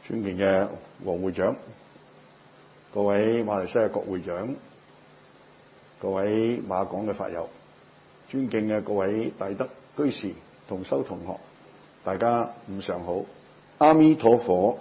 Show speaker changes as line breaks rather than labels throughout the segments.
尊敬嘅黃會長，各位馬來西亞國會長，各位馬港嘅法友，尊敬嘅各位大德居士同修同學，大家午上好，阿彌陀佛。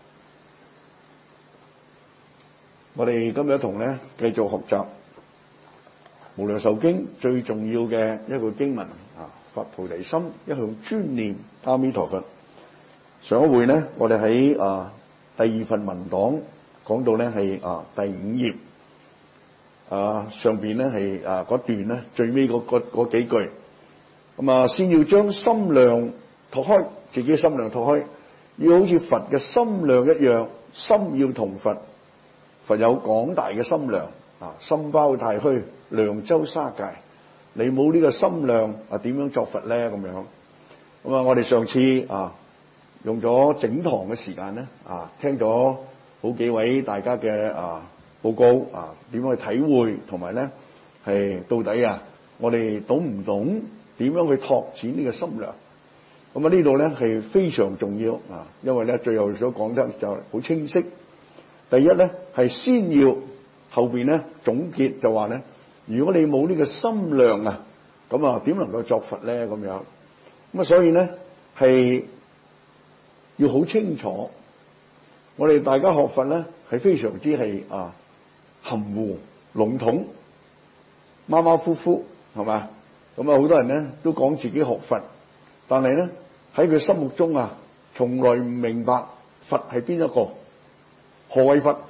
我哋今日一同咧繼續學習無量壽經最重要嘅一個經文啊，發菩提心，一向專念阿彌陀佛。上一回呢，我哋喺第二份文檔講到咧係第5頁上邊咧係嗰段咧最尾嗰幾句，咁先要將心量拓開，自己心量拓開，要好似佛嘅心量一樣，心要同佛。佛有廣大嘅心量心包太虛，量周沙界。你冇呢個心量點樣作佛咧？咁樣我哋上次用咗整堂嘅時間咧聽咗好幾位大家嘅報告點樣去體會，同埋咧係到底我哋懂唔懂點樣去拓展呢個心量？咁呢度咧係非常重要因為咧最後所講得就好清晰。第一咧係先要，後邊咧總結就話咧，如果你冇呢個心量咁點能夠作佛咧？咁樣咁所以咧係要好清楚。我哋大家學佛咧係非常之係含糊籠統，馬馬虎虎係嘛？咁好多人咧都講自己學佛，但係咧喺佢心目中從來唔明白佛係邊一個。何謂佛？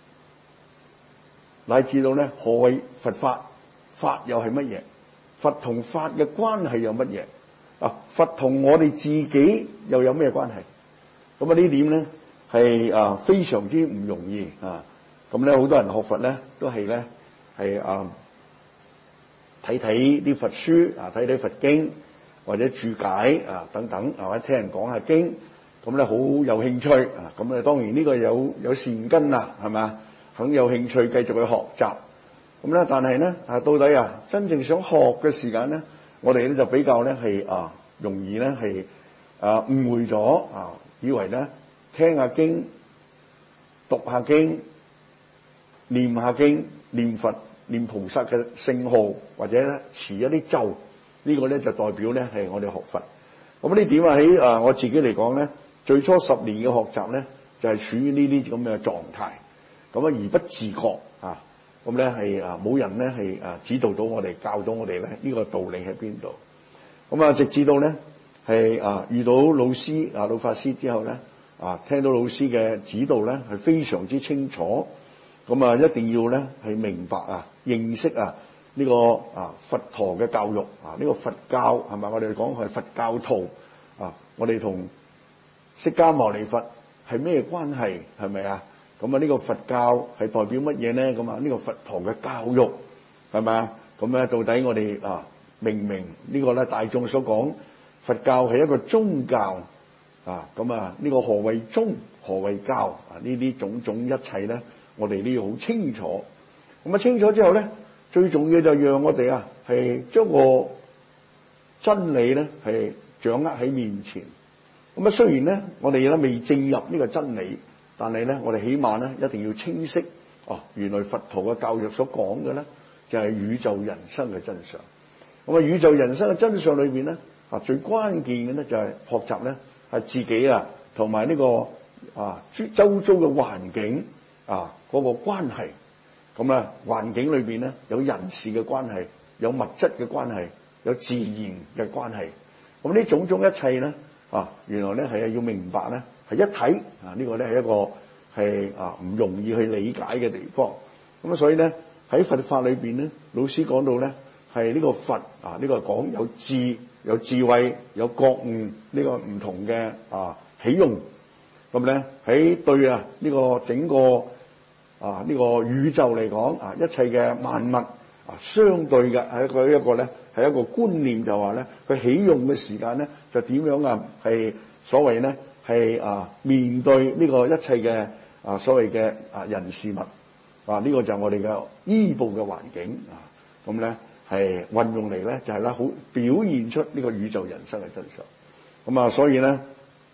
乃至到咧何謂佛法？法又係乜嘢？佛同法嘅關係有乜嘢？佛同我哋自己又有咩關係？咁呢點咧係非常之唔容易咁咧好多人學佛咧都係咧係睇啲佛書睇睇佛經或者注解等等或者聽人講下經。咁咧好有興趣咁咧當然呢個有善根係咪？肯有興趣繼續去學習。咁咧但係咧到底真正想學嘅時間咧，我哋咧就比較咧係容易咧係誤會咗以為咧聽下經、讀下經、念下經、念佛、念菩薩嘅聖號，或者咧持一啲咒，呢個咧就代表咧係我哋學佛。咁呢點喺我自己嚟講咧，最初10年嘅學習咧，就係處於呢啲咁嘅狀態，咁而不自覺咁咧係冇人咧係指導到我哋，教到我哋咧呢個道理喺邊度。咁直至到咧係遇到老師老法師之後咧聽到老師嘅指導咧係非常之清楚，咁一定要咧係明白認識呢個佛陀嘅教育呢個佛教係咪？我哋講係佛教徒我哋同釋迦牟尼佛係咩關係？係咪咁呢個佛教係代表乜嘢咧？咁呢個佛陀嘅教育係咪？咁咧到底我哋明唔明呢個咧？大眾所講佛教係一個宗教咁呢個何謂宗？何謂教？呢啲種種一切咧，我哋都要好清楚。咁清楚之後咧，最重要就讓我哋係將個真理咧係掌握喺面前。咁雖然咧我哋咧未進入呢個真理，但係咧我哋起碼咧一定要清晰原來佛陀嘅教育所講嘅咧就係宇宙人生嘅真相。咁宇宙人生嘅真相裏邊咧最關鍵嘅咧就係學習咧係自己同埋呢個周遭嘅環境嗰個關係。咁環境裏邊咧有人事嘅關係，有物質嘅關係，有自然嘅關係。咁呢種種一切咧原來咧係要明白咧係一體呢個咧係一個係唔容易去理解嘅地方。咁所以咧喺佛法裏邊咧，老師講到咧係呢個佛呢個講有智慧有覺悟呢個唔同嘅起用。咁咧喺對呢個整個呢個宇宙嚟講一切嘅萬物相對嘅係一個咧係一個觀念，就話咧佢起用嘅時間咧就點樣係所謂咧係面對呢個一切嘅所謂嘅人事物呢個就係我哋嘅依報嘅環境咁咧係運用嚟咧就係咧好表現出呢個宇宙人生嘅真相。咁所以咧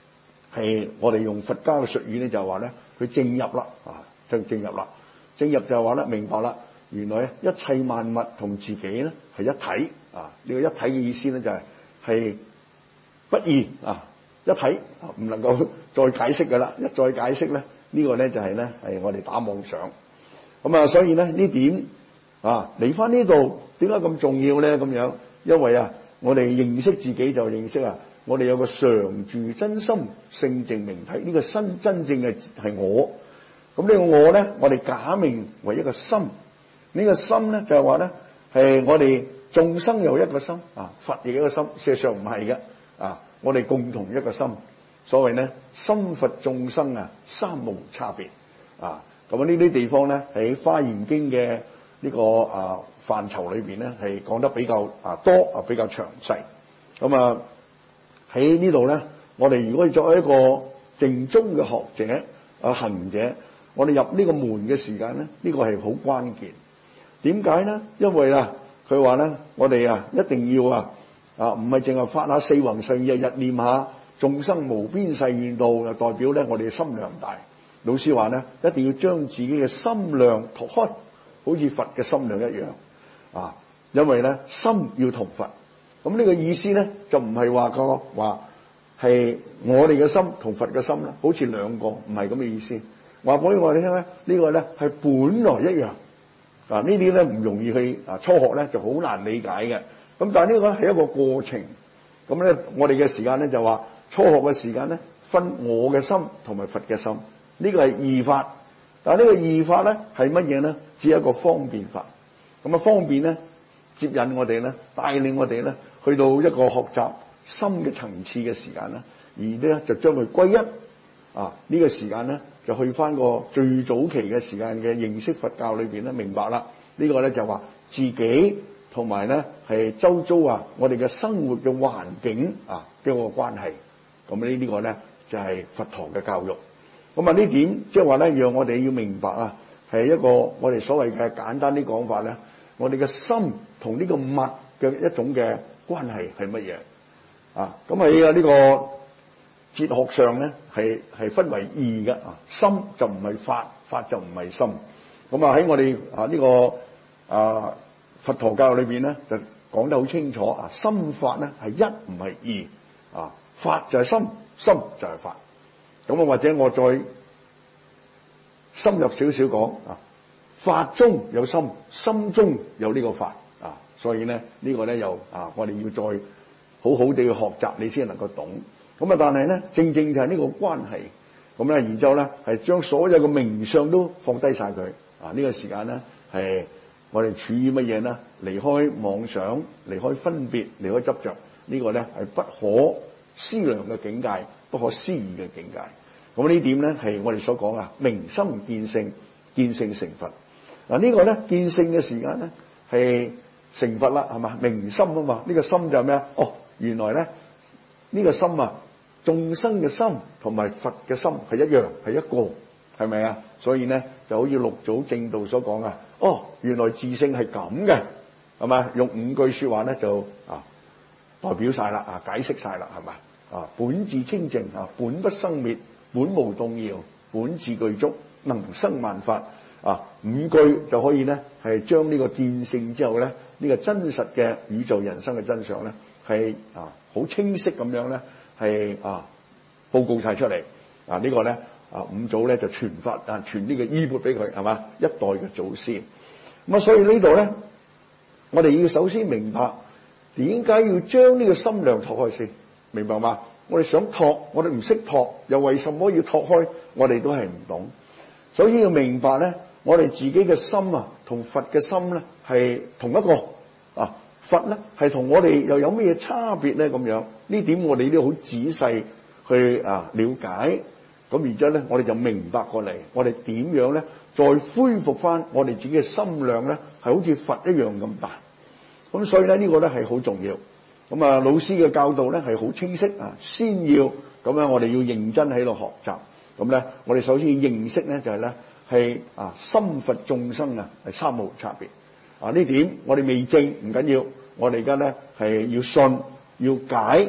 係我哋用佛家嘅術語咧，就係話咧，佢證入啦，就證入啦。證入就係話咧，明白啦，原來一切萬物同自己咧係一體啊！呢個一體嘅意思咧就係不二啊，一體唔能夠再解釋噶啦，一再解釋咧，呢個咧就係咧係我哋打妄想。咁啊，所以咧呢點啊嚟翻呢度點解咁重要咧？咁樣，因為啊，我哋認識自己就認識啊。我哋有個常住真心性淨明體，呢個真正嘅係我。咁呢個我咧，我哋假名為一個心。呢個心咧就係話咧，係我哋眾生有一個心啊，佛亦一個心。事實上唔係嘅啊，我哋共同一個心。所謂咧，心佛眾生啊，三無差別啊。咁呢啲地方咧喺《華嚴經》嘅呢個範疇裏邊咧，係講得比較多比較詳細。咁啊。喺呢度咧，我哋如果作為一個正宗嘅學者行者，我哋入呢個門嘅時間咧，呢個係好關鍵。點解咧？因為佢話咧，我哋一定要唔係淨係發下四弘上，日日念下眾生無邊誓願度，就代表咧我哋嘅心量大。老師話咧，一定要將自己嘅心量拓開，好似佛嘅心量一樣啊！因為咧，心要同佛。咁呢個意思咧，就唔係話係我哋嘅心同佛嘅心咧，好似兩個，唔係咁嘅意思。話俾我哋聽咧，呢個咧係本來一樣。呢啲咧唔容易去初學咧就好難理解嘅。咁但係呢個係一個過程。咁咧，我哋嘅時間咧就話初學嘅時間咧，分我嘅心同埋佛嘅心。呢個係義法。但係呢個義法咧係乜嘢咧？只係一個方便法。咁方便咧，接引我哋咧，帶領我哋咧，去到一個學習深嘅層次嘅時間啦，而咧就將佢歸一呢個時間咧就去翻個最早期嘅時間嘅認識佛教裏邊咧，明白啦。呢個咧就話自己同埋咧係周遭我哋嘅生活嘅環境嘅個關係。咁呢個咧就係佛陀嘅教育。咁呢點即係話咧，讓我哋要明白係一個我哋所謂嘅簡單啲講法咧，我哋嘅心同呢個物嘅一種嘅關係係乜嘢咁喺呢個哲學上咧係分為二嘅心就唔係法，法就唔係心。咁喺我哋呢個佛陀教裏邊咧就講得好清楚心法咧係一唔係二法就係心，心就係法。咁或者我再深入少少講法中有心，心中有呢個法所以咧呢個咧又我哋要再好好地去學習，你先能夠懂。咁但係咧正正就係呢個關係。咁咧然之後咧係將所有嘅名相都放低晒佢呢個時間咧係我哋處於乜嘢咧？離開妄想，離開分別，離開執着。呢個咧係不可思量嘅境界，不可思議嘅境界。咁呢點咧係我哋所講明心見性，見性成佛。呢個咧見性嘅時間咧係成佛啦，係嘛？明心啊嘛，呢個心就係咩原來咧呢個心眾生嘅心同埋佛嘅心係一樣，係一個，係咪啊？所以咧就好似六祖正道所講原來自性係咁嘅，係嘛？用5句說話咧就代表晒啦，解釋晒啦，係嘛？本自清淨本不生滅，本無動搖，本自具足，能生萬法。5句就可以咧係將呢個見性之後咧，呢個真實嘅宇宙人生嘅真相咧係好清晰咁樣咧係報告晒出嚟。呢個咧五祖咧就傳法傳呢個衣缽俾佢，係嘛？一代嘅祖師。咁所以呢度咧我哋要首先明白點解要將呢個心量拓開先，明白嘛？我哋想拓，我哋唔識拓，又為什麼要拓開？我哋都係唔懂。首先要明白咧，我哋自己嘅心同佛嘅心咧係同一個佛咧係同我哋又有咩差別咧？咁樣呢點我哋都好仔細去了解。咁然之後咧，我哋就明白過嚟，我哋點樣咧再恢復翻我哋自己嘅心量咧係好似佛一樣咁大。咁所以咧呢個咧係好重要。咁老師嘅教導咧係好清晰先要咁樣，我哋要認真喺度學習。咁咧，我哋首先要認識咧就係咧係心佛眾生係三無差別。呢點我哋未證唔緊要，我哋而家咧係要信要解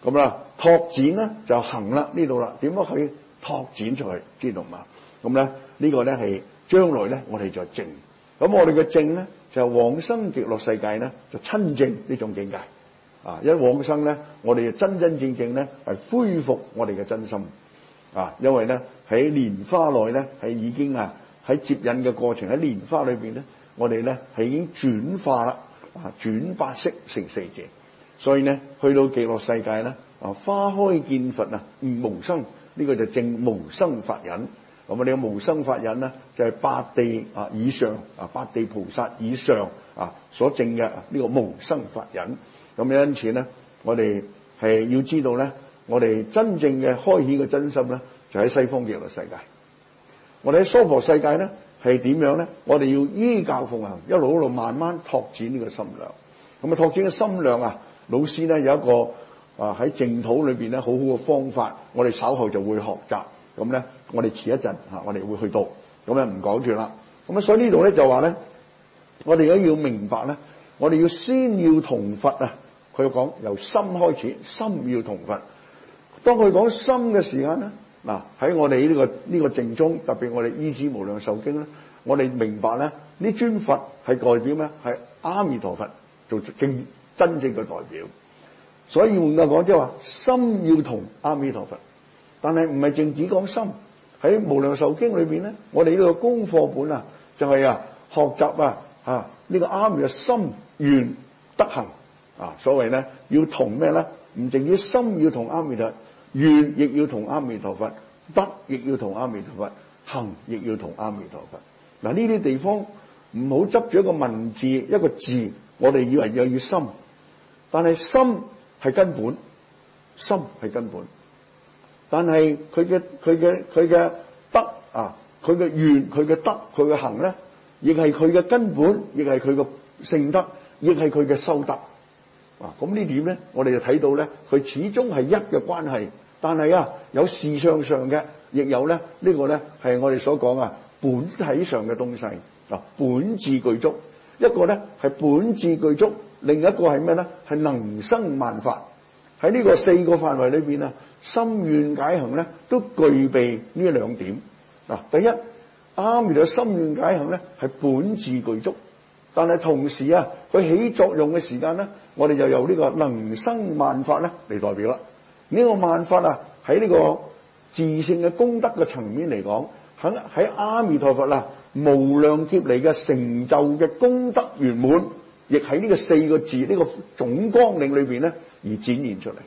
咁啦，拓展咧就行啦呢度啦，點樣去拓展出去？知道嘛？咁咧呢個咧係將來咧我哋就證。咁我哋嘅證咧就往生極樂世界咧就親證呢種境界。因為往生咧，我哋就真真正正咧係恢復我哋嘅真心。因為咧喺蓮花內咧係已經喺接引嘅過程喺蓮花裏邊咧，我哋咧係已經轉化啦，轉八識成四者。所以咧去到極樂世界咧，花開見佛無生，呢個就證無生法忍。咁我哋嘅無生法忍咧就係八地以上八地菩薩以上所證嘅呢個無生法忍。咁因此咧，我哋係要知道咧，我哋真正嘅開顯嘅真心咧，就喺西方極樂世界。我哋喺娑婆世界咧係點樣咧？我哋要依教奉行，一路慢慢拓展呢個心量。咁拓展嘅心量老師咧有一個喺淨土裏邊咧好好嘅方法，我哋稍後就會學習。咁咧，我哋遲一陣我哋會去到，咁咧唔講住啦。咁所以呢度咧就話咧，我哋而家要明白咧，我哋要先要同佛佢講由心開始，心要同佛。當佢講心嘅時間咧，喺我哋呢個淨中，特別我哋依止無量壽經咧，我哋明白咧呢尊佛係代表咩？係阿彌陀佛做真正嘅代表。所以換句講，即係話心要同阿彌陀佛，但係唔係淨止講心。喺無量壽經裏邊咧，我哋呢個功課本就係學習呢個阿彌嘅心願德行。所謂咧要同咩咧？唔淨止心要同阿彌陀佛，願亦要同阿彌陀佛，德亦要同阿彌陀佛，行亦要同阿彌陀佛。呢啲地方唔好執住一個文字一個字，我哋以為又要心，但係心係根本，心係根本。但係佢嘅德佢嘅願，佢嘅德，佢嘅行咧，亦係佢嘅根本，亦係佢嘅聖德，亦係佢嘅修德。咁呢點咧，我哋就睇到咧，佢始終係一嘅關係，但係有事相上嘅，亦有咧呢個咧係我哋所講本體上嘅東西。本自具足，一個咧係本自具足，另一個係咩咧？係能生萬法。喺呢個四個範圍裏邊心願解行咧都具備呢兩點。第一，阿彌陀心願解行咧係本自具足，但係同時佢起作用嘅時間咧，我哋就由呢個能生萬法咧嚟代表啦。呢個萬法喺呢個自性嘅功德嘅層面嚟講，喺阿彌陀佛無量劫嚟嘅成就嘅功德圓滿，亦喺呢個四個字呢個總綱領裏邊咧而展現出嚟。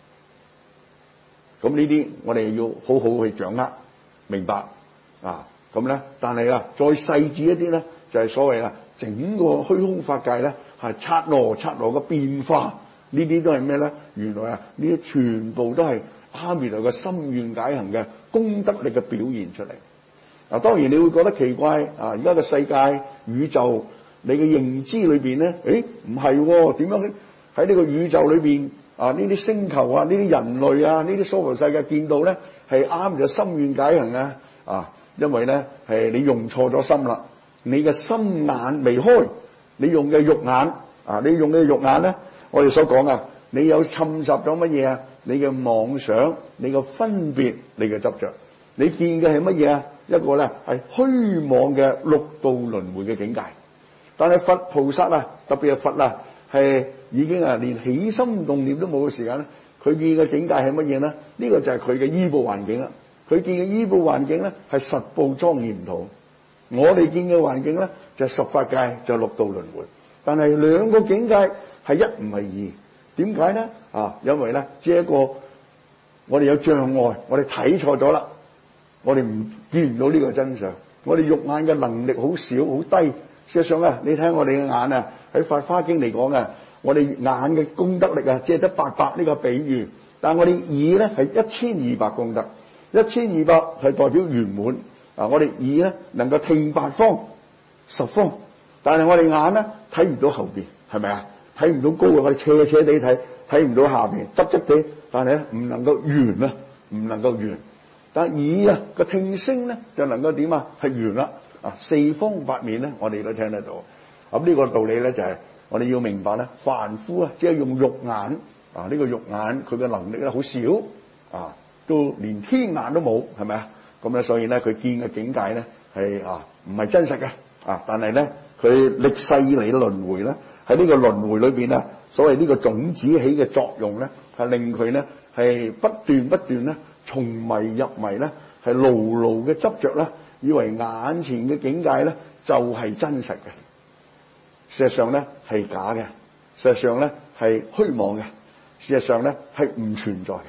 咁呢啲我哋要好好去掌握明白咁咧，但係再細緻一啲咧，就係所謂整個虛空法界咧係剎那嘅變化，呢啲都係咩咧？原來呢啲全部都係阿彌陀嘅心願解行嘅功德力嘅表現出嚟。當然你會覺得奇怪而家嘅世界宇宙你嘅認知裏邊咧，唔係點樣喺呢個宇宙裏邊呢啲星球呢啲人類呢啲娑婆世界見到咧係阿彌陀心願解行因為咧係你用錯咗心啦，你嘅心眼未開，你用嘅肉眼你用嘅肉眼咧，我哋所講你有侵襲咗乜嘢你嘅妄想，你嘅分別，你嘅執着，你見嘅係乜嘢一個咧係虛妄嘅六道輪迴嘅境界。但係佛菩薩特別係佛係已經連起心動念都冇嘅時間咧，佢見嘅境界係乜嘢咧？呢個就係佢嘅依報環境啦。佢見嘅依報環境咧係實報莊嚴唔同，我哋見嘅環境咧就係十法界，就係六道輪迴。但係兩個境界係一唔係二，點解咧？因為咧只係一個我哋有障礙，我哋睇錯咗啦，我哋見唔到呢個真相，我哋肉眼嘅能力好少好低。事實上你睇我哋嘅眼喺《法華經》嚟講我哋眼嘅功德力只係得800呢個比喻，但係我哋耳咧係1200功德，1200係代表圓滿。我哋耳咧能夠聽八方十方，但係我哋眼咧睇唔到後邊，係咪睇唔到高我哋斜斜地睇唔到下邊側側地，但係咧唔能夠圓唔能夠圓。但係耳個聽聲咧就能夠點係圓啦。四方八面咧，我哋都聽得到。咁呢個道理咧就係我哋要明白咧，凡夫只係用肉眼呢個肉眼佢嘅能力咧好少都連天眼都冇，係咪啊？咁咧，所以咧佢見嘅境界咧係唔係真實嘅但係咧佢歷世以嚟嘅輪迴咧，喺呢個輪迴裏邊咧，所謂呢個種子起嘅作用咧，係令佢咧係不斷咧從迷入迷咧，係牢牢嘅執着咧，以為眼前嘅境界咧就係真實嘅，事實上咧係假嘅，事實上咧係虛妄嘅，事實上咧係唔存在嘅。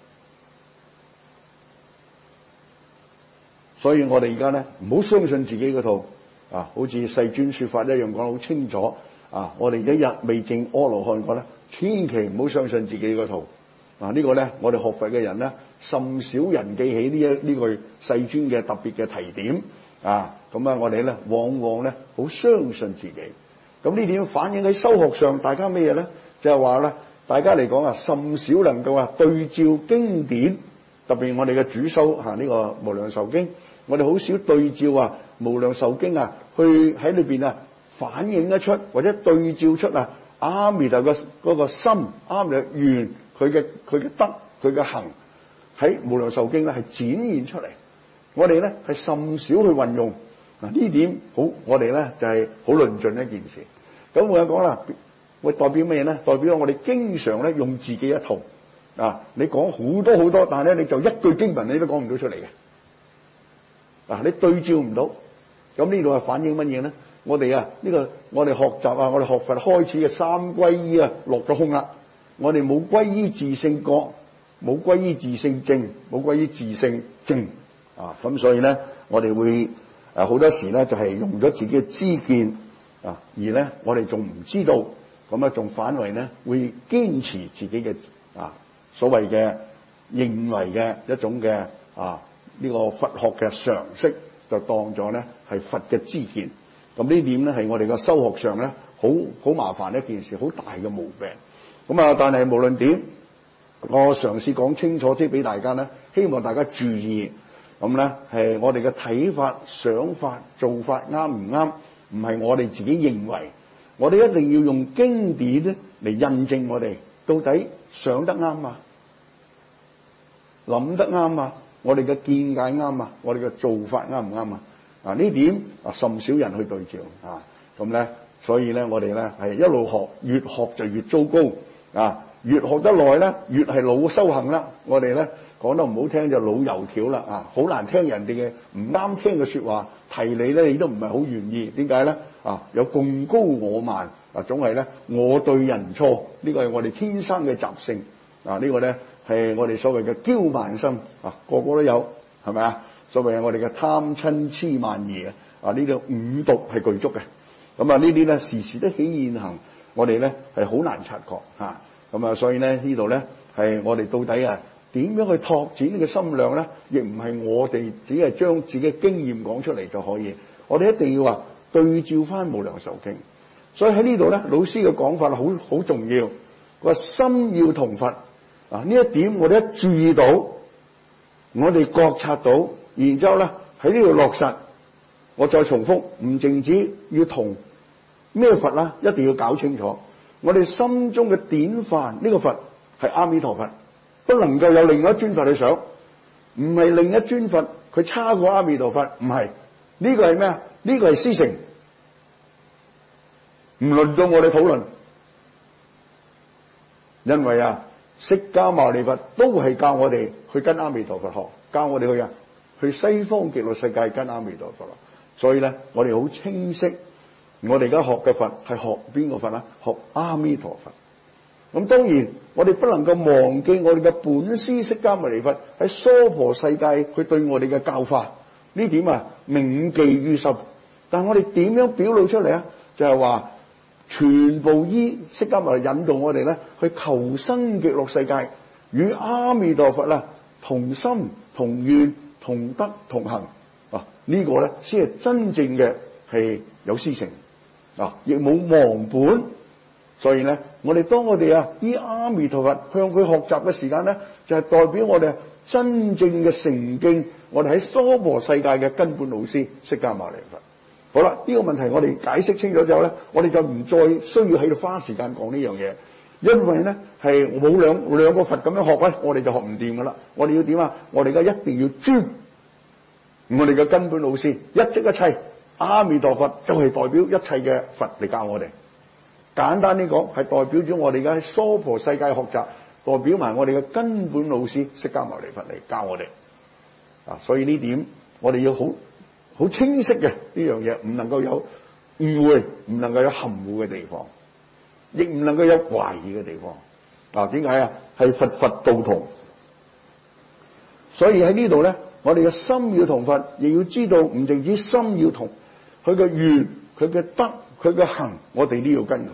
所以我哋而家咧唔好相信自己嗰套好似世尊說法一樣講得好清楚我哋一日未證阿羅漢果咧，千祈唔好相信自己嗰套呢個咧，我哋學佛嘅人咧，甚少人記起呢句世尊嘅特別嘅提點咁我哋咧往往咧好相信自己。咁呢點反映喺修學上，大家咩嘢咧？就係話咧，大家嚟講甚少能夠對照經典，特別我哋嘅主修呢個無量壽經，我哋好少對照無量壽經去喺裏邊反映得出或者對照出阿彌陀嘅嗰個心，阿彌陀願佢嘅德佢嘅行喺無量壽經咧係展現出嚟。我哋咧係甚少去運用呢點好，我哋咧就係好論盡一件事。咁我有講啦，會代表咩咧？代表我哋經常咧用自己一套你講好多，但係咧你就一句經文你都講唔到出嚟嘅你對照唔到。咁呢度係反映乜嘢咧？我哋我哋學習我哋學佛開始嘅三歸依落咗空啦。我哋冇歸依自性覺，冇歸依自性正，冇歸依自性正咁所以咧，我哋會好多時咧就係用咗自己嘅知見而咧我哋仲唔知道，咁仲反為咧會堅持自己嘅所謂嘅認為嘅一種嘅呢個佛學嘅常識，就當咗咧係佛嘅知見。咁呢點咧係我哋嘅修學上咧好麻煩一件事，好大嘅毛病。咁但係無論點，我嘗試講清楚啲俾大家咧，希望大家注意。咁咧係我哋嘅睇法、想法、做法啱唔啱？唔係我哋自己認為，我哋一定要用經典咧嚟印證我哋到底想得啱諗得啱我哋嘅見解啱我哋嘅做法啱唔啱呢點甚少人去對照咁咧，所以咧我哋咧係一路學，越學就越糟糕越學得耐咧越係老修行啦。我哋咧講得唔好聽就老油條啦好難聽人哋嘅唔啱聽嘅說話，提你咧你都唔係好願意。點解咧有貢高我慢總係咧我對人錯，呢個係我哋天生嘅習性呢個咧係我哋所謂嘅驕慢心個個都有，係咪所謂我哋嘅貪嗔痴慢疑呢啲五毒係具足嘅。咁呢啲咧時時都起現行，我哋咧係好難察覺咁所以咧呢度咧係我哋到底點樣去拓展呢個心量咧？亦唔係我哋只係將自己嘅經驗講出嚟就可以，我哋一定要對照翻無量壽經。所以喺呢度咧，老師嘅講法好重要。佢話心要同佛呢一點，我哋一注意到，我哋覺察到，然之後咧喺呢度落實。我再重複，唔淨止要同咩佛啦，一定要搞清楚。我哋心中嘅典範，呢個佛係阿彌陀佛，不能夠有另外一尊佛去想，唔係另一尊佛佢差過阿彌陀佛，唔係。呢個係咩啊？呢個係師承，唔輪到我哋討論。因為釋迦牟尼佛都係教我哋去跟阿彌陀佛學，教我哋去西方極樂世界跟阿彌陀佛。所以咧，我哋好清晰，我哋而家學嘅佛係學邊個佛學阿彌陀佛。咁當然，我哋不能夠忘記我哋嘅本師釋迦牟尼佛喺娑婆世界佢對我哋嘅教化，呢點銘記於心。但係我哋點樣表露出嚟就係話全部依釋迦牟尼引導我哋咧去求生極樂世界，與阿彌陀佛同心同願同德同行。呢個咧先係真正嘅係有師承亦冇忘本。所以咧，我哋當我哋依阿彌陀佛向佢學習嘅時間咧，就係代表我哋真正嘅誠敬我哋喺娑婆世界嘅根本老師釋迦牟尼佛。好啦，呢個問題我哋解釋清楚之後咧，我哋就唔再需要喺度花時間講呢樣嘢。 因為咧係冇兩個佛咁樣學咧，我哋就學唔掂噶啦。我哋要點啊？我哋而家一定要專我哋嘅根本老師，一即一切，阿彌陀佛就係代表一切嘅佛嚟教我哋。簡單啲講，係代表咗我哋而家喺娑婆世界學習，代表埋我哋嘅根本老師釋迦牟尼佛嚟教我哋。所以呢點我哋要好清晰嘅呢樣嘢，唔能夠有誤會，唔能夠有含糊嘅地方，亦唔能夠有懷疑嘅地方。點解啊？係佛佛道同。所以喺呢度咧，我哋嘅心要同佛，亦要知道唔淨止心要同，佢嘅願、佢嘅德、佢嘅行，我哋都要跟佢。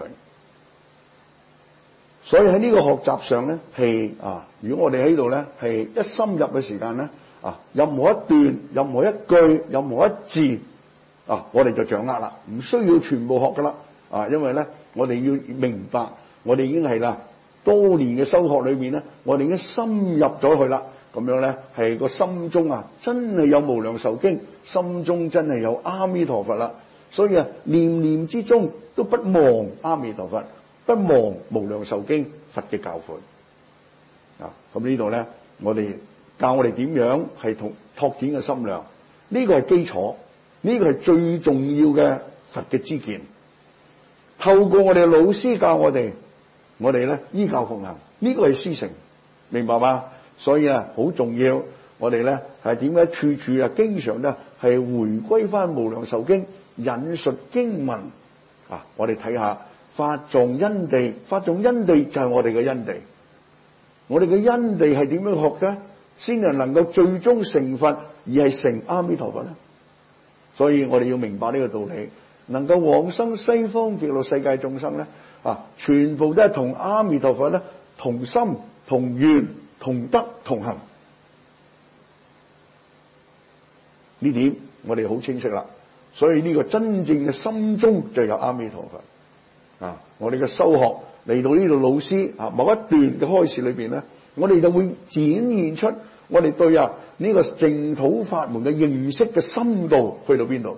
所以喺呢個學習上咧，係如果我哋喺度咧係一深入嘅時間咧，任何一段、任何一句、任何一字，我哋就掌握啦，唔需要全部學噶啦。因為咧，我哋要明白，我哋已經係啦，多年嘅修學裏面咧，我哋已經深入咗去啦。咁樣咧，係個心中真係有無量壽經，心中真係有阿彌陀佛啦。所以念念之中都不忘阿彌陀佛，不忘無量壽經佛嘅教誨。咁呢度咧，我哋教我哋點樣係同拓展嘅心量，呢個係基礎，呢個係最重要嘅佛嘅知見。透過我哋老師教我哋咧依教奉行，呢個係師承，明白嗎？所以好重要，我哋咧係點解處處經常咧係回歸翻無量壽經，引述經文。我哋睇下法藏因地，法藏因地就係我哋嘅因地。我哋嘅因地係點樣學嘅？先係能夠最終成佛，而係成阿彌陀佛咧。所以我哋要明白呢個道理，能夠往生西方極樂世界眾生咧，全部都係同阿彌陀佛咧同心、同願、同德、同行。呢點我哋好清晰啦。所以呢個真正嘅心中就有阿彌陀佛。我哋嘅修學嚟到呢度，老師某一段嘅開示裏邊咧，我哋就會展現出我哋對呢個淨土法門嘅認識嘅深度去到邊度。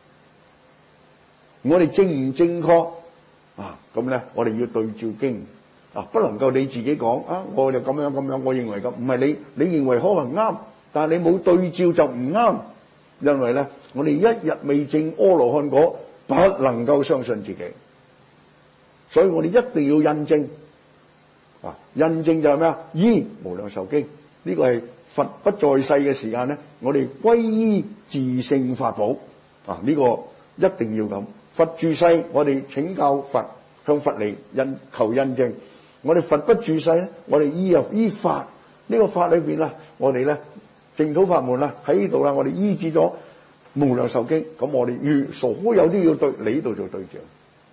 我哋正唔正確咁咧？我哋要對照經不能夠你自己講我就咁樣，我認為咁，唔係你認為可能啱，但係你冇對照就唔啱。因為咧，我哋一日未證阿羅漢果，不能夠相信自己。所以我哋一定要印證。印證就係咩？依無量壽經，呢個係佛不在世嘅時間咧，我哋歸依自性法寶。呢個一定要咁。佛住世，我哋請教佛，向佛嚟求印證。我哋佛不住世咧，我哋依法。呢個法裏邊啦，我哋咧淨土法門啦喺呢度啦，我哋依止咗無量壽經。咁我哋所有都要對你呢度做對象。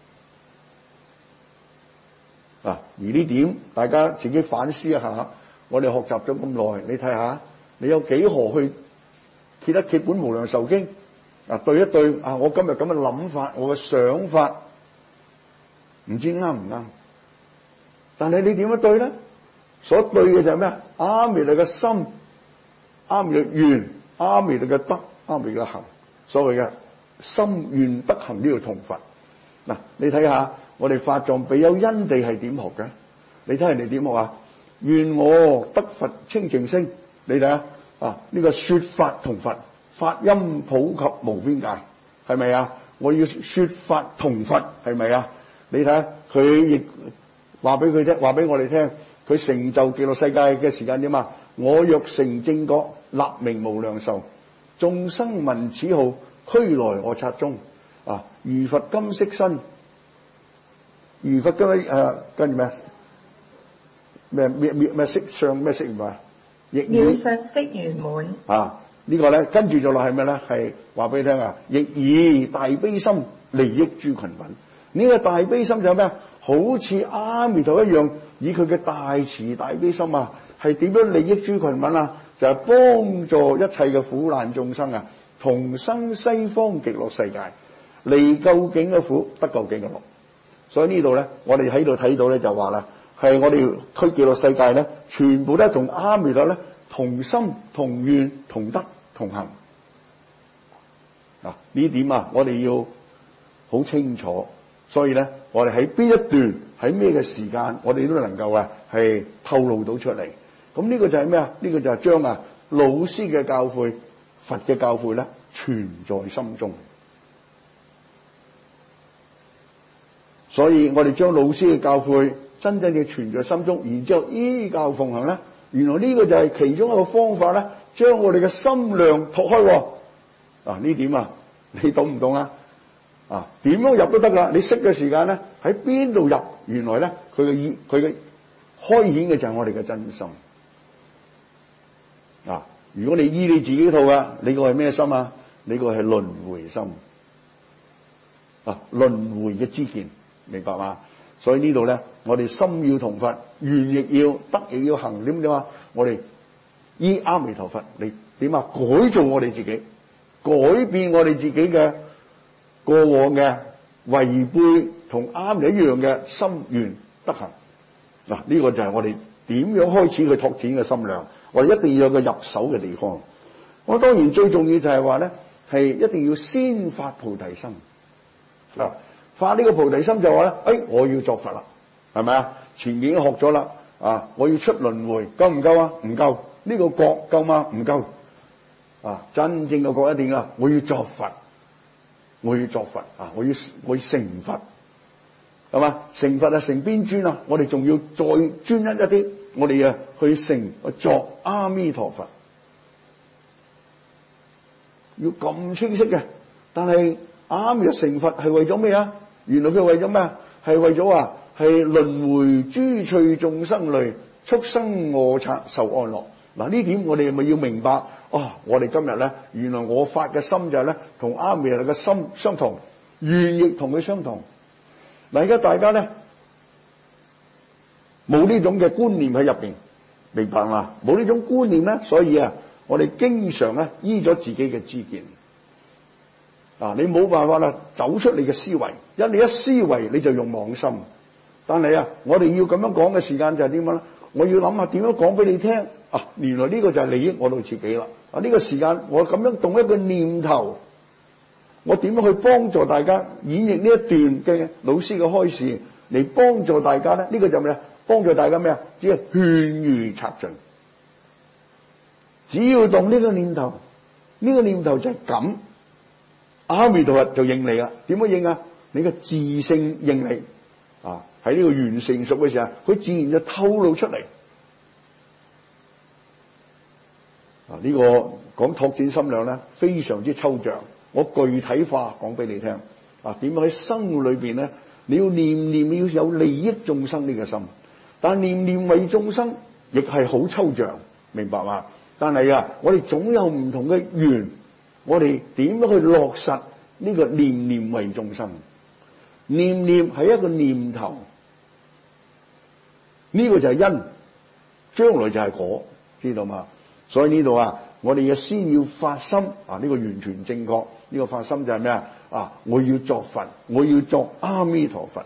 而呢點大家自己反思一下。我哋學習咗咁耐，你睇下，你有幾何去揭一揭本無量壽經？對一對我今日咁嘅諗法，我嘅想法，唔知啱唔啱？但係你點樣對咧？所對嘅就係咩？阿彌陀嘅心，阿彌陀願，阿彌陀嘅德，阿彌陀嘅行。所謂嘅心願德行呢個同佛。你睇下我哋法藏比丘因地係點學嘅？你睇人哋點學啊？願我得佛清淨聲。你睇下呢個說法同佛，法音普及無邊界，係咪啊？我要說法同佛，係咪啊？你睇下佢亦話俾佢聽，話俾我哋聽，佢成就極樂世界嘅時間點啊？我若成正覺，立名無量壽，眾生聞此號，俱來我剎中。如佛金色身，如佛金跟住咩色相咩色圓滿，亦要相色圓滿。呢個咧跟住就落係咩咧？係話俾你聽亦以大悲心利益諸群品。呢個大悲心就係咩？好似阿彌陀一樣，以佢嘅大慈大悲心係點樣利益諸群品就係幫助一切嘅苦難眾生同生西方極樂世界，離究竟嘅苦，得究竟嘅樂。所以呢度咧，我哋喺度睇到咧就話啦，係我哋區極樂世界咧，全部都同阿彌陀咧同心同願同德同行。呢點我哋要好清楚。 所以咧，我哋喺邊一段喺咩嘅時間，我哋都能夠係透露到出嚟。咁呢個就係咩啊？呢個就係將老師嘅教誨、佛嘅教誨咧，存在心中。所以我哋將老師嘅教誨真正嘅存在心中，然之後依教奉行咧，原來呢個就係其中一個方法咧，將我哋嘅心量拓開。呢點你懂唔懂啊？點樣入都得噶，你識嘅時間咧，喺邊度入？原來咧，佢嘅開顯嘅就係我哋嘅真心。如果你醫你自己套你個係咩心啊？你個係輪迴心。輪迴嘅知見，明白嘛？所以呢度咧，我哋心要同佛，願亦要，德亦要行。點啊？我哋依阿彌陀佛嚟點啊？改造我哋自己，改變我哋自己嘅過往嘅違背同啱你一樣嘅心願德行。呢個就係我哋點樣開始去拓展嘅心量。我哋一定要有個入手嘅地方。我當然最重要就係話咧，係一定要先發菩提心。發呢個菩提心就話咧，我要作佛啦，係咪啊？前面已經學咗啦，我要出輪迴，夠唔夠啊？唔夠。呢個覺夠嗎？唔夠。真正嘅覺一定我要作佛，我要作佛，我要成佛，係嘛？成佛成邊尊啊？我哋仲要再專一一啲，我哋去作阿彌陀佛，要咁清晰嘅。但係阿彌陀成佛係為咗咩啊？原來佢為咗咩啊？係為咗係輪迴諸趣眾生類，畜生餓賊受安樂。呢點我哋咪要明白。我哋今日咧，原來我發嘅心就係咧，同阿彌陀嘅心相同，願亦同佢相同。而家大家咧冇呢種嘅觀念喺入邊，明白嘛？冇呢種觀念咧，所以我哋經常咧依咗自己嘅知見。你冇辦法啦，走出你嘅思維，你一思維你就用妄心。但係我哋要咁樣講嘅時間就係點樣咧？我要諗下點樣講俾你聽。原來呢個就係利益我到自己啦。呢個時間我咁樣動一個念頭，我點樣去幫助大家演繹呢一段嘅老師嘅開示，嚟幫助大家咧？呢個就係咩啊？幫助大家咩啊？只係勸喻策進。只要動呢個念頭，呢個念頭就係咁，阿彌陀佛就應你啦。點樣應啊？你嘅自性應你。喺呢個緣成熟嘅時候，佢自然就透露出嚟。呢個講拓展心量咧，非常之抽象。我具體化講俾你聽。點樣喺生活裏邊咧？你要念念要有利益眾生呢個心，但念念為眾生亦係好抽象，明白嘛？但係我哋總有唔同嘅緣，我哋點樣去落實呢個念念為眾生？念念係一個念頭，呢個就係因，將來就係果，知道嘛？所以呢度我哋先要發心，呢個完全正確。呢個發心就係咩啊？我要作佛，我要作阿彌陀佛。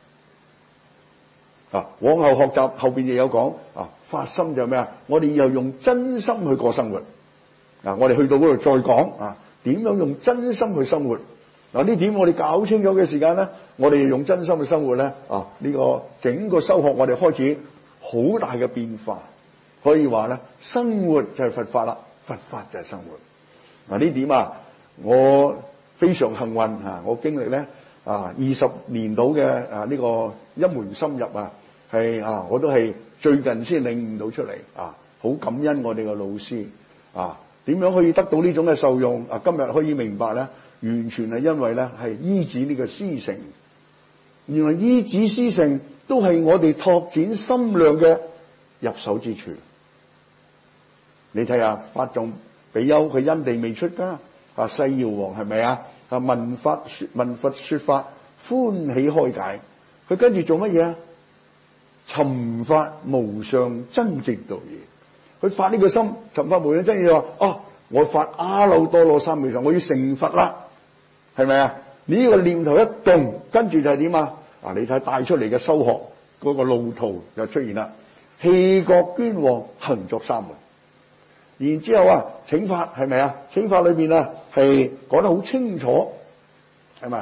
往後學習後邊亦有講，發心就係咩啊？我哋又用真心去過生活。我哋去到嗰度再講點樣用真心去生活。呢點我哋搞清楚嘅時間咧，我哋用真心去生活咧，呢個整個修學我哋開始好大嘅變化。可以話咧，生活就係佛法啦，佛法就係生活。呢點我非常幸運我經歷咧20年到嘅呢個一門深入係我都係最近先領悟到出嚟好感恩我哋嘅老師點樣可以得到呢種嘅受用今日可以明白咧，完全係因為咧係依止呢個師承。原來依止師承都係我哋拓展心量嘅入手之處。你睇下法眾比丘佢因地未出家西堯王係咪聞佛說法歡喜開解，佢跟住做乜嘢尋法無上真正道義。佢發呢個心尋法無上真義話我發阿耨多羅三藐三，我要成佛啦，係咪呢個念頭一動，跟住就係點你睇帶出嚟嘅修學嗰個路途就出現啦。棄國捐王行作三門。然之後請法係咪請法裏邊係講得好清楚，係咪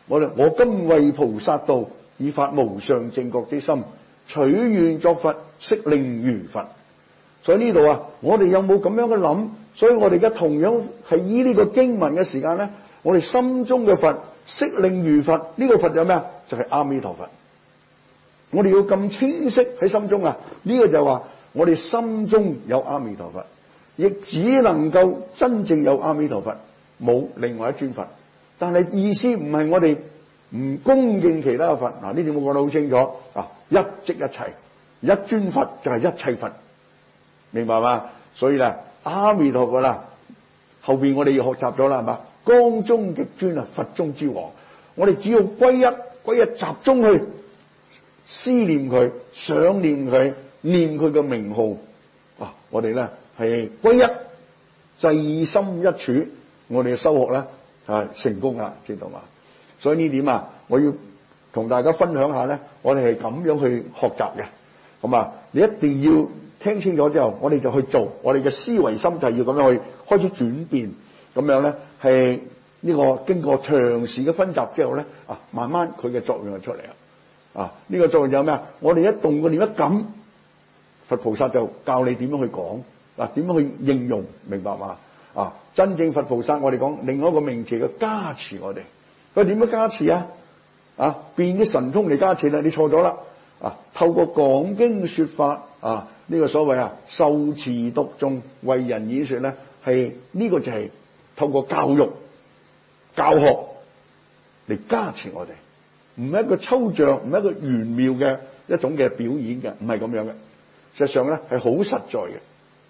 我今為菩薩道，以發無上正覺之心，取願作佛，悉令如佛。所以呢度啊，我哋有冇咁樣嘅諗？所以我哋而家同樣係依呢個經文嘅時間咧，我哋心中嘅佛，悉令如佛。呢個佛有咩啊？就係阿彌陀佛。我哋要咁清晰喺心中啊！呢個就係話我哋心中有阿彌陀佛，亦只能夠真正有阿彌陀佛，冇另外一尊佛。但係意思唔係我哋唔恭敬其他嘅佛。嗱，呢點我講得好清楚啊！一即一切，一尊佛就係一切佛，明白嘛？所以咧，阿彌陀佛啦，後邊我哋要學習咗啦，係嘛？光中極尊啊，佛中之王。我哋只要歸一集中去思念佢、想念佢、念佢嘅名號啊！我哋咧係歸一，制心一處，我哋嘅修學咧成功啦，知道嘛？所以呢點啊，我要同大家分享下咧，我哋係咁樣去學習嘅。咁啊，你一定要聽清楚之後，我哋就去做，我哋嘅思維心態要咁樣去開始轉變，咁樣咧係呢個經過長時嘅分集之後咧慢慢佢嘅作用就出嚟啦。呢個作用有咩啊？我哋一動個念一感，佛菩薩就教你點樣去講，點樣去應用，明白嘛？真正佛菩薩我哋講另外一個名詞叫加持我哋。佢點樣加持啊？變啲神通嚟加持啦？你錯咗啦！透過講經說法呢個所謂受持讀誦為人演說咧，係呢個就係透過教育教學嚟加持我哋。唔係一個抽象，唔係一個玄妙嘅一種嘅表演嘅，唔係咁樣嘅。實際上咧係好實在嘅。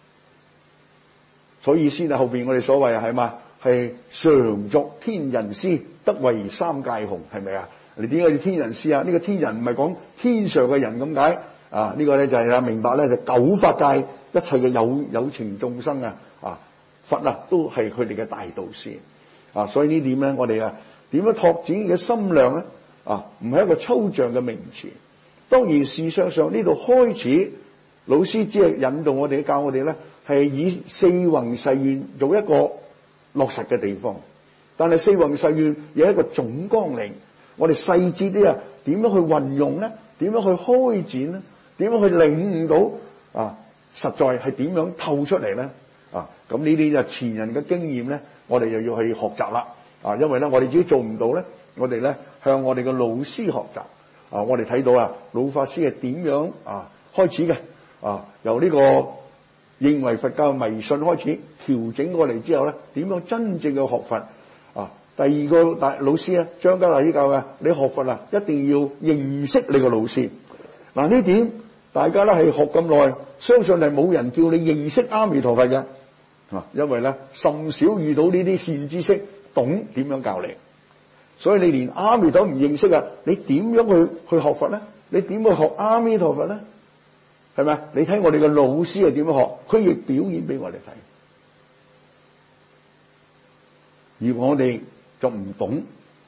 所以先後邊我哋所謂係嘛，係常作天人師，得為三界雄，係咪啊？你點解叫天人師啊？呢個天人唔係講天上嘅人咁解呢個咧就係明白咧，就九法界一切嘅有情眾生佛都係佢哋嘅大導師所以呢點咧，我哋點樣拓展嘅心量咧？唔係一個抽象嘅名詞。當然事實上呢度開始，老師只係引導我哋教我哋咧，係以四弘誓願做一個落實嘅地方。但係四弘誓願有一個總綱領，我哋細緻啲點樣去運用咧？點樣去開展咧？點樣去領悟到實在係點樣透出嚟咧？咁呢啲就前人嘅經驗咧，我哋又要去學習啦。因為咧我哋自己做唔到咧，我哋咧向我哋嘅老師學習。我哋睇到老法師係點樣開始嘅由呢個認為佛教迷信開始調整過嚟之後咧，點樣真正嘅學佛第二個大老師咧，張家大師教嘅，你學佛一定要認識你個老師。呢點大家咧係學咁耐，相信係冇人叫你認識阿彌陀佛嘅因為咧甚少遇到呢啲善知識懂點樣教你。所以你連阿彌陀唔認識你點樣去學佛咧？你點去學阿彌陀佛咧？係咪？你睇我哋嘅老師係點樣學，佢亦表演俾我哋睇，而我哋就唔懂，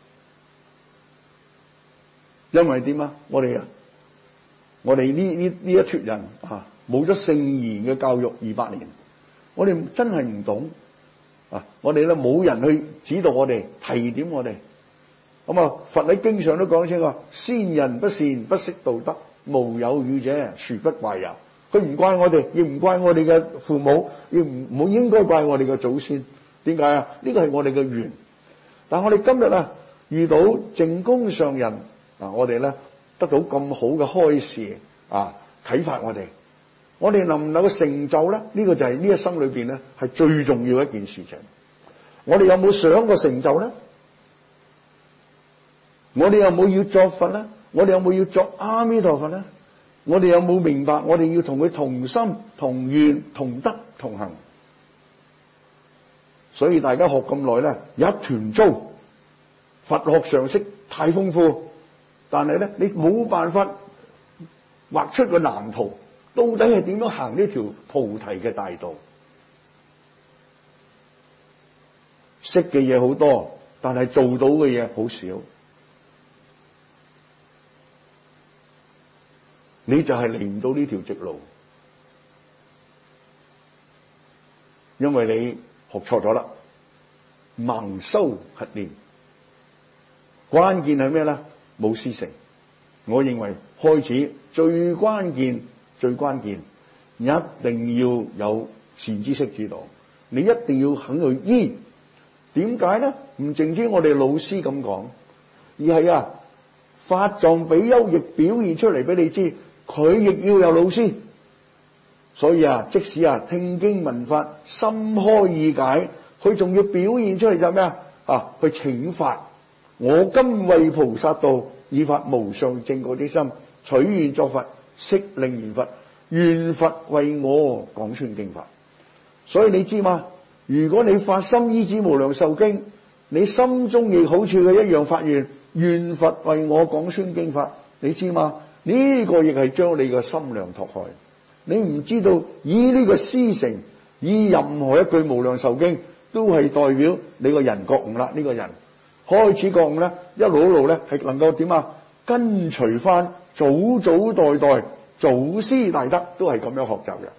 因為點我哋呢一撮人冇咗聖賢嘅教育200年，我哋真係唔懂我哋咧冇人去指導我哋，提點我哋。咁佛喺經上都講清楚，先人不善，不識道德，無有語者，殊不怪也。佢唔怪我哋，亦唔怪我哋嘅父母，亦唔應該怪我哋嘅祖先。點解呢個係我哋嘅緣。但我哋今日遇到淨空上人我哋咧得到咁好嘅開示啟發我哋，我哋能唔能夠成就咧？呢個就係呢一生裏邊咧係最重要一件事情。我哋有冇想過成就咧？我哋有冇要作佛咧？我哋有冇要作阿彌陀佛咧？我哋有冇明白我哋要同佢同心同願同德同行？所以大家學咁耐咧，一團糟，佛學常識太豐富，但係咧你冇辦法畫出個藍圖，到底係點樣行呢條菩提嘅大道？識嘅嘢好多，但係做到嘅嘢好少。你就係嚟唔到呢條直路，因為你學錯咗啦，盲修瞎練。 關鍵係咩咧？冇師承。我認為開始最關鍵，一定要有善知識指導，你一定要肯去醫。點解咧？唔淨止我哋老師咁講，而係法藏比丘亦表現出嚟俾你知，佢亦要有老師。所以即使聽經聞法心開意解，佢仲要表現出嚟就係咩去請法。我今為菩薩道，以發無上正覺之心，取願作佛，悉令願佛，願佛為我講宣經法。所以你知嘛？如果你發心依止無量壽經，你心中亦好似佢一樣發願，願佛為我講宣經法。你知嘛？呢個亦係將你嘅心量拓開。你唔知道以呢個師承，以任何一句無量壽經，都係代表你個人覺悟啦。呢個人開始覺悟咧，一路咧係能夠點跟隨翻祖祖代代祖師大德都係咁樣學習嘅。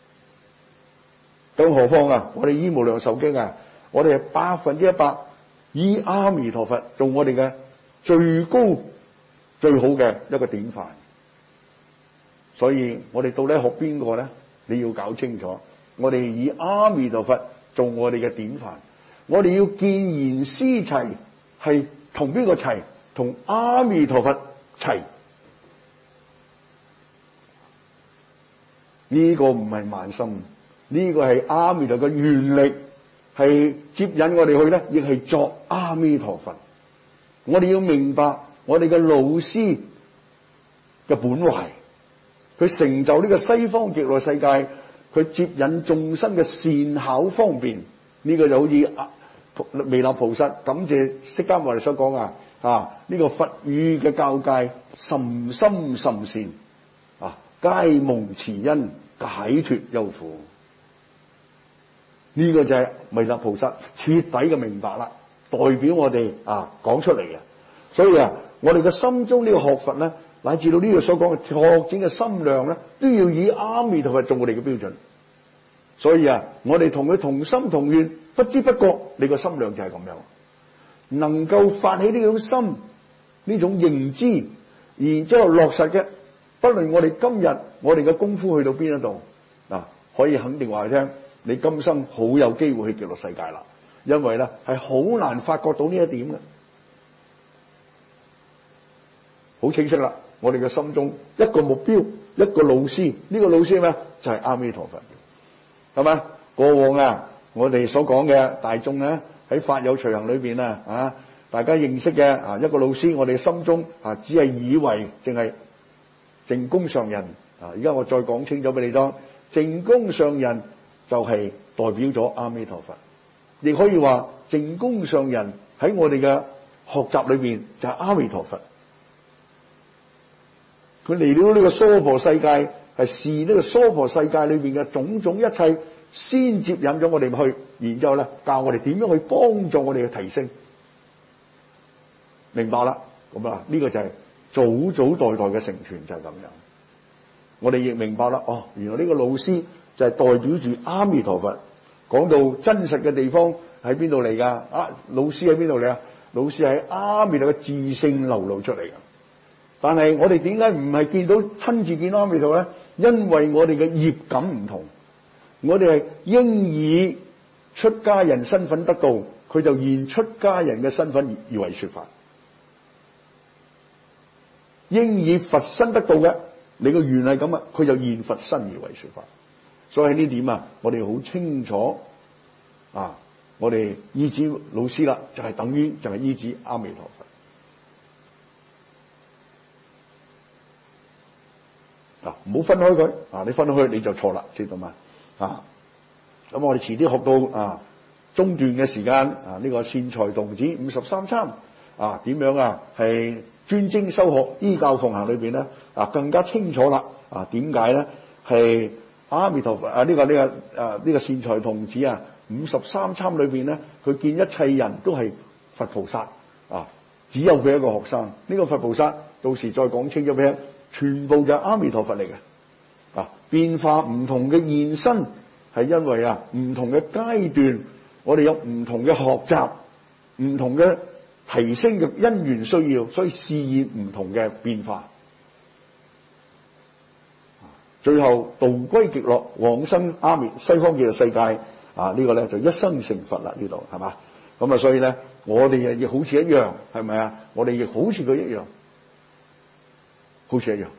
更何況我哋依無量壽經我哋係100%以阿彌陀佛做我哋嘅最高最好嘅一個典範。所以我哋到底學邊個咧？你要搞清楚。我哋以阿彌陀佛做我哋嘅典範，我哋要見賢思齊，係同邊個齊？同阿彌陀佛齊。呢個唔係慢心，呢個係阿彌陀嘅願力，係接引我哋去咧，亦係作阿彌陀佛。我哋要明白我哋嘅老師嘅本懷。佢成就呢個西方極樂世界，佢接引眾生嘅善巧方便，呢個就好似彌勒菩薩感謝釋迦牟尼所講呢個佛語嘅教誡甚深甚善皆蒙慈恩解脫憂苦。呢個就係彌勒菩薩徹底嘅明白啦，代表我哋講出嚟嘅。所以我哋嘅心中呢個學佛咧，乃至到呢個所講嘅拓展嘅心量咧，都要以阿彌陀佛做我哋嘅標準。所以我哋同佢同心同願，不知不覺你個心量就係咁樣，能夠發起呢種心，呢種認知，然之後落實嘅。不論我哋今日我哋嘅功夫去到邊一度可以肯定話你聽，你今生好有機會去極樂世界啦。因為咧係好難發覺到呢一點嘅，好清晰啦。我哋嘅心中一個目標，一個老師，呢個老師係咩？就係阿彌陀佛，係咪？過往我哋所講嘅大眾咧，喺法有隨行裏邊大家認識嘅一個老師，我哋心中只係以為淨係淨供上人而家我再講清楚俾你當，淨供上人就係代表咗阿彌陀佛，亦可以話淨供上人喺我哋嘅學習裏邊就係阿彌陀佛。佢嚟到呢個娑婆世界，係視呢個娑婆世界裏邊嘅種種一切，先接引咗我哋去，然之後咧教我哋點樣去幫助我哋嘅提升。明白啦？咁呢個就係祖祖代代嘅成全，就係咁樣。我哋亦明白啦，原來呢個老師就係代表住阿彌陀佛。講到真實嘅地方喺邊度嚟噶？老師喺邊度嚟啊？老師喺阿彌陀嘅自性流露出嚟噶。但係我哋點解唔係見到親自見阿彌陀咧？因為我哋嘅業感唔同，我哋係應以出家人身份得道，佢就現出家人嘅身份而為說法；應以佛身得道嘅，你個緣係咁佢就現佛身而為說法。所以喺呢點我哋好清楚我哋依止老師啦，就係等於就係依止阿彌陀佛。唔好分開佢，你分開你就錯啦，知道嘛？咁我哋遲啲學到中段嘅時間呢個善財童子53參點樣係專精修學依教奉行裏邊咧更加清楚啦。點解咧係阿彌陀佛呢個善財童子53參裏邊咧，佢見一切人都係佛菩薩只有佢一個學生。呢個佛菩薩到時再講清楚俾你，全部就係阿彌陀佛嚟嘅。變化唔同嘅現身，係因為唔同嘅階段，我哋有唔同嘅學習，唔同嘅提升嘅因緣需要，所以試驗唔同嘅變化，最後道歸極樂，往生阿彌西方極樂世界啊！呢個咧就一生成佛啦，呢度係嘛？咁啊，所以咧我哋亦好似一樣，係咪啊？我哋亦好似佢一樣，好似一樣。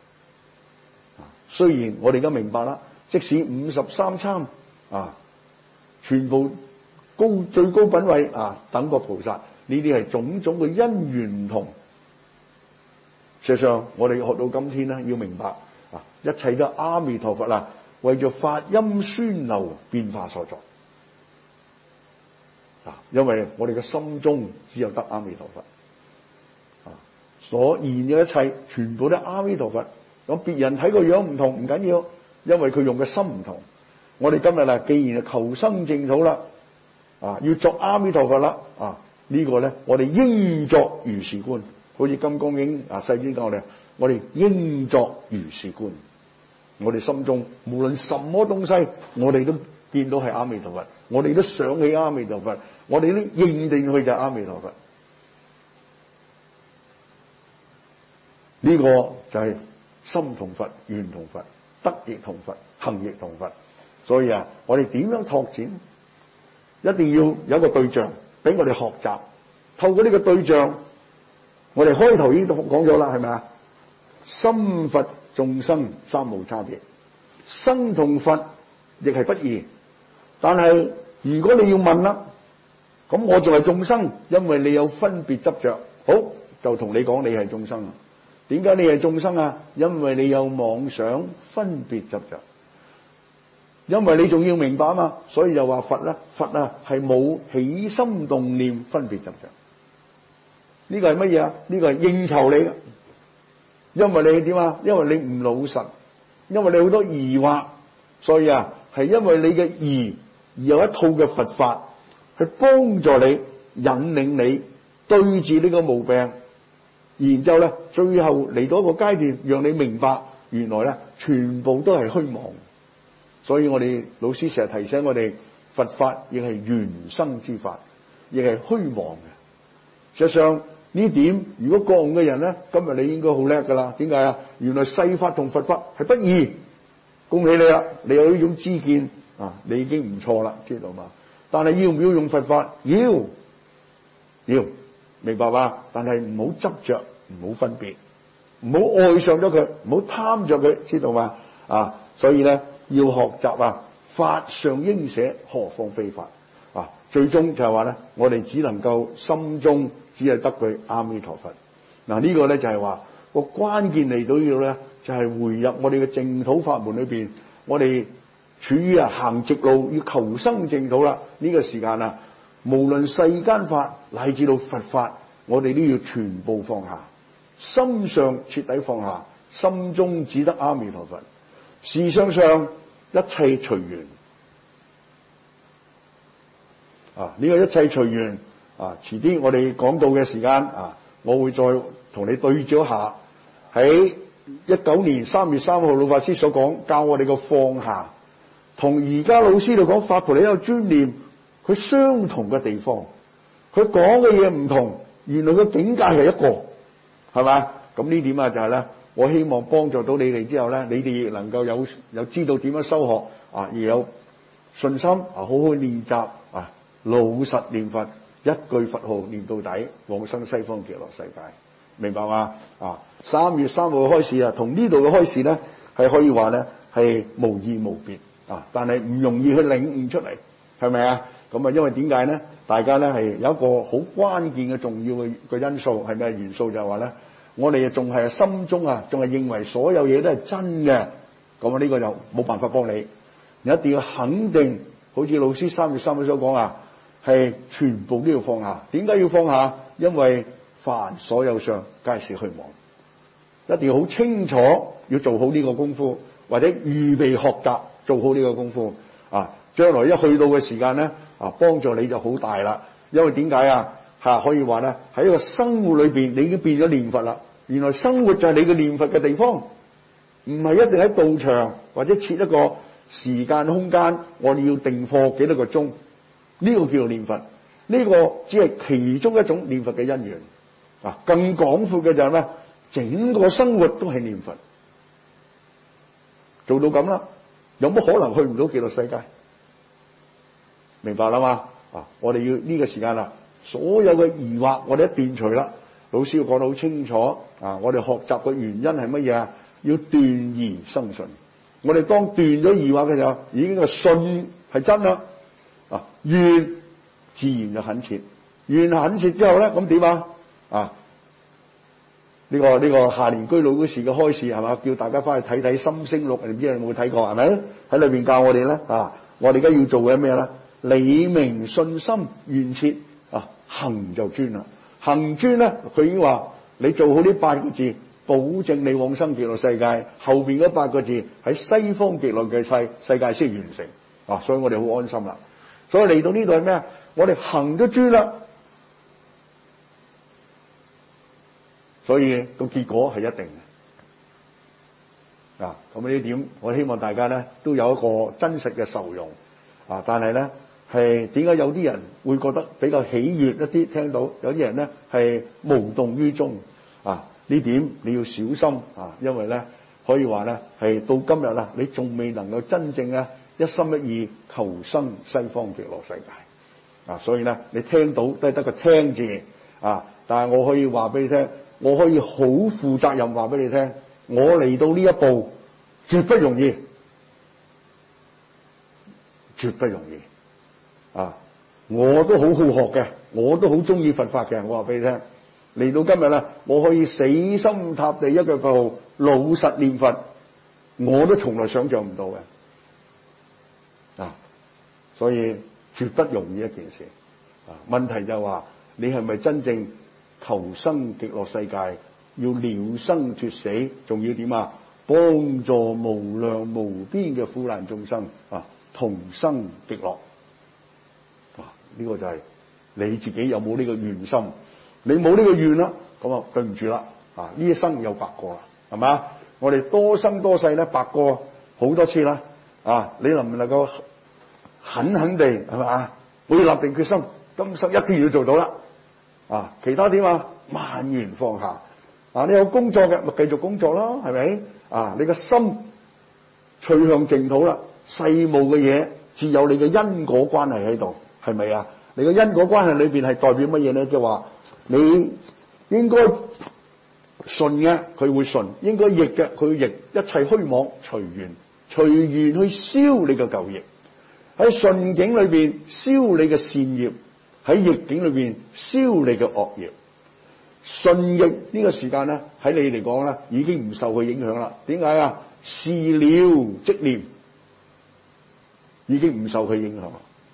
雖然我哋而家明白啦，即使53參啊，全部最高品位啊，等覺菩薩，呢啲係種種嘅因緣唔同。事實上，我哋學到今天咧，要明白啊，一切都阿彌陀佛啦，為咗發音宣流變化所作啊，因為我哋嘅心中只有得阿彌陀佛啊，所現嘅一切全部都係阿彌陀佛。咁別人睇個樣唔同唔緊要，因為佢用嘅心唔同。我哋今日啊，既然係求生淨土啦，啊，要作阿彌陀佛啦，啊，呢個咧，我哋應作如是觀。好似金剛經啊，世尊教我哋應作如是觀。我哋心中無論什麼東西，我哋都見到係阿彌陀佛，我哋都想起阿彌陀佛，我哋都認定佢就係阿彌陀佛。呢個就係心同佛，願同佛，德亦同佛，行亦同佛。所以啊，我哋點樣拓展？一定要有一個對象俾我哋學習。透過呢個對象，我哋開頭已經講咗啦，係咪啊？心佛眾生三無差別，生同佛亦係不異。但係如果你要問啦，咁我仲係眾生，因為你有分別執着，好，就同你講你係眾生。點解你係眾生啊？因為你有妄想分別執着，因為你仲要明白啊嘛，所以就話佛啦，佛啊係冇起心動念分別執着。呢個係乜嘢啊？呢個係應酬你嘅，因為你點啊？因為你唔老實，因為你好多疑惑，所以啊係因為你嘅疑而有一套嘅佛法去幫助你、引領你對治呢個毛病。然之後咧，最後嚟到一個階段，讓你明白原來咧全部都係虛妄。所以我哋老師成日提醒我哋，佛法亦係緣生之法，亦係虛妄嘅。實際上呢點，如果覺悟嘅人咧，今日你應該好叻噶啦。點解啊？原來世法同佛法係不異。恭喜你啦，你有呢種知見啊，你已經唔錯啦，知道嘛？但係要唔要用佛法？要。明白嘛？但係唔好執着，唔好分別，唔好愛上咗佢，唔好貪着佢，知道嘛？啊，所以咧要學習啊，法上應捨，何況非法啊？最終就係話咧，我哋只能夠心中只係得佢阿彌陀佛。嗱，呢個咧就係話個關鍵嚟到呢度咧，就係回入我哋嘅淨土法門裏邊，我哋處於行直路，要求生淨土啦。呢個時間啊，無論世間法乃至到佛法，我哋都要全部放下，心上徹底放下，心中只得阿彌陀佛。事相上一切隨緣啊！呢個一切隨緣啊，遲啲我哋講到嘅時間啊，我會再同你對照一下喺19年3月3號老法師所講教我哋個放下，同而家老師度講發菩提一個專念，佢相同嘅地方，佢講嘅嘢唔同，原來個境界係一個，係咪？咁呢點啊就係咧，我希望幫助到你哋之後咧，你哋亦能夠有知道點樣修學啊，而有信心啊，好好練習啊，老實念佛，一句佛號念到底，往生西方極樂世界，明白嘛？啊，3月3號開始啊，同呢度嘅開始咧，係可以話咧係無異無別啊，但係唔容易去領悟出嚟，係咪啊？咁啊，因為點解咧？大家咧係有一個好關鍵嘅重要嘅因素，係咩元素？就係話咧，我哋仲係心中啊，仲係認為所有嘢都係真嘅，咁啊呢個就冇辦法幫你。你一定要肯定，好似老師3月3號所講啊，係全部都要放下。點解要放下？因為凡所有相，皆是虛妄。一定要好清楚，要做好呢個功夫，或者預備學習做好呢個功夫啊。將來一去到嘅時間咧，啊，幫助你就好大啦。因為點解啊？可以話咧，喺一個生活裏邊，你已經變咗念佛啦。原來生活就係你嘅念佛嘅地方，唔係一定喺道場或者設一個時間空間，我哋要定課幾多個鐘，呢個叫做念佛。 呢個只係其中一種念佛嘅因緣啊，更廣闊嘅就係咩？整個生活都係念佛，做到咁啦，有乜可能去唔到極樂世界？明白啦嘛？啊，我哋要呢個時間啦，所有嘅疑惑我哋一斷除啦。老師要講得好清楚啊！我哋學習嘅原因係乜嘢啊？要斷疑生信。我哋當斷咗疑惑嘅時候，已經個信係真啦。啊，願自然就懇切，願懇切之後咧，咁點啊？啊，呢個下年居老嗰時嘅開示係嘛？叫大家翻去睇睇《心聲錄》，唔知你有冇睇過？係咪？喺裏邊教我哋咧啊！我哋而家要做嘅咩咧？理明信心願切啊，行就專啦。行專咧，佢已經話你做好呢8個字，保證你往生極樂世界。後邊嗰8個字喺西方極樂嘅世界先完成啊！所以我哋好安心啦。所以嚟到呢度係咩啊？我哋行咗專啦，所以個結果係一定嘅啊！咁呢點我希望大家咧都有一個真實嘅受用啊！但係咧。係點解有啲人會覺得比較喜悅一啲？聽到有啲人咧係無動於衷啊！呢點你要小心啊！因為咧可以話咧係到今日啦，你仲未能夠真正咧一心一意求生西方極樂世界啊！所以咧你聽到都係得個聽字啊！但係我可以話俾你聽，我可以好負責任話俾你聽，我嚟到呢一步絕不容易，絕不容易。啊！我都好好學嘅，我都好中意佛法嘅。我話俾你聽，嚟到今日啦，我可以死心塌地一腳腳老實念佛，我都從來想象唔到嘅。啊！所以絕不容易一件事。啊！問題就係話你係咪真正求生極樂世界，要了生脫死，仲要點啊？幫助無量無邊嘅苦難眾生啊，同生極樂。呢個就係你自己有冇呢個願心？你冇呢個願啦，咁啊對唔住啦，啊呢一生又白過啦，係嘛？我哋多生多世咧白過好多次啦，啊你能唔能夠狠狠地係咪啊？會立定決心，今生一定要做到啦，啊其他點啊？萬緣放下，啊你有工作嘅咪繼續工作咯，係咪？啊你個心趨向淨土啦，世務嘅嘢只有你嘅因果關係喺度。係咪啊？你個因果關係裏邊係代表乜嘢咧？即係話你應該順嘅，佢會順；應該逆嘅，佢會逆。一切虛妄隨緣，隨緣去消你嘅舊業。喺順境裏邊消你嘅善業，喺逆境裏邊消你嘅惡業。順逆呢個時間咧，喺你嚟講咧，已經唔受佢影響啦。點解啊？事了即念，已經唔受佢影響啦。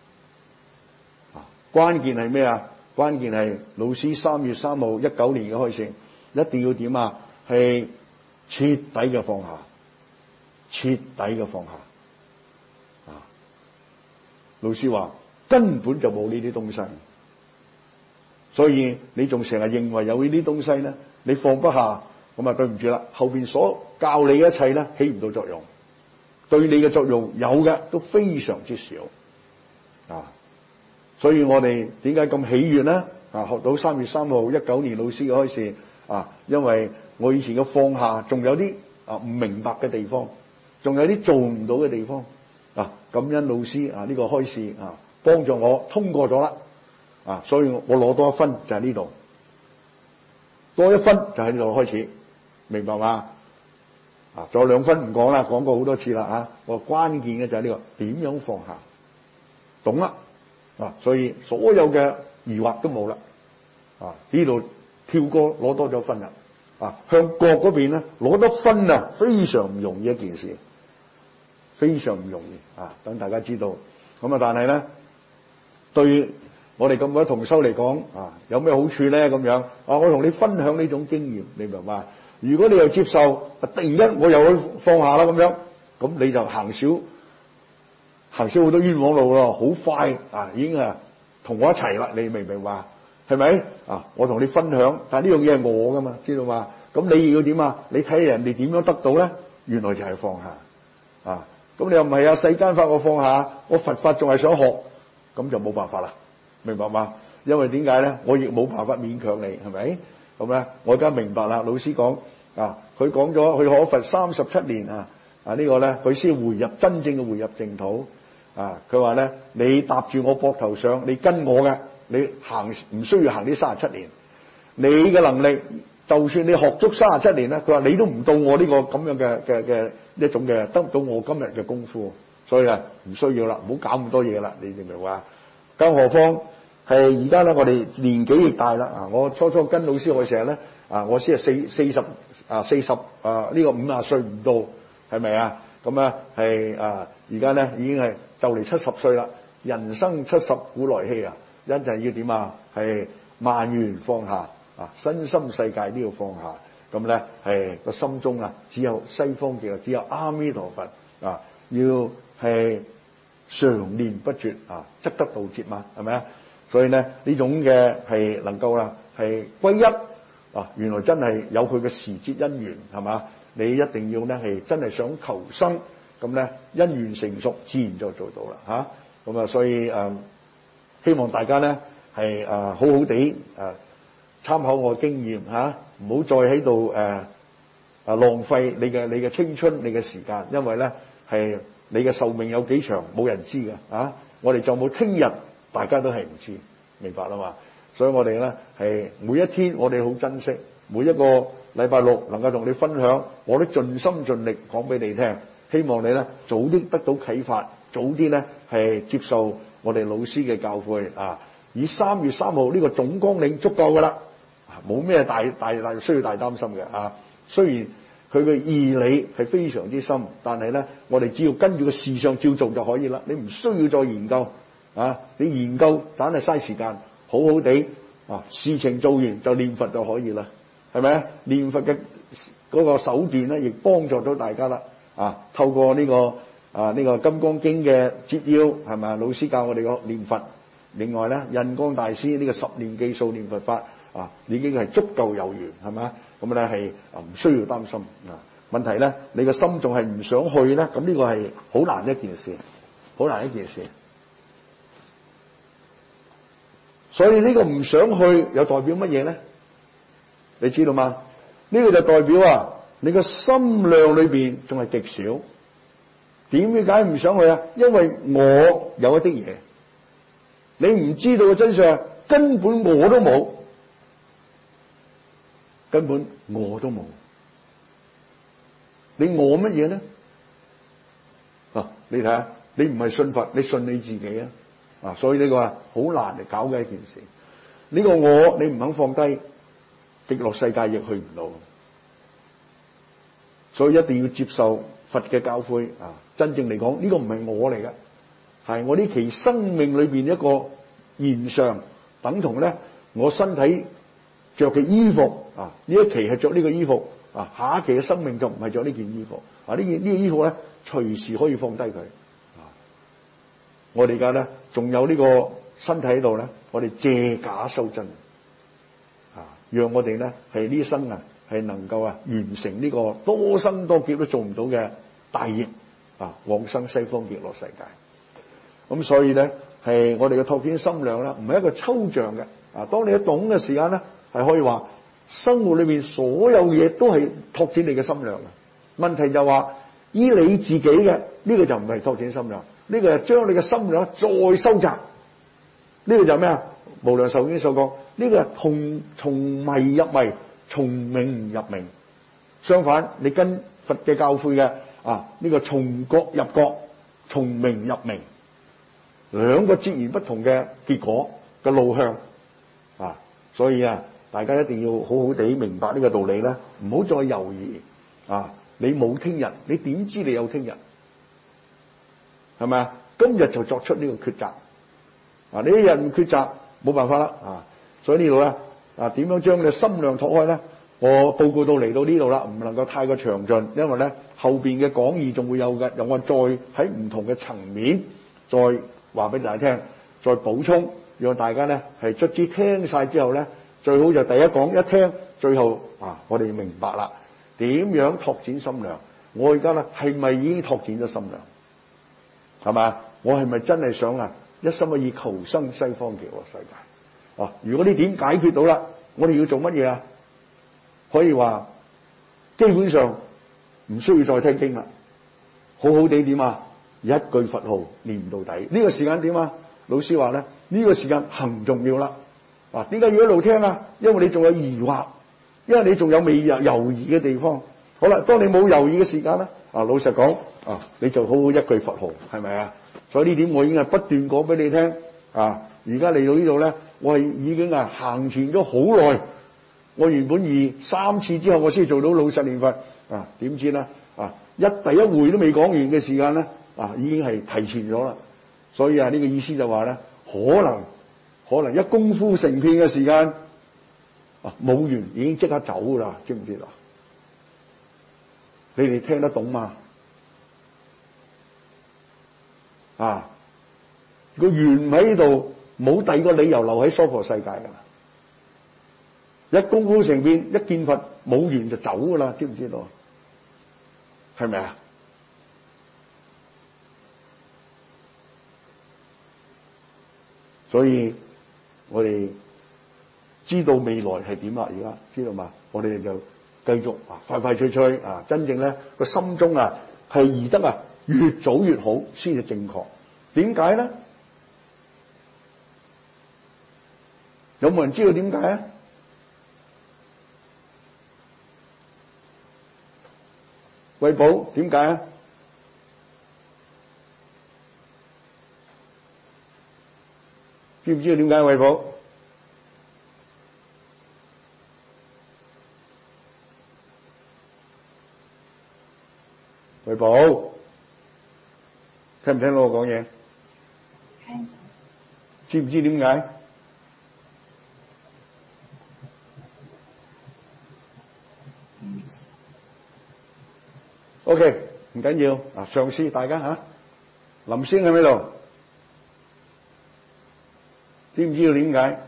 關鍵係咩啊？關鍵係老師3月3號19年嘅開示，一定要點啊？係徹底嘅放下，徹底嘅放下。啊，老師話根本就冇呢啲東西，所以你仲成日認為有呢啲東西咧，你放不下，咁啊對唔住啦，後邊所教你嘅一切咧起唔到作用，對你嘅作用有嘅都非常之少啊。所以我哋點解咁喜悅咧？啊，學到3月3號19年老師嘅開示啊，因為我以前嘅放下仲有啲唔明白嘅地方，仲有啲做唔到嘅地方啊。感恩老師啊呢個開示啊，幫助我通過咗啦啊，所以我攞多1分就係呢度，多1分就喺呢度開始，明白嘛？啊，仲有2分唔講啦，講過好多次啦啊。我關鍵嘅就係呢個點樣放下，懂啦。啊，所以所有嘅疑惑都冇啦，啊呢度跳過攞多咗分啦，啊向國嗰邊咧攞多分啊，非常唔容易一件事，非常唔容易啊！等大家知道，咁啊，但係咧對我哋咁多同修嚟講啊，有咩好處咧？咁樣啊，我同你分享呢種經驗，你明白？如果你又接受，突然間我又去放下啦，咁樣，咁你就行少好多冤枉路咯，好快啊，已經同我一齊啦，你明唔明白？係咪啊？我同你分享，但係呢樣嘢係我噶嘛，知道嘛？咁你要點啊？你睇人哋點樣得到咧？原來就係放下啊！咁你又唔係啊？世間法我放下，我佛法仲係想學，咁就冇辦法啦。 明白嗎？因為點解咧？我亦冇辦法勉強你，係咪？咁咧，我而家明白啦。老師講佢講咗佢可罰37年呢個咧，佢先回入真正嘅回入淨土佢話咧，你搭住我膊頭上，你跟我嘅，你行唔需要行呢37年，你嘅能力就算你學足37年咧，佢話你都唔到我呢個咁樣嘅一種嘅得到我今日嘅功夫，所以唔需要啦，唔好搞咁多嘢啦，你明唔明話？更何況係而家咧，我哋年紀亦大啦我初初跟老師我成日咧我先係40呢個50歲唔到，係咪啊？咁係而家咧已經係就嚟70歲啦。人生70古來稀一陣要點係萬緣放下身心世界都要放下。咁咧係個心中只有西方極樂，只有阿彌陀佛要係常念不絕則得道節嘛，係咪啊？所以咧呢種嘅係能夠係歸一原來真係有佢嘅時節因緣，係嘛？你一定要咧係真係想求生，咁咧因緣成熟，自然就做到啦咁所以希望大家咧係好好地參考我經驗唔好再喺度浪費你嘅青春、你嘅時間，因為咧係你嘅壽命有幾長，冇人知㗎我哋就冇聽日，大家都係唔知，明白啦嘛？所以我哋咧係每一天，我哋好珍惜每一個禮拜六能夠同你分享，我都盡心盡力講俾你聽。希望你咧早啲得到啟發，早啲咧係接受我哋老師嘅教誨以3月3號呢個總綱領足夠噶啦，冇咩大需要大擔心嘅雖然佢嘅義理係非常之深，但係咧我哋只要跟住個事上照做就可以啦。你唔需要再研究你研究盞係嘥時間，好好地事情做完就念佛就可以啦，係咪？念佛嘅嗰個手段咧，亦幫助到大家啦透過呢個金剛經嘅節要，係咪？老師教我哋個念佛，另外咧印光大師呢個10念計數念佛法已經係足夠有緣，係咪？咁咧係唔需要擔心問題咧，你個心仲係唔想去咧，咁呢個係好難一件事，好難一件事。所以呢個唔想去又代表乜嘢咧？你知道嗎？呢個就代表你個心量裏邊仲係極少。點解唔想去因為我有一啲嘢，你唔知道嘅真相，根本我都冇，根本我都冇。你我乜嘢咧？你睇下，你唔係信佛，你信你自己所以呢個好難嚟搞嘅一件事。呢個我你唔肯放低，極樂世界亦去唔到。所以一定要接受佛嘅教誨真正嚟講，呢個唔係我嚟嘅，係我呢期生命裏邊一個現象，等同咧我身體着嘅衣服呢一期係着呢個衣服下一期嘅生命就唔係着呢件衣服呢件衣服咧隨時可以放低佢我哋而家咧仲有呢個身體喺度咧，我哋借假修真讓我哋咧係呢生係能夠完成呢個多生多劫都做唔到嘅大業往生西方極樂世界。咁所以咧係我哋嘅拓展心量咧，唔係一個抽象嘅當你一懂嘅時間咧，係可以話生活裏面所有嘢都係拓展你嘅心量嘅。問題就話依你自己嘅呢個就唔係拓展心量，呢個係將你嘅心量再收窄。呢個就係咩無量壽經所講，呢個係從迷入迷，從明入明。相反，你跟佛嘅教誨嘅呢個從覺入覺，從明入明，兩個截然不同嘅結果嘅路向所以大家一定要好好地明白呢個道理咧，唔好再猶豫你冇聽日，你點知你有聽日？係咪啊？今日就作出呢個抉擇你一日唔抉擇，冇辦法啦所以呢度咧點樣將你嘅心量拓開咧？我報告到嚟到呢度啦，唔能夠太過詳盡，因為咧後邊嘅講義仲會有嘅，由我再喺唔同嘅層面再話俾大家聽，再補充，讓大家咧係卒之聽晒之後咧，最好就第一講一聽，最後我哋明白啦，點樣拓展心量？我而家咧係咪已經拓展咗心量？係咪？我係咪真係想一心一意求生西方極樂世界。如果呢點解決到啦，我哋要做乜嘢啊？可以話基本上唔需要再聽經啦，好好地點啊，一句佛號念到底。呢個時間點啊？老師話咧，呢個時間行重要啦。點解要一路聽啊？因為你仲有疑惑，因為你仲有未猶豫嘅地方。好啦，當你冇猶豫嘅時間咧，老實講你就好好一句佛號，係咪啊？所以呢點我已經係不斷講俾你聽。而家嚟到呢度咧，我係已經行前咗好耐。我原本3次之後我先做到老實念佛。點知咧第一回都未講完嘅時間咧已經係提前咗啦。所以呢個意思就話咧，可能一功夫成片嘅時間冇完已經即刻走噶啦，知唔知道？你哋聽得懂嘛？個緣喺度，冇第二個理由留喺娑婆世界噶啦。一功夫成片，一見佛冇緣就走噶啦，知唔知道？係咪啊？所以我哋知道未來係點啦，而家知道嘛？我哋就繼續快快脆脆真正咧個心中係宜得越早越好先至正確。點解咧？有冇人知道點解啊？慧寶，點解啊？知唔知道點解？慧寶，慧寶，聽唔聽到我講嘢？聽。知唔知點解？OK， 唔緊要。上司大家林先喺咪度？知唔知道點解？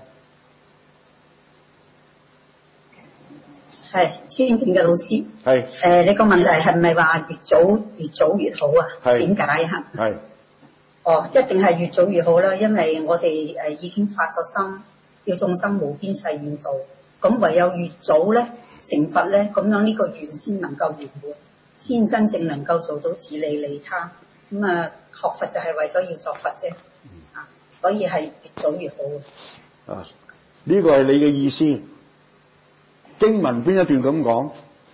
係尊敬嘅老師。
係。
你個問題係咪話越早越好啊？係。點解啊？係。一定係越早越好啦，因為我哋已經發咗心，要眾生無邊誓願度。咁唯有越早咧成佛咧，咁樣呢個願先能夠圓滿，先真正能夠做到自利利他。咁學佛就係為咗要作佛啫。所以係越早越好。
呢個係你嘅意思。經文邊一段咁講？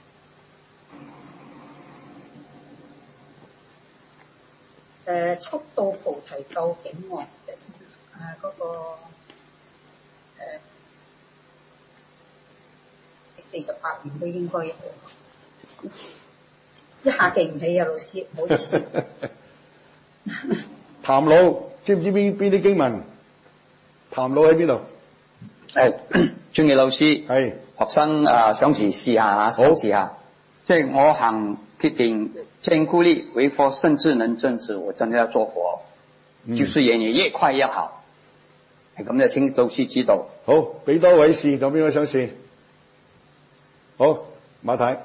速到菩提究竟岸嘅先。嗰個48年都應該有。一下記唔起啊，老師，唔好意思。
談路。知唔知邊啲經文？談路喺邊度？
尊敬老師，係學生想試下，即係我行決定堅固力為佛，甚至能正直，我真的要做佛，就是越快越好。係咁就請老師指導。
好，俾多位試，仲有邊位想試？好，馬太。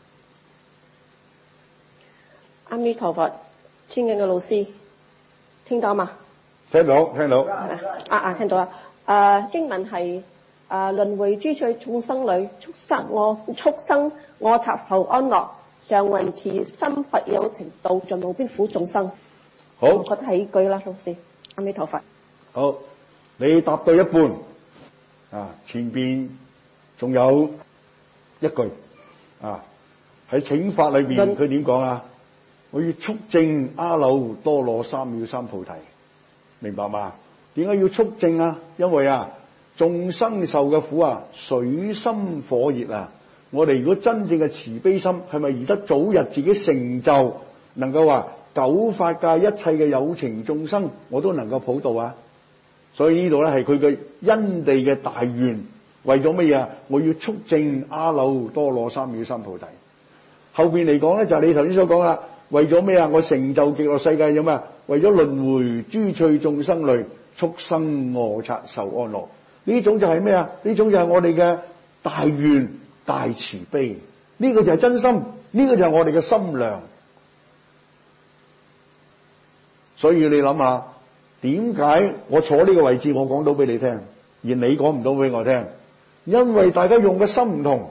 阿彌陀佛，尊敬嘅老師，聽到嘛？
聽到。聽到啦。
經文係輪迴諸趣眾生裏，畜生我賊受安樂，常雲慈心佛有情，度盡無邊苦眾生。
好，
我覺得係呢句啦，老師。阿彌陀佛。
好，你答到一半，前邊仲有一句，喺請法裏邊佢點講啊？我要速證阿耨多羅三藐三菩提。明白嘛？點解要速證啊？因為眾生受嘅苦水深火熱我哋如果真正嘅慈悲心，係咪宜得早日自己成就，能夠話九法界一切嘅有情眾生，我都能夠普渡啊？所以呢度咧係佢嘅因地嘅大願，為咗乜嘢？我要速證阿耨多羅三藐三菩提。後邊嚟講咧就係你頭先所講啦。為咗咩我成就極樂世界有咩？為咗輪迴諸趣眾生類，畜生我賊受安樂。呢種就係咩啊？呢種就係我哋嘅大願大慈悲。呢個就係真心，呢個就係我哋嘅心量。所以你諗下， 點解我坐呢個位置我講到俾你聽，而你講唔到俾我聽？因為大家用嘅心唔同，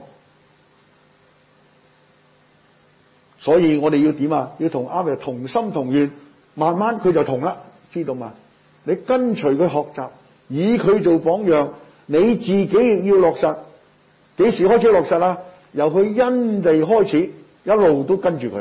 所以我哋要點啊？要同阿們同心同願，慢慢佢就同啦，知道嘛？你跟隨佢學習，以佢做榜樣，你自己亦要落實。幾時開始落實啊？由佢因地開始，一路都跟住佢。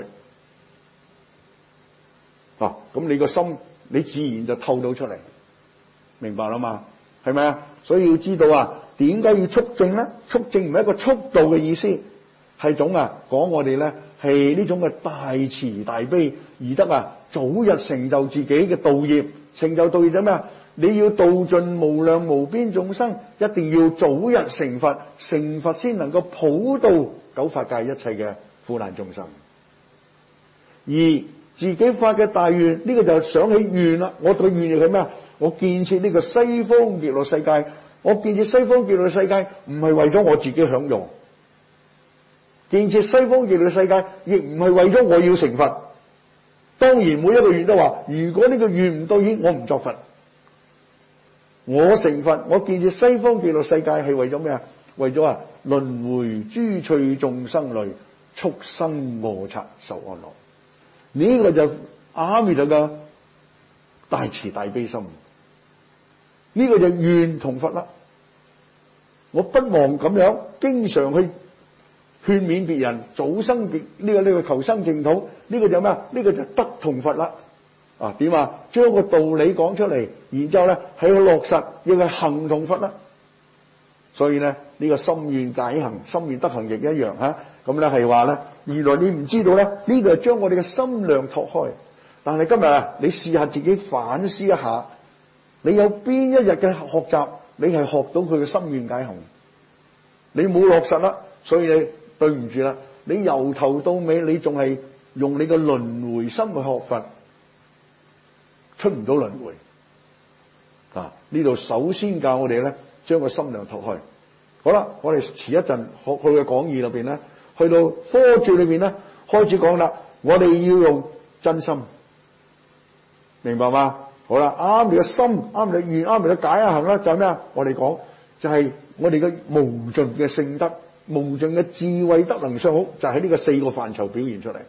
咁你個心，你自然就透到出嚟，明白啦嘛？係咪啊？所以要知道啊，點解要促進咧？促進唔係一個速度嘅意思，係種講我哋咧係呢種嘅大慈大悲，而得早日成就自己嘅道業。成就道業就咩啊？你要度盡無量無邊眾生，一定要早日成佛，成佛先能夠普渡九法界一切嘅苦難眾生。而自己發嘅大願，呢個就想起願啦。我對願係咩啊？我建設呢個西方極樂世界，我建設西方極樂世界唔係為咗我自己享用，建設西方極樂世界亦唔係為咗我要成佛。當然每一個願都話，如果呢個願唔到現，我唔作佛。我成佛，我建設西方極樂世界係為咗咩啊？為咗輪迴諸趣眾生類，速生餓賊受安樂。呢個就阿彌陀嘅大慈大悲心，呢個就願同佛啦。我不忘咁樣，經常去勸勉別人早生呢個求生淨土，呢個就咩啊？呢個就德同佛啦。點啊？將個道理講出嚟，然之後咧喺佢落實，要係行同佛啦。所以咧呢個心願解行、心願德行亦一樣吓。咁咧係話咧，原來你唔知道咧，呢個係將我哋嘅心量拓開。但係今日你試下自己反思一下，你有邊一日嘅學習，你係學到佢嘅心願解行？你冇落實啦，所以你對唔住啦，你由頭到尾你仲係用你嘅輪迴心去學佛，出唔到輪迴。呢度首先教我哋咧，將個心量拓開。好啦，我哋遲一陣學佢嘅講義裏邊咧，去到科注裏邊咧，開始講啦。我哋要用真心，明白嗎？好啦，啱你嘅心，啱你嘅願，啱你嘅解行啦，就係咩啊？我哋講就係我哋嘅無盡嘅聖德、無盡嘅智慧德能相好，就喺呢個4個範疇表現出嚟。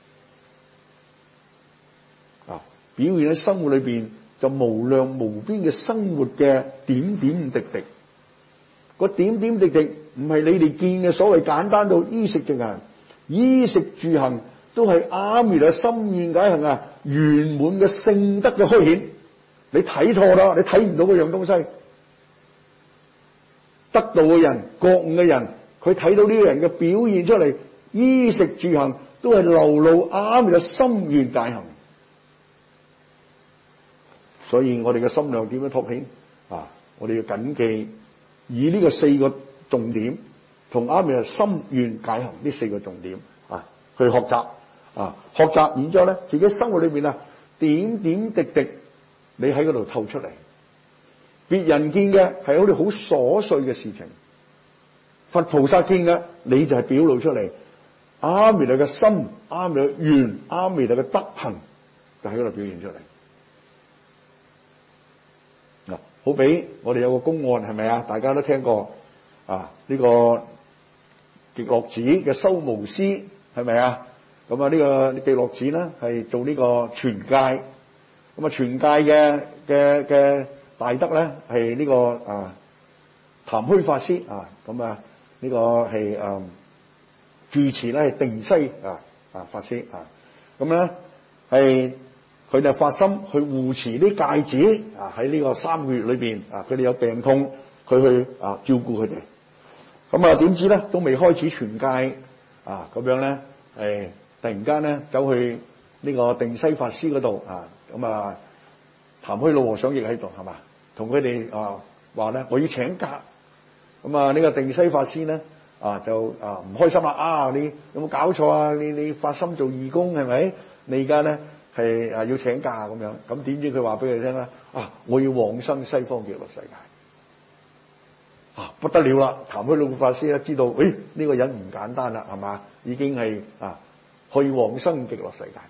表現喺生活裏邊就無量無邊嘅生活嘅點點滴滴。個點點滴滴唔係你哋見嘅所謂簡單到衣食住行，衣食住行都係阿彌陀心願解行圓滿嘅聖德嘅開顯。你睇錯啦，你睇唔到嗰樣東西。得道嘅人、覺悟嘅人，佢睇到呢個人嘅表現出嚟，衣食住行都係流露阿彌陀心願解行。所以我哋嘅心量點樣拓顯？我哋要謹記。以呢個4個重點同阿彌陀心願解行呢4個重點去學習學習，然之後咧自己生活裏邊點點滴滴你喺嗰度透出嚟。別人見嘅係好似好瑣碎嘅事情，佛菩薩見嘅你就係表露出嚟。阿彌陀嘅心、阿彌陀願、阿彌陀嘅德行就喺嗰度表現出嚟。好比我哋有個公案係咪啊？大家都聽過呢個極樂寺嘅修無師係咪啊？咁呢個極樂寺咧係做呢個傳戒，咁傳戒嘅大德咧係呢個倓虛法師咁呢個係住持咧係定西法師咁咧係。佢哋發心去護持啲戒子喺呢個3個月裏邊佢哋有病痛，佢去照顧佢哋。咁點知咧都未開始傳戒咁樣咧，突然間咧走去呢個定西法師嗰度咁倓虛老和尚亦喺度係嘛，同佢哋話咧我要請假。咁呢個定西法師咧就唔開心啦。你有冇搞錯啊？你發心做義工係咪？你而家咧係要請假咁樣，咁點知佢話俾佢聽咧？我要往生西方極樂世界。不得了啦！倓虛老法師咧知道，呢個人唔簡單啦，係嘛？已經係可以往生極樂世界。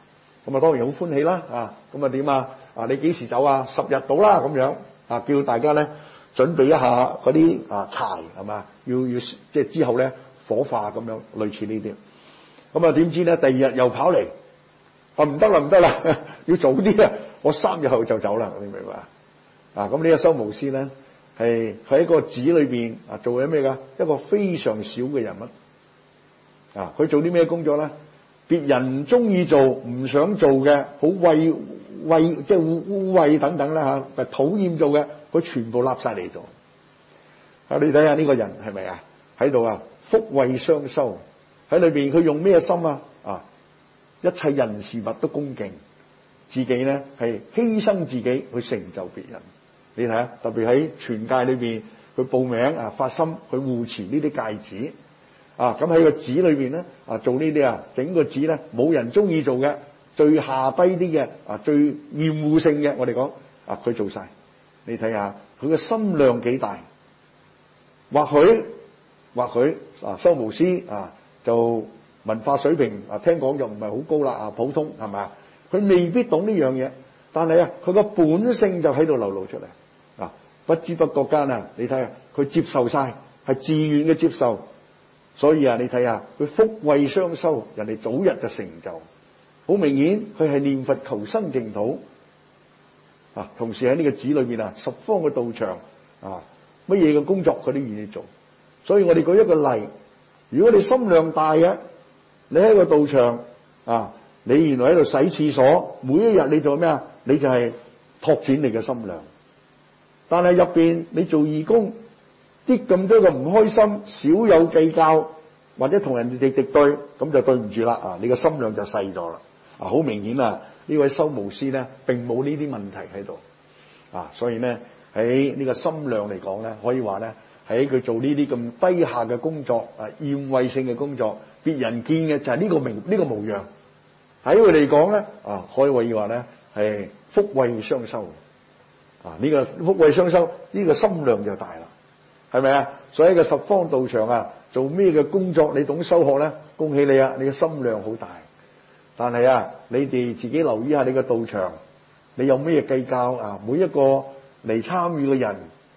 咁啊當然好歡喜啦，咁啊點啊？你幾時走啊？10日到啦咁樣，叫大家咧準備一下嗰啲柴係嘛，要即係之後咧火化咁樣，類似呢啲。咁啊點知咧第二日又跑嚟，唔得啦，要早啲啊！我3日後就走啦，你明白？咁呢個修牧師咧係佢喺個寺裏邊做緊咩㗎？一個非常小嘅人物。佢做啲咩工作咧？別人唔中意做、唔想做嘅，好即係污穢等等啦嚇，討厭做嘅，佢全部立晒嚟做。你睇下呢個人係咪喺度福慧雙修喺裏邊，佢用咩心一切人事物都恭敬，自己咧係犧牲自己去成就別人。你睇下，特別喺傳戒裏邊，佢報名發心去護持呢啲戒指。咁喺個寺裏邊咧做呢啲整個寺咧冇人中意做嘅，最下低啲嘅最厭惡性嘅，我哋講佢做晒。你睇下佢嘅心量幾大。或許修牧師就文化水平聽講就唔係好高啦，普通係咪？佢未必懂呢樣嘢，但係佢個本性就喺度流露出嚟。不知不覺間你睇下佢接受晒，係自願嘅接受。所以你睇下佢福慧雙修，人哋早日就成就。好明顯佢係念佛求生淨土。同時喺呢個寺裏邊十方嘅道場乜嘢嘅工作佢都願意做。所以我哋舉一個例，如果你心量大嘅，你喺個道場你原來喺度洗廁所，每一日你做咩你就係拓展你嘅心量。但係入邊你做義工，啲咁多嘅唔開心，少有計較，或者同人哋敵對，咁就對唔住啦。你個心量就細咗啦。好明顯呢位修牧師咧並冇呢啲問題喺度。所以咧喺呢個心量嚟講咧，可以話咧喺佢做呢啲咁低下嘅工作，厭惡性嘅工作，別人見嘅就係呢個模樣。喺佢嚟講咧，可以話咧係福慧雙修。呢個福慧雙修，呢個心量就大啦，係咪所以個十方道場做咩嘅工作，你懂修學咧，恭喜你你嘅心量好大。但係你哋自己留意下你嘅道場，你有咩計較每一個嚟參與嘅人，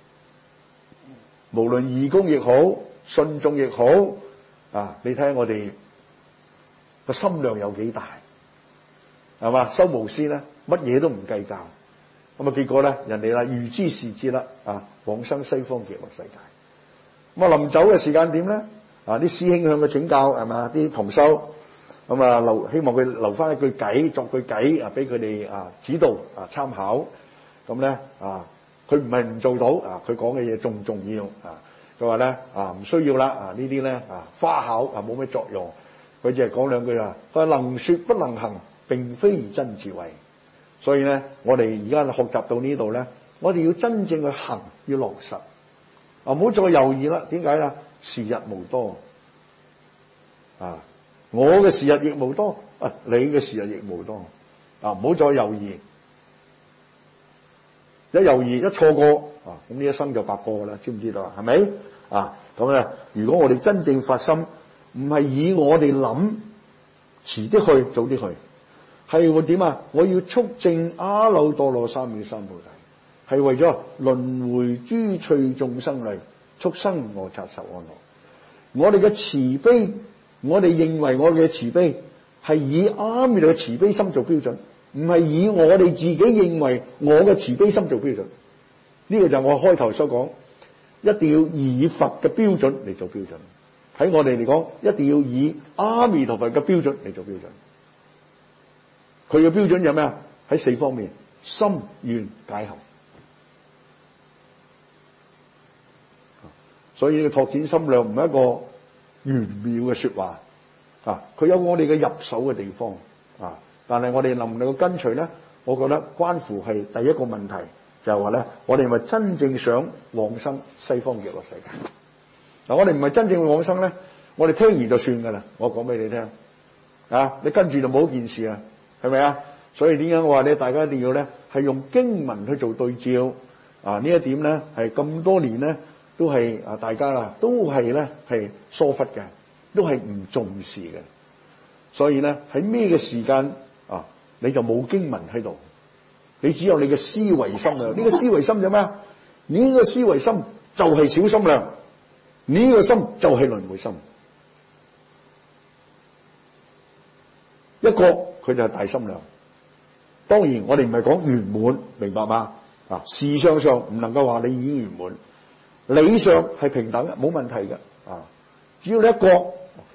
無論義工亦好，信眾亦好你睇下我哋個心量有幾大，係嘛？修牧師咧乜嘢都唔計較。咁結果咧，人哋預知時至啦，往生西方極樂世界。咁臨走嘅時間點咧，啲師兄向佢請教係嘛？啲同修咁希望佢留翻一句偈，作句偈俾佢哋指導參考。咁咧佢唔係唔做到佢講嘅嘢重唔重要佢話咧唔需要啦，呢啲咧花巧冇咩作用。佢淨係講兩句佢話能說不能行，並非真智慧。所以咧，我哋而家學習到呢度咧，我哋要真正去行，要落實。唔好再猶豫啦。點解時日無多我嘅時日亦無多你嘅時日亦無多唔好再猶豫。一猶豫一錯過咁呢一生就白過啦，知唔知道係咪咁咧？如果我哋真正發心，唔係以我哋諗遲啲去，早啲去。係會點我要速證阿耨多羅三藐三菩提，係為咗輪迴諸趣眾生類，速生我剎受安樂。我哋嘅慈悲，我哋認為我哋嘅慈悲係以阿彌陀嘅慈悲心做標準，唔係以我哋自己認為我嘅慈悲心做標準。呢個就係我開頭所講，一定要以佛嘅標準嚟做標準。喺我哋嚟講，一定要以阿彌陀佛嘅標準嚟做標準。佢嘅標準有咩喺4方面：心、願、解、行。所以呢個拓展心量唔係一個玄妙嘅說話佢有我哋嘅入手嘅地方但係我哋能唔能夠跟隨咧？我覺得關乎係第一個問題，就係話咧，我哋係咪真正想往生西方極樂世界？我哋唔係真正往生咧，我哋聽完就算噶啦。我講俾你聽你跟住就冇件事係咪所以點解我話咧，大家一定要咧係用經文去做對照呢一點咧係咁多年咧都係大家都係咧係疏忽嘅，都係唔重視嘅。所以咧喺咩嘅時間你就冇經文喺度，你只有你嘅思維心量。呢個思維心就咩啊？呢個思維心就係小心量，呢個心就係輪迴心。一個佢就係大心量。當然我哋唔係講圓滿，明白嗎？事相上唔能夠話你已經圓滿，理上係平等嘅，冇問題嘅。只要你一個，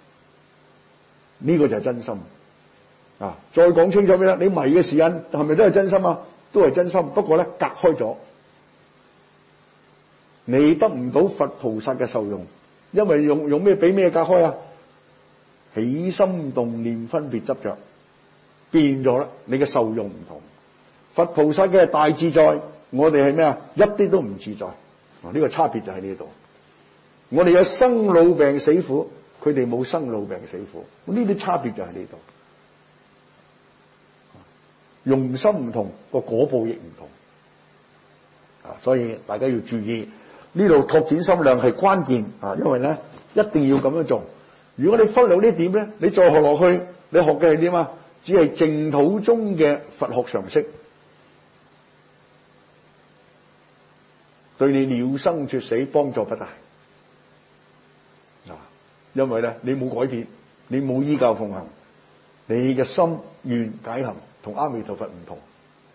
呢個就係真心。再講清楚啲啦，你迷嘅時間係咪都係真心啊？都係真心，不過咧隔開咗，你得唔到佛菩薩嘅受用，因為用咩俾咩隔開啊？起心動念分別執着變咗啦，你嘅受用唔同。佛菩薩嘅大自在，我哋係咩啊？一啲都唔自在。呢個差別就喺呢度。我哋有生老病死苦，佢哋冇生老病死苦，呢啲差別就喺呢度。用心唔同，個果報亦唔同。所以大家要注意呢度拓展心量係關鍵。因為咧一定要咁樣做。如果你忽略呢點咧，你再學落去，你學嘅係點啊？只係淨土中嘅佛學常識，對你了生脫死幫助不大。因為咧你冇改變，你冇依教奉行，你嘅心願解行同阿彌陀佛唔同。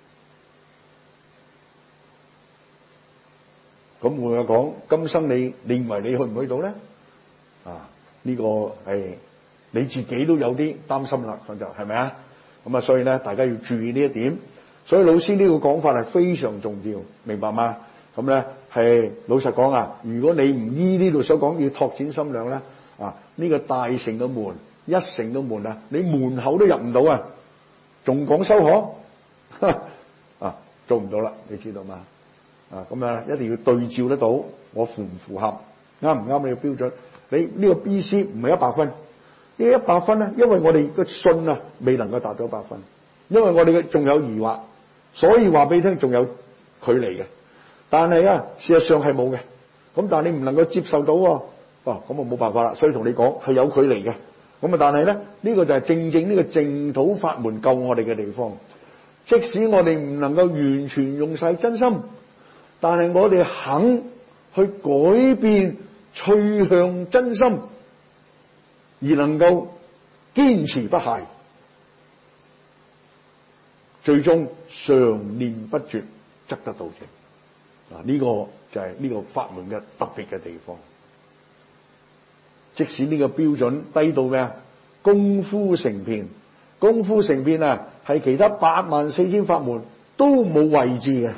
咁換句講，今生你認為你去唔去到咧？呢個係你自己都有啲擔心啦，就係咪啊？咁所以咧大家要注意呢一點。所以老師呢個講法係非常重要，明白嗎？咁咧係老實講啊，如果你唔依呢度所講要拓展心量咧，呢個大乘嘅門一乘嘅門啊，你門口都入唔到啊，仲講修學做唔到啦，你知道嗎？咁啊一定要對照得到我符唔符合，啱唔啱你嘅標準？你呢個 B.C. 唔係100分，呢100分咧，因為我哋嘅信未能夠達到100分，因為我哋嘅仲有疑惑，所以話俾你聽仲有距離嘅。但係事實上係冇嘅，咁但係你唔能夠接受到咁冇辦法啦。所以同你講係有距離嘅。咁但係咧呢個就係正正呢個淨土法門救我哋嘅地方。即使我哋唔能夠完全用晒真心，但係我哋肯去改變趨向真心，而能夠堅持不懈，最終常念不絕，則得道證。呢個就係呢個法門嘅特別嘅地方。即使呢個標準低到咩啊？功夫成片，功夫成片係其他84000法門都冇位置嘅，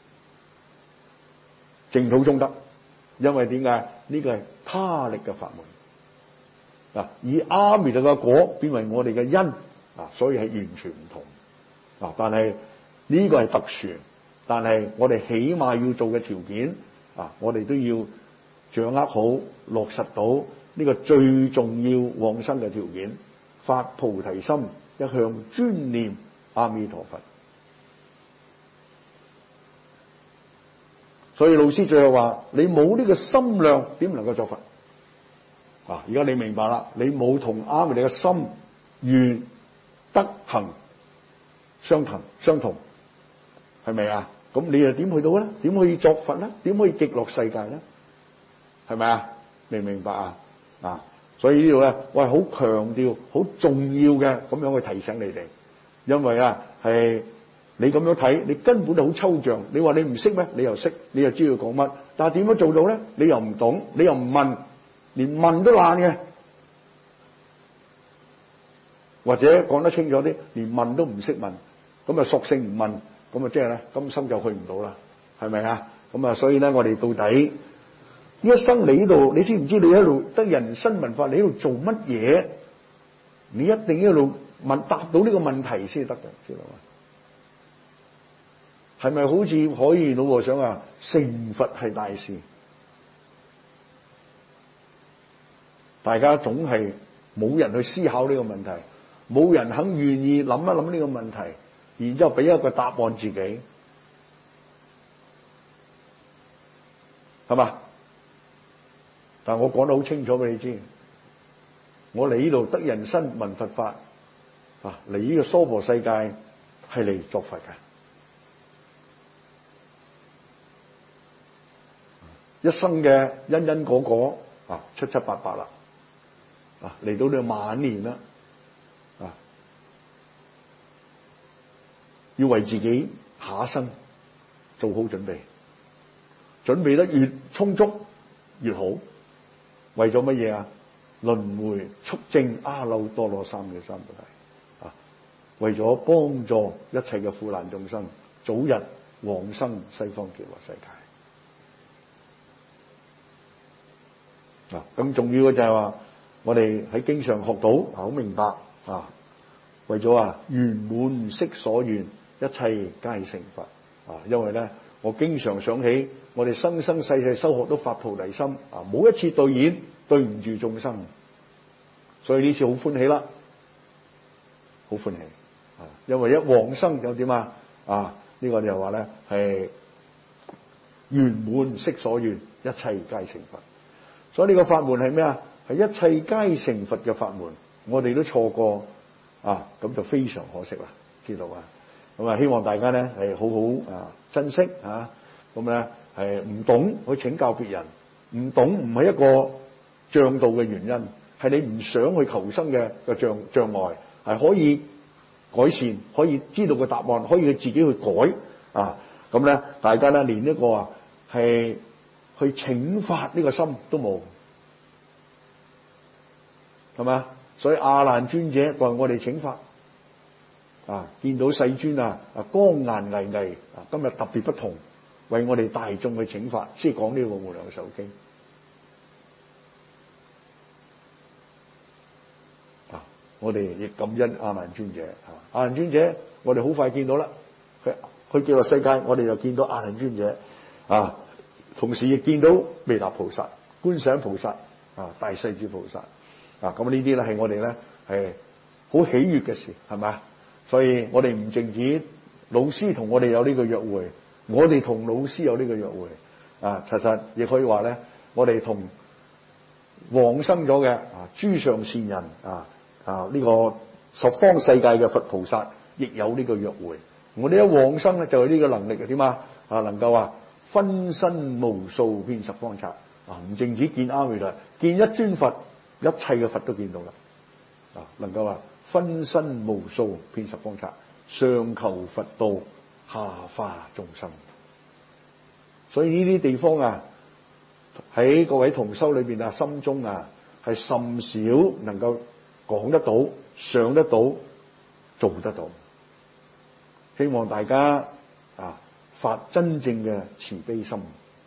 淨土中得。因為點解？呢個係他力嘅法門，以阿彌陀嘅果變為我哋嘅因，所以係完全唔同。但係呢個係特殊，但係我哋起碼要做嘅條件，我哋都要掌握好，落實到呢個最重要往生嘅條件，發菩提心，一向專念阿彌陀佛。所以老師最後話：你冇呢個心量，點能夠作佛？而家你明白啦，你冇同阿彌陀嘅心願德行相同，係咪啊？咁你又點去到咧？點可以作佛咧？點可以極樂世界咧？係咪啊？明唔明白啊？所以呢度咧，我係好強調、好重要嘅咁樣去提醒你哋，因為係你咁樣睇，你根本就好抽象。你話你唔識咩？你又識，你又知道講乜，但係點樣做到咧？你又唔懂，你又唔問，連問都懶嘅，或者講得清楚啲，連問都唔識問，咁索性唔問，咁即係咧，今生就去唔到啦，係咪啊？咁所以咧，我哋到底呢一生嚟呢度，你知唔知你喺度得人身聞法，你喺度做乜嘢？你一定要喺度答到呢個問題先得嘅，知道嘛？係咪好似可以老和尚成佛係大事？大家總係冇人去思考呢個問題，冇人肯願意諗一諗呢個問題，然之後俾一個答案自己，係嘛？但我講得好清楚俾你知，我嚟呢度得人身聞佛法，嚟呢個娑婆世界係嚟作佛嘅。一生嘅因因果果七七八八啦，嚟到你晚年啦，要為自己下一生做好準備，準備得越充足越好。為咗乜嘢啊？輪迴速證阿耨多羅三藐三菩提，為咗幫助一切嘅苦難眾生早日往生西方極樂世界。咁重要嘅就係話，我哋喺經上學到好明白為咗圓滿悉所願，一切皆成佛。因為咧，我經常想起我哋生生世世修學都發菩提心，冇一次對演對唔住眾生，所以呢次好歡喜啦，好歡喜。因為一往生就點呢個就話咧係圓滿悉所願，一切皆成佛。所以呢個法門係咩啊？係一切皆成佛嘅法門，我哋都錯過咁就非常可惜啦，知道咁希望大家咧係好好珍惜咁咧係唔懂去請教別人，唔懂唔係一個障道嘅原因，係你唔想去求生嘅障礙，係可以改善，可以知道個答案，可以自己去改咁咧，大家咧連呢個係去請法呢個心都冇，係嘛？所以阿難尊者為我哋請法見到世尊光顏巍巍，今日特別不同，為我哋大眾去請法，先講呢個無量壽經。我哋亦感恩阿難尊者。阿難尊者，我哋好快見到啦。佢極樂世界，我哋就見到阿難尊者同時亦見到彌勒菩薩、觀世音菩薩大勢至菩薩咁呢啲咧係我哋咧係好喜悅嘅事，係咪？所以我哋唔淨止老師同我哋有呢個約會，我哋同老師有呢個約會其實亦可以話咧，我哋同往生咗嘅諸上善人呢個十方世界嘅佛菩薩亦有呢個約會。我哋一往生咧就有呢個能力嘅，點能夠分身無數遍十方剎唔淨止見阿彌陀，見一尊佛，一切嘅佛都見到啦能夠分身無數遍十方剎，上求佛道，下化眾生。所以呢啲地方喺各位同修裏邊心中係甚少能夠講得到、上得到、做得到。希望大家發真正嘅慈悲心，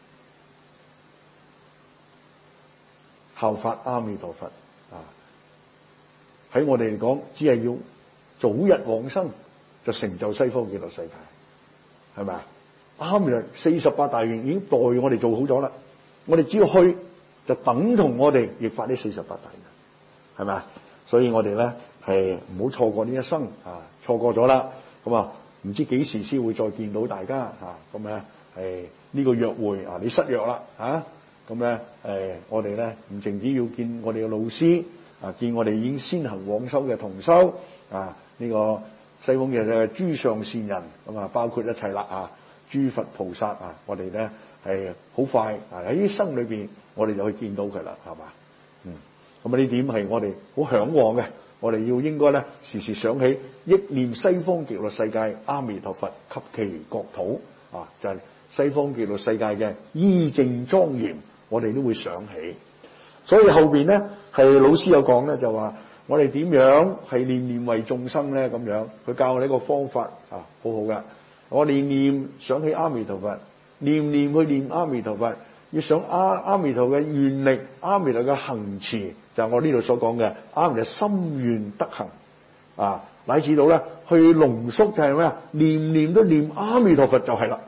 效法阿彌陀佛喺我哋嚟講，只係要早日往生，就成就西方極樂世界，係咪阿彌陀48大願已經代我哋做好咗啦，我哋只要去就等同我哋亦發呢48大願，係咪？所以我哋咧係唔好錯過呢一生錯過咗啦，咁唔知幾時先會再見到大家咁咧係呢個約會你失約啦咁咧我哋咧唔淨止要見我哋嘅老師見我哋已經先行往生嘅同修呢個西方嘅諸上善人包括一切啦諸佛菩薩我哋咧係好快喺呢生裏邊我哋就可以見到佢啦，係嘛？咁呢點係我哋好向往嘅，我哋要應該咧時時想起憶念西方極樂世界阿彌陀佛及其國土就係西方極樂世界嘅依正莊嚴，我哋都會想起。所以後邊咧係老師有講咧，就話我哋點樣係念念為眾生咧，咁樣佢教我哋一個方法好好嘅。我念念想起阿彌陀佛，念念去念阿彌陀佛，要想阿彌陀嘅願力，阿彌陀嘅行持，就係我呢度所講嘅阿彌陀心願德行乃至到咧去濃縮就係咩念念都念阿彌陀佛就係啦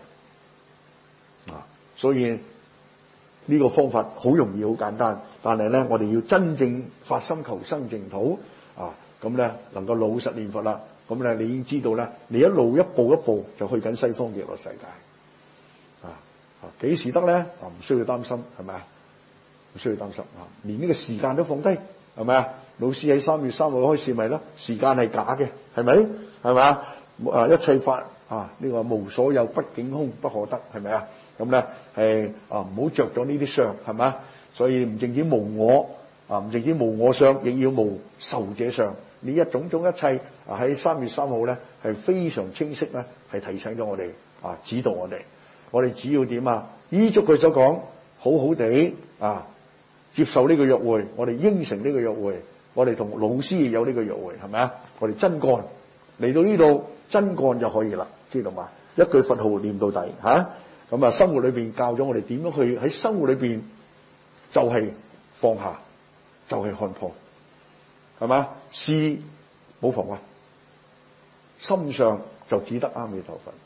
所以呢個方法好容易好簡單，但係咧我哋要真正發心求生淨土咁咧能夠老實念佛啦，咁咧你已經知道咧，你一路一步一步就去緊西方極樂世界幾時得咧唔需要擔心，係咪唔需要擔心連呢個時間都放低，係咪老師喺3月3號開始咪啦，時間係假嘅，係咪係咪一切法呢個無所有，不境空，不可得，係咪啊？咁咧係唔好着咗呢啲相，係咪啊？所以唔淨止無我唔淨止無我相，亦要無受者相。呢一種種一切喺3月3號咧係非常清晰咧，係提醒咗我哋指導我哋。我哋只要點依足佢所講，好好地接受呢個約會，我哋應承呢個約會，我哋同老師有呢個約會，係咪啊？我哋真幹嚟到呢度，真幹就可以啦，知道嘛？一句佛號念到底咁生活裏邊教咗我哋點樣去喺生活裏邊就係放下，就係看破，係嘛？事冇妨啊，心上就只得阿彌陀佛，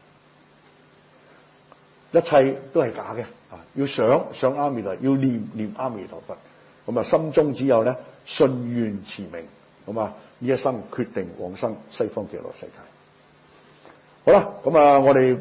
一切都係假嘅要想阿彌陀，要念阿彌陀佛，咁心中只有咧信願持名，咁呢一生決定往生西方極樂世界。好啦，咁我哋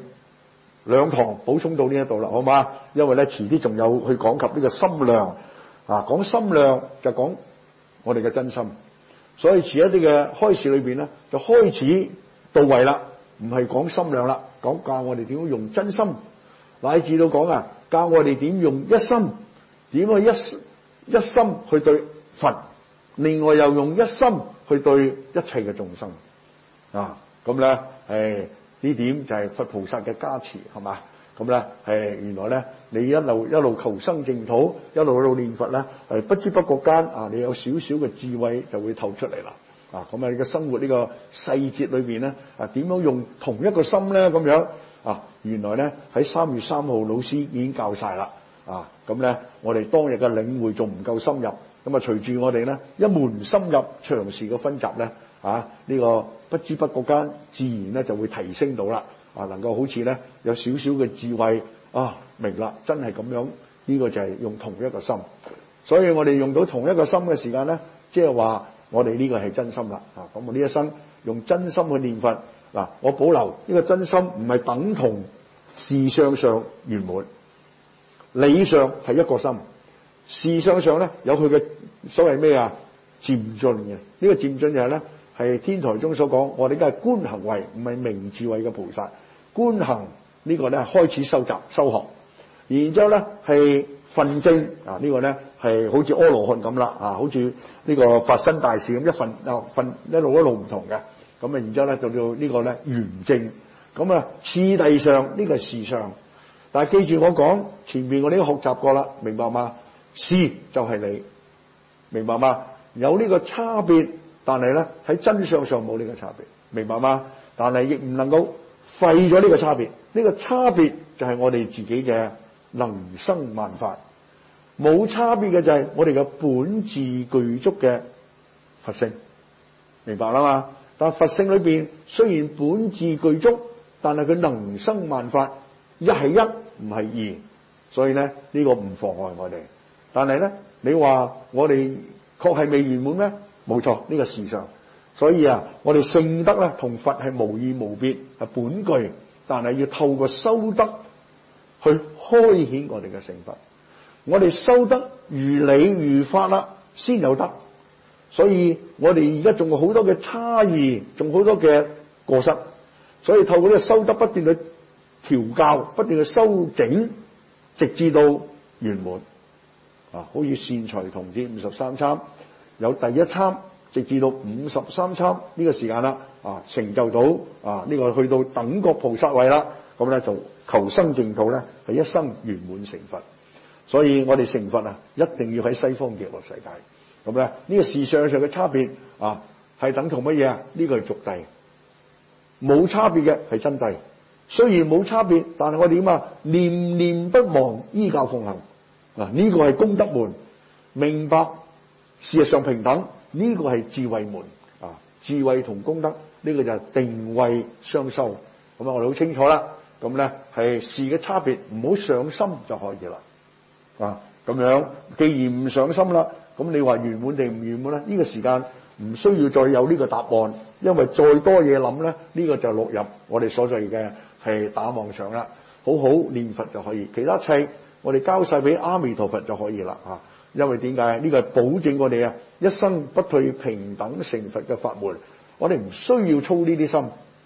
2堂補充到呢一度啦，好嘛？因為咧遲啲仲有去講及呢個心量講心量就講我哋嘅真心，所以遲一啲嘅開示裏邊咧就開始到位啦，唔係講心量啦，講教我哋點樣用真心，乃至到講教我哋點用一心，點去一心去對佛，另外又用一心去對一切嘅眾生咁咧呢點就係佛菩薩嘅加持，係嘛？咁咧原來咧你一路求生淨土，一路念佛咧，不知不覺間你有少少嘅智慧就會透出嚟啦。咁你嘅生活呢個細節裏邊咧點樣用同一個心咧咁樣原來咧喺3月3號老師已經教晒啦。咁咧我哋當日嘅領會仲唔夠深入，咁隨住我哋咧一門深入長時嘅分集咧呢個不知不覺間自然咧就會提升到啦，能夠好似咧有少少嘅智慧明啦，真係咁樣，呢個就係用同一個心。所以我哋用到同一個心嘅時間咧，即係話我哋呢個係真心啦。咁我呢一生用真心去念佛我保留呢個真心唔係等同事相上圓滿，理上係一個心，事相上咧有佢嘅所謂咩漸進嘅。呢個漸進就係咧係天台中所講，我哋梗係觀行位，唔係明智慧嘅菩薩。觀行呢個咧開始修習修學，然之後咧係分證呢個咧係好似阿羅漢咁啦好似呢個法身大士咁分一路唔同嘅。咁然之後咧到呢個咧圓證，咁次第上呢個係事上，但係記住我講前面我哋都學習過啦，明白嗎？事就係你，明白嗎？有呢個差別，但係咧喺真相上冇呢個差別，明白嗎？但係亦唔能夠廢咗呢個差別，呢個差別就係我哋自己嘅能生萬法，冇差別嘅就係我哋嘅本自具足嘅佛性，明白啦嘛？但佛性裏邊雖然本自具足，但係佢能生萬法，一係一唔係二，所以咧呢個唔妨礙我哋。但係咧你話我哋確係未圓滿咩？冇錯，呢個事上。所以我哋聖德咧同佛係無異無別，係本具，但係要透過修德去開顯我哋嘅聖佛。我哋修德如理如法啦，先有德。所以我哋而家仲有好多嘅差異，仲好多嘅過失，所以透過呢個修德不斷去調教，不斷去修整，直至到圓滿。好似善財童子53參，有第一參，直至到53參呢個時間啦，成就到呢個去到等覺菩薩位啦，咁咧就求生淨土咧係一生圓滿成佛。所以我哋成佛一定要喺西方極樂世界。咁咧呢個事相上嘅差別係等同乜嘢？呢個係俗諦，冇差別嘅係真諦。雖然冇差別，但係我哋點念念不忘，依教奉行。呢個係功德門，明白事實上平等，呢個係智慧門。智慧同功德呢個就係定慧雙修。咁我哋好清楚啦。咁咧係事嘅差別，唔好上心就可以啦。咁樣既然唔上心啦，咁你話圓滿定唔圓滿咧？呢個時間唔需要再有呢個答案，因為再多嘢諗咧，呢個就落入我哋所在嘅係打妄想啦。好好念佛就可以，其他一切我哋交晒俾阿彌陀佛就可以啦。因為點解？呢個係保證我哋一生不退平等成佛嘅法門。我哋唔需要操呢啲心，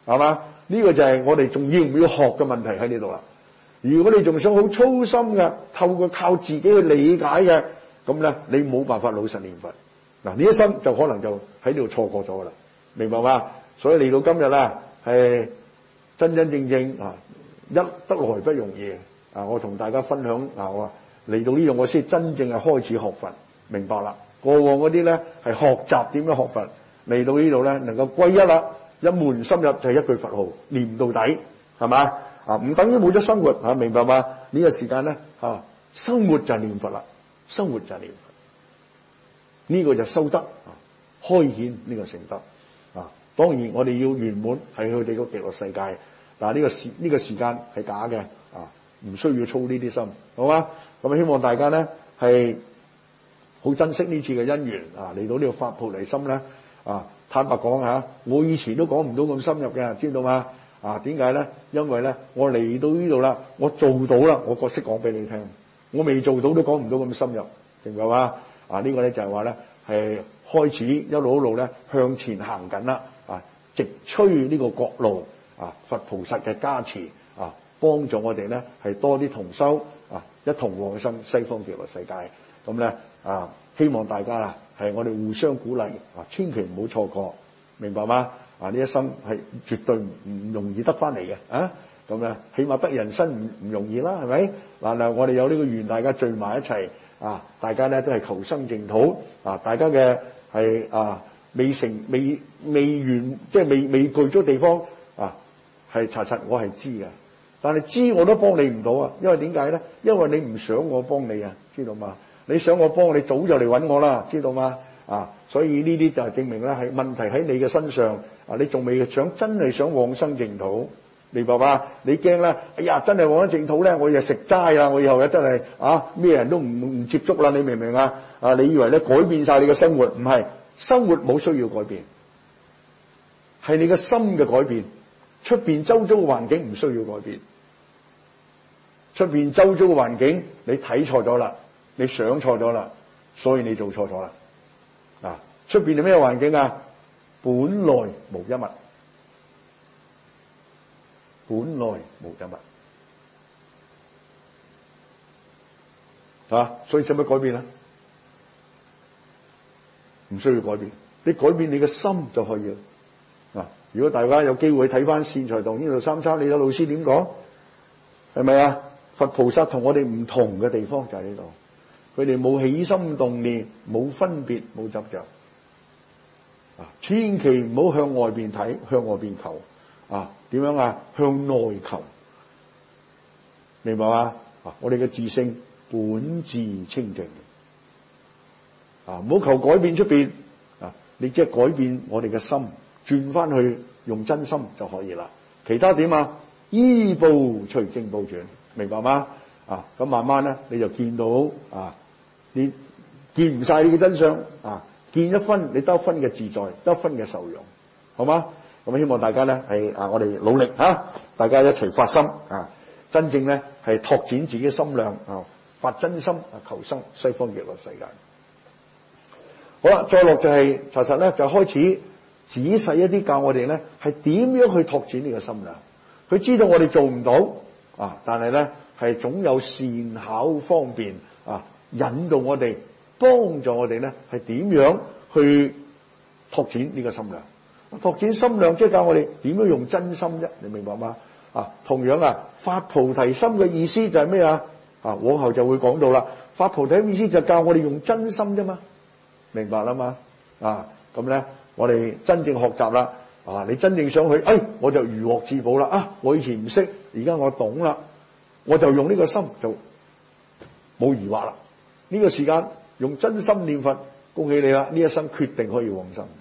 係嘛？呢個就係我哋仲要唔要學嘅問題喺呢度啦。如果你仲想好操心嘅，透過靠自己去理解嘅，咁咧你冇辦法老實念佛。嗱，呢一生就可能就喺度錯過咗噶啦，明白嘛？所以嚟到今日啦，係真真正正一得來不容易啊！我同大家分享我嚟到呢度，我先真正係開始學佛，明白啦。過往嗰啲咧係學習點樣學佛，嚟到呢度咧能夠歸一啦，一門深入就係一句佛號念到底，係嘛？唔等於冇咗生活明白嘛？呢個時間咧生活就係念佛啦，生活就係念佛。呢個就修德開顯呢個成德當然我哋要圓滿係去哋個極樂世界。嗱，呢個時間係假嘅唔需要操呢啲心，好嘛？咁希望大家咧係好珍惜呢次嘅因緣嚟到呢個發菩提心咧坦白講我以前都講唔到咁深入嘅，知道嗎？點解咧？因為咧我嚟到呢度啦，我做到啦，我角色講俾你聽，我未做到都講唔到咁深入，明白嘛？呢個咧就係話咧係開始一路咧向前行緊啦直趨呢個國路佛菩薩嘅加持幫助我哋咧係多啲同修一同往生西方極樂世界。咁咧希望大家係我哋互相鼓勵千祈唔好錯過，明白嗎？呢一生係絕對唔容易得翻嚟嘅咁咧起碼得人生唔容易啦，係咪？嗱，我哋有呢個緣，大家聚埋一齊大家咧都係求生淨土大家嘅係未完，即係未具足地方係查實我係知嘅，但係知我都幫你唔到因為點解咧？因為你唔想我幫你知道嘛？你想我幫你早就嚟揾我啦，知道嘛？所以呢啲就係證明咧係問題喺你嘅身上你仲未真係想往生淨土，明白嘛？你驚咧？哎呀，真係往生淨土咧，我又食齋我以後咧真係咩人都唔接觸啦，你明唔明你以為咧改變晒你嘅生活？唔係，生活冇需要改變，係你嘅心嘅改變。出邊周遭嘅環境唔需要改變，出邊周遭嘅環境你睇錯咗啦，你想錯咗啦，所以你做錯咗啦。出邊係咩環境本來無一物，本來無一物所以使乜改變唔需要改變，你改變你嘅心就可以啦。如果大家有機會睇翻善財童呢度三參，你睇老師點講，係咪佛菩薩同我哋唔同嘅地方就喺呢度，佢哋冇起心動念，冇分別，冇執着千祈唔好向外邊睇，向外邊求點樣向內求，明白嗎？我哋嘅自性本自清淨唔好求改變出邊你只係改變我哋嘅心，轉翻去用真心就可以啦。其他點依報隨正報轉，明白嗎？咁慢慢咧你就見到你見唔晒你嘅真相見一分你得一分嘅自在，得一分嘅受用，好嗎？咁希望大家咧係我哋努力大家一齊發心真正咧係拓展自己嘅心量發真心求生西方極樂世界。好啦，再落就係查實咧就開始仔細一啲教我哋咧係點樣去拓展呢個心量。佢知道我哋做唔到但係咧係總有善巧方便引導我哋，幫助我哋咧係點樣去拓展呢個心量。拓展心量即係教我哋點樣用真心啫，你明白嗎？同樣發菩提心嘅意思就係咩往後就會講到啦。發菩提心意思就教我哋用真心啫嘛，明白啦嘛？咁咧我哋真正學習啦你真正想去我就如獲至寶啦我以前唔識，而家我懂啦，我就用呢個心就冇疑惑啦。呢個時間用真心念佛，恭喜你啦！呢一生決定可以往生。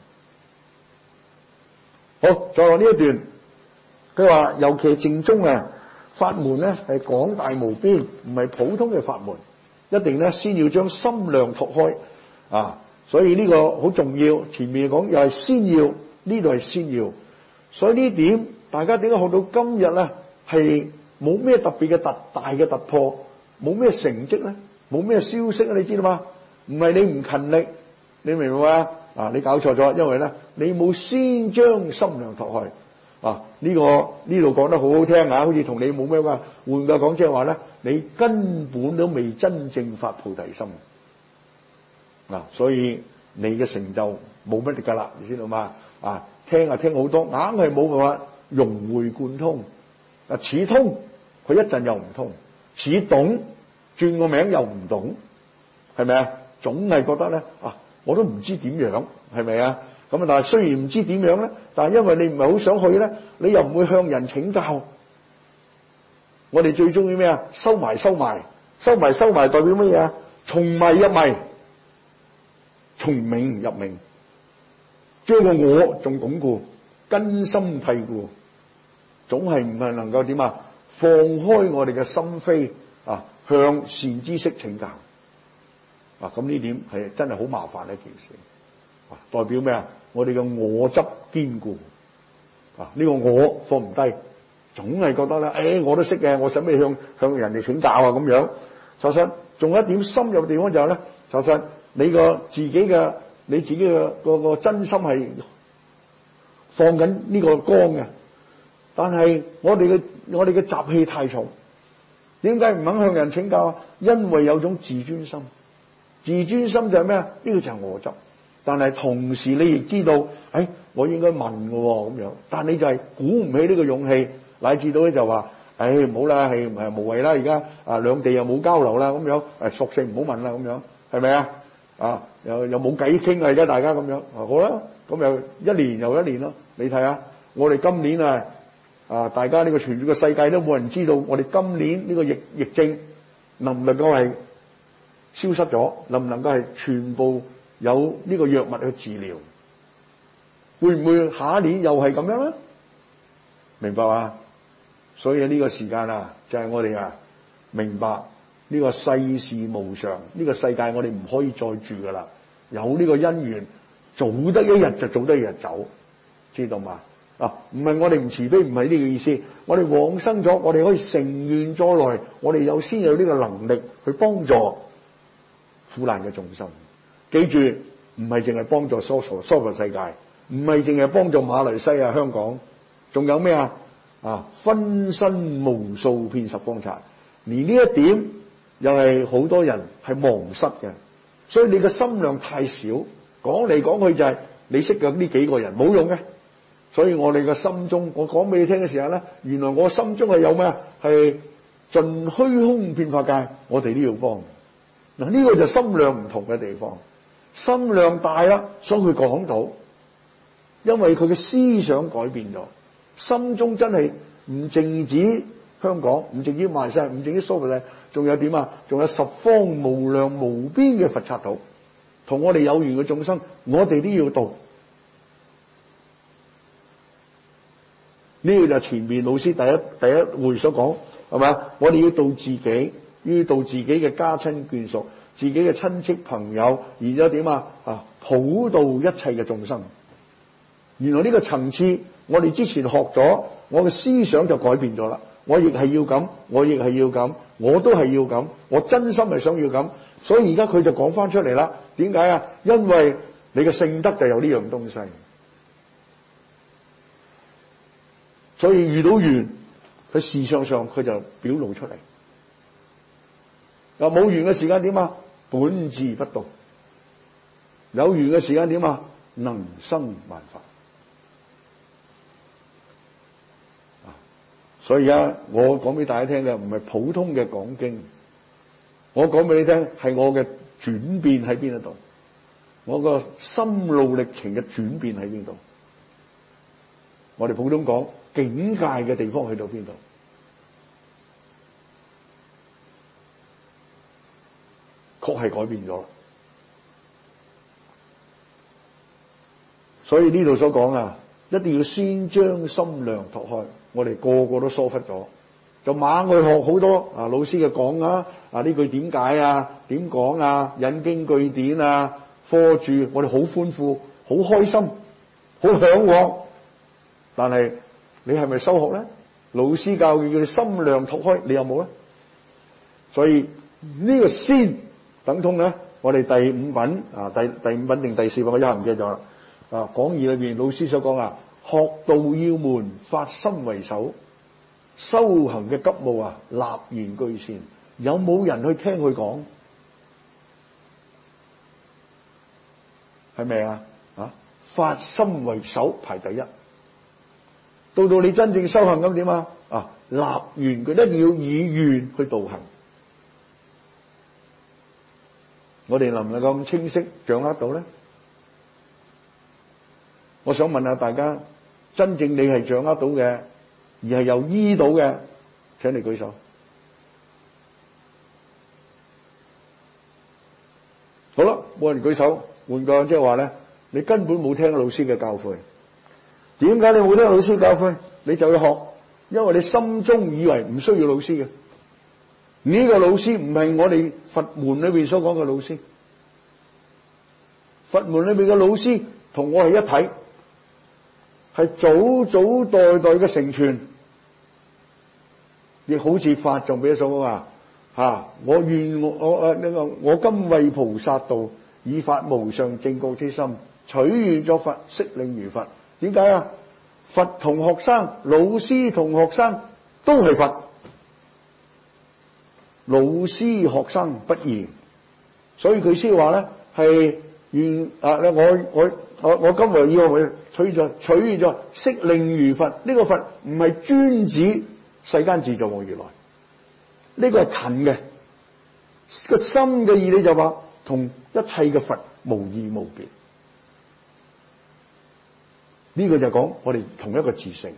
好，再落呢一段，佢話尤其正宗法門咧係廣大無邊，唔係普通嘅法門，一定咧先要將心量拓開所以呢個好重要。前面講又係先要，呢度係先要，所以呢點大家點解學到今日咧係冇咩特別嘅大嘅突破，冇咩成績咧，冇咩消息你知道嗎？唔係你唔勤力，你明唔明啊？你搞錯咗，因為咧你冇先將心量拓開。 呢度講得好好聽啊，好似同你冇咩關係。換句講，即係話咧，你根本都未真正發菩提心所以你嘅成就冇乜力噶啦，你知道嘛？聽好多，硬係冇辦法融會貫通。似通佢一陣又唔通，似懂轉個名又唔懂，係咪啊？總係覺得咧我都唔知點樣，係咪啊？咁但係雖然唔知點樣咧，但係因為你唔係好想去咧，你又唔會向人請教。我哋最中意咩啊？收埋，代表乜嘢啊？從迷入迷，從明入明，將個我仲鞏固，根深蒂固，總係唔係能夠點啊？放開我哋嘅心扉向善知識請教。咁呢點係真係好麻煩一件事。代表咩啊？我哋嘅我執堅固，呢個我放唔低，總係覺得咧，我都識嘅，我使咩向人哋請教咁樣。其實仲有一點深入嘅地方就係咧，其實你自己嘅個真心係放緊呢個光嘅，但係我哋嘅習氣太重，點解唔肯向人請教啊？因為有種自尊心，自尊心就係咩啊？呢個就係我執。但係同時你亦知道，我應該問嘅咁樣，但你就係鼓唔起呢個勇氣，乃至到咧就話，唔好啦，係無謂啦，而家兩地又冇交流啦，咁樣索性唔好問啦，咁樣係咪啊？又冇偈傾啦，而家大家咁樣好啦，咁又一年又一年咯。你睇下，我哋今年大家呢個全個世界都冇人知道，我哋今年呢個疫症能唔能夠係消失咗，能唔能夠係全部有呢個藥物去治療？會唔會下一年又係咁樣咧？明白嘛？所以呢個時間就係我哋明白呢個世事無常，呢個世界我哋唔可以再住噶啦。有呢個因緣，早得一日就早得一日走，知道嘛？唔係我哋唔慈悲，唔係呢個意思。我哋往生咗，我哋可以乘願再來，我哋先有呢個能力去幫助苦難嘅眾生。記住，唔係淨係幫助娑婆世界，唔係淨係幫助馬來西亞、香港，仲有咩分身無數遍十方剎。而呢一點又係好多人係忘失嘅，所以你嘅心量太少，講嚟講去就係你識嘅呢幾個人冇用嘅。所以我哋嘅心中，我講俾你聽嘅時候咧，原來我心中係有咩？係盡虛空遍法界，我哋都要幫。嗱，呢個就心量唔同嘅地方。心量大啦，所以佢講到，因為佢嘅思想改變咗，心中真係唔淨止香港，唔淨止馬來西亞，唔淨止蘇佛世，仲有點仲有十方無量無邊嘅佛剎土，同我哋有緣嘅眾生，我哋都要度。呢個就前面老師第一回所講，係嘛？我哋要度自己，要度自己嘅家親眷屬，自己嘅親戚朋友，然之後點普度一切嘅眾生。原來呢個層次，我哋之前學咗，我嘅思想就改變咗啦。我亦係要咁，我亦係要咁，我都係要咁，我真心係想要咁。所以而家佢就講翻出嚟啦。點解啊？因為你嘅性德就有呢樣東西。所以遇到緣，佢事相上佢就表露出嚟。冇緣嘅時間點本自不動。有緣嘅時間點能生萬法。所以而家我講俾大家聽嘅唔係普通嘅講經，我講俾你聽係我嘅轉變喺邊一度，我個心路歷程嘅轉變喺邊度。我哋普通講境界嘅地方去到邊度？確係改變咗。所以呢度所講一定要先將心量拓開。我哋個個都疏忽咗，就猛去學好多老師嘅講呢句點解點講引經據典科注，我哋好歡呼，好開心，好嚮往。但係你係咪修學咧？老師教佢叫你心量拓開，你有冇咧？所以呢個先等同咧，我哋第五品第五品定第四品，我一下唔記得咗啦。講義裏邊老師所講學道要門，發心為首，修行嘅急務啊，立言居先。有冇人去聽佢講？係咪啊？發心為首排第一。到你真正修行咁點啊？立願，佢一定要以願去道行。我哋能唔能夠咁清晰掌握到咧？我想問下大家，真正你係掌握到嘅，而係又醫到嘅，請你舉手。好啦，冇人舉手，換句即係話咧，你根本冇聽老師嘅教誨。點解你冇聽老師教誨？你就要學，因為你心中以為唔需要老師嘅。呢個老師唔係我哋佛門裏邊所講嘅老師。佛門裏邊嘅老師同我係一體，係祖祖代代嘅承傳。亦好似法仲俾一首歌我願我今為菩薩道，以發無上正覺之心，取願作佛，悉令如佛。點解啊？佛同學生，老師同學生都係佛，老師學生不異，所以佢先話咧係願我今為以我取願咗，悉令如佛。呢個佛唔係專指世間自造我如來，呢個係近嘅個心嘅意理，就話同一切嘅佛無異無別。呢個就講我哋同一個自性。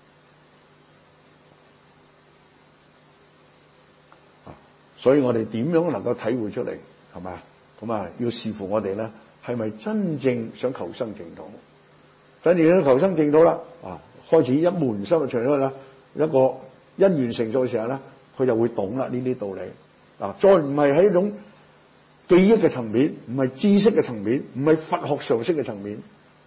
所以我哋點樣能夠體會出嚟，係咪？咁要視乎我哋咧係咪真正想求生淨土。真正想求生淨土啦，開始一門心就除咗啦，一個因緣成熟嘅時候咧，佢就會懂啦呢啲道理。再唔係喺一種記憶嘅層面，唔係知識嘅層面，唔係佛學常識嘅層面。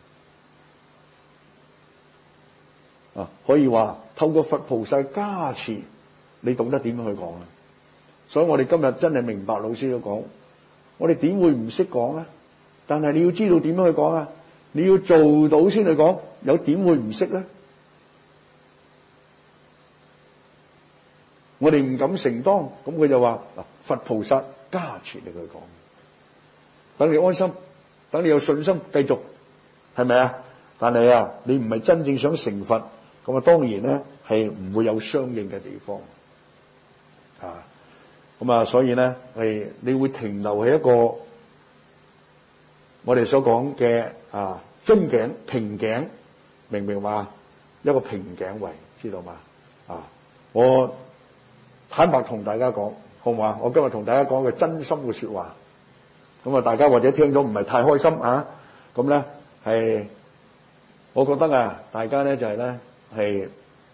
可以話透過佛菩薩加持，你懂得點樣去講啊？所以我哋今日真係明白老師都講，我哋點會唔識講啊？但係你要知道點樣去講啊？你要做到先去講，有點會唔識咧？我哋唔敢承當，咁佢就話佛菩薩加持你去講，等你安心，等你有信心繼續，係咪啊？但係你唔係真正想成佛，咁當然咧係唔會有相應嘅地方所以咧你會停留喺一個我哋所講嘅樽頸瓶頸，明唔明話？一個瓶頸位，知道嘛？我坦白同大家講，好唔好啊？我今日同大家講個真心嘅說話，咁大家或者聽咗唔係太開心咁咧係，我覺得大家咧就係咧係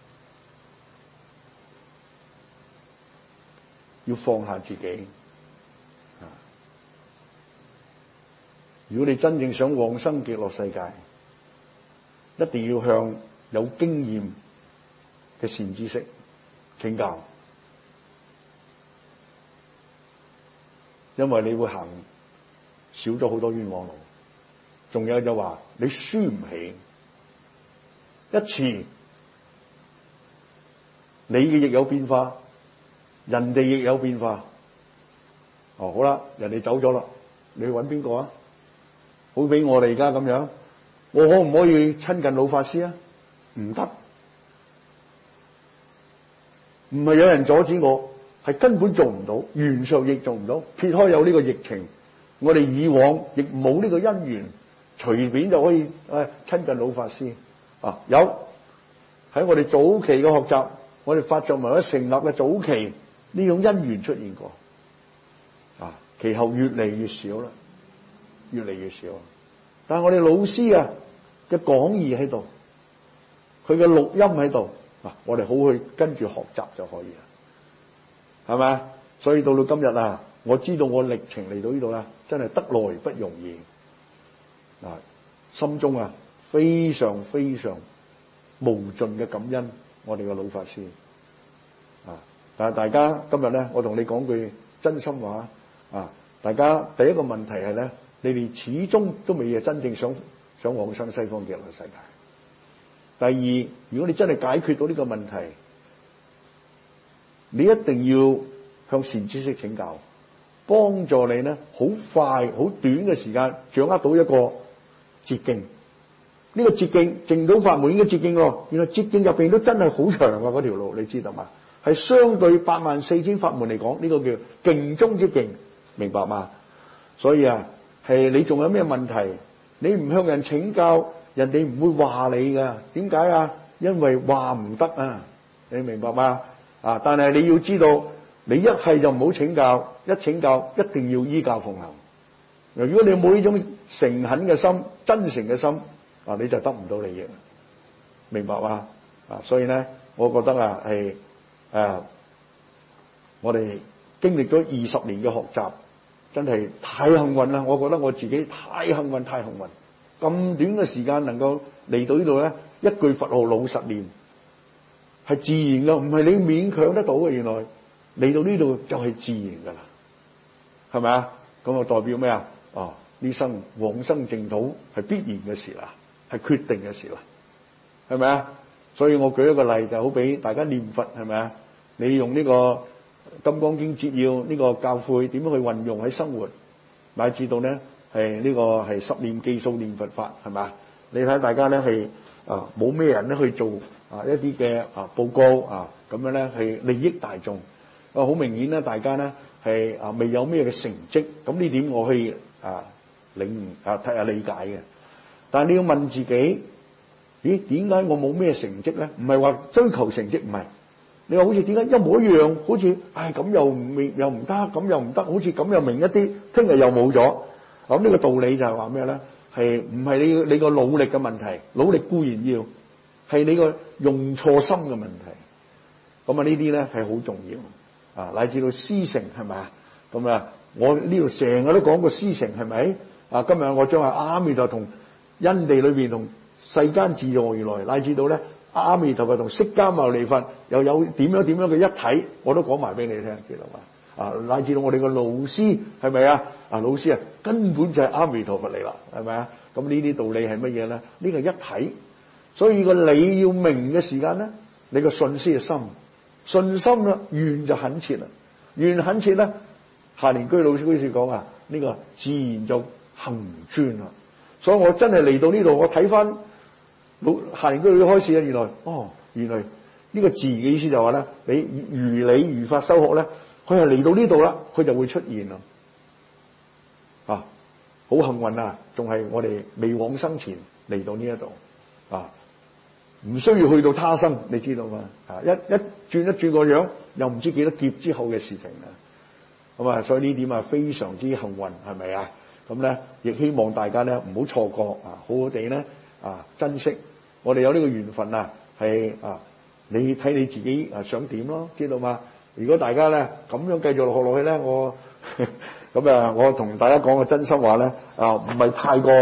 要放下自己。如果你真正想往生極樂世界，一定要向有經驗嘅善知識請教，因為你會行少咗好多冤枉路。仲有就話你輸唔起一次，你嘅亦有變化，人哋亦有變化。好啦，人哋走咗啦，你去揾邊個啊？好比我哋而家咁樣，我可唔可以親近老法師啊？唔得，唔係有人阻止我，係根本做唔到，緣上亦做唔到。撇開有呢個疫情，我哋以往亦冇呢個因緣，隨便就可以親近老法師。有喺我哋早期嘅學習，我哋法藏文化成立嘅早期，呢種因緣出現過。其後越嚟越少啦，越嚟越少。但係我哋老師嘅講義喺度，佢嘅錄音喺度，我哋好去跟住學習就可以啦，係咪？所以到今日我知道我歷程嚟到呢度啦，真係得來不容易。心中非常非常無盡嘅感恩我哋嘅老法師。但係大家今日咧，我同你講句真心話大家第一個問題係咧，你哋始終都未係真正想往生西方極樂世界。 第二，如果你真係解決到呢個問題，你一定要向善知識請教，幫助你咧好快好短嘅時間掌握到一個捷徑。呢個捷徑淨土法門應該捷徑喎，原來捷徑入邊都真係好長嗰條路，你知道嘛？係相對84000法門嚟講，呢個叫徑中之徑，明白嘛？所以啊，係你仲有咩問題？你唔向人請教，人哋唔會話你噶。點解啊？因為話唔得啊，你明白嗎？啊！但係你要知道，你一係就唔好請教，一請教一定要依教奉行。如果你冇呢種誠懇嘅心、真誠嘅心，啊，你就得唔到利益，明白嗎？啊，所以咧，我覺得啊，係我哋經歷咗20年嘅學習，真係太幸運啦！我覺得我自己太幸運，太幸運。咁短嘅時間能夠嚟到呢度咧，一句佛號老實念，係自然噶，唔係你勉強得到嘅。原來嚟到呢度就係自然噶啦，係咪啊？咁啊代表咩啊？哦，呢生往生淨土係必然嘅事啦，係決定嘅事啦，係咪啊？所以我舉一個例，就好俾大家念佛，係咪啊？你用呢個《金剛經》節要呢個教誨點樣去運用喺生活，乃至到咧係呢個係十念記數念佛法，係咪啊？你睇大家咧係冇咩人咧去做一啲嘅報告咁樣咧係利益大眾，好明顯咧大家咧係未有咩嘅成績，咁呢點我可以睇下理解嘅。但係你要問自己，咦，點解我冇咩成績咧？唔係話追求成績，唔係。你話好似點解一模一樣，好似咁又唔得，咁又唔得，好似咁又明一啲，聽日又冇咗。咁呢個道理就係話咩咧？係唔係你個努力嘅問題？努力固然要，係你個用錯心嘅問題。咁啊呢啲咧係好重要乃至到師承，係咪啊？咁啊，我呢度成日都講過師承，係咪？今日我將阿彌陀同因地裏邊同世間自由如來，乃至到咧阿彌陀佛同釋迦牟尼佛又有點樣嘅一體，我都講埋俾你聽，記得嘛？乃至到我哋個老師，係咪啊？老師根本就係阿彌陀佛嚟啦，係咪啊？咁呢啲道理係乜嘢咧？呢個一體，所以個理要明嘅時間咧，你個信先係心，信心啦，願就懇切啦，願懇切咧，夏蓮居老師嗰時講呢個自然就行專啦。所以我真係嚟到呢度，我睇翻夏蓮居老師開始原來呢個自然嘅意思就話咧，你如理如法修學咧，佢係嚟到呢度啦，佢就會出現啦。好幸運仲係我哋未往生前嚟到呢一度唔需要去到他生，你知道嘛？一轉個樣，又唔知幾多劫之後嘅事情啦。咁所以呢點非常之幸運，係咪啊？咁咧，亦希望大家咧唔好錯過好好地咧珍惜我哋有呢個緣分係你睇你自己想點咯，知道嘛？如果大家咧咁樣繼續學落去咧，我同大家講個真心話咧，唔係太過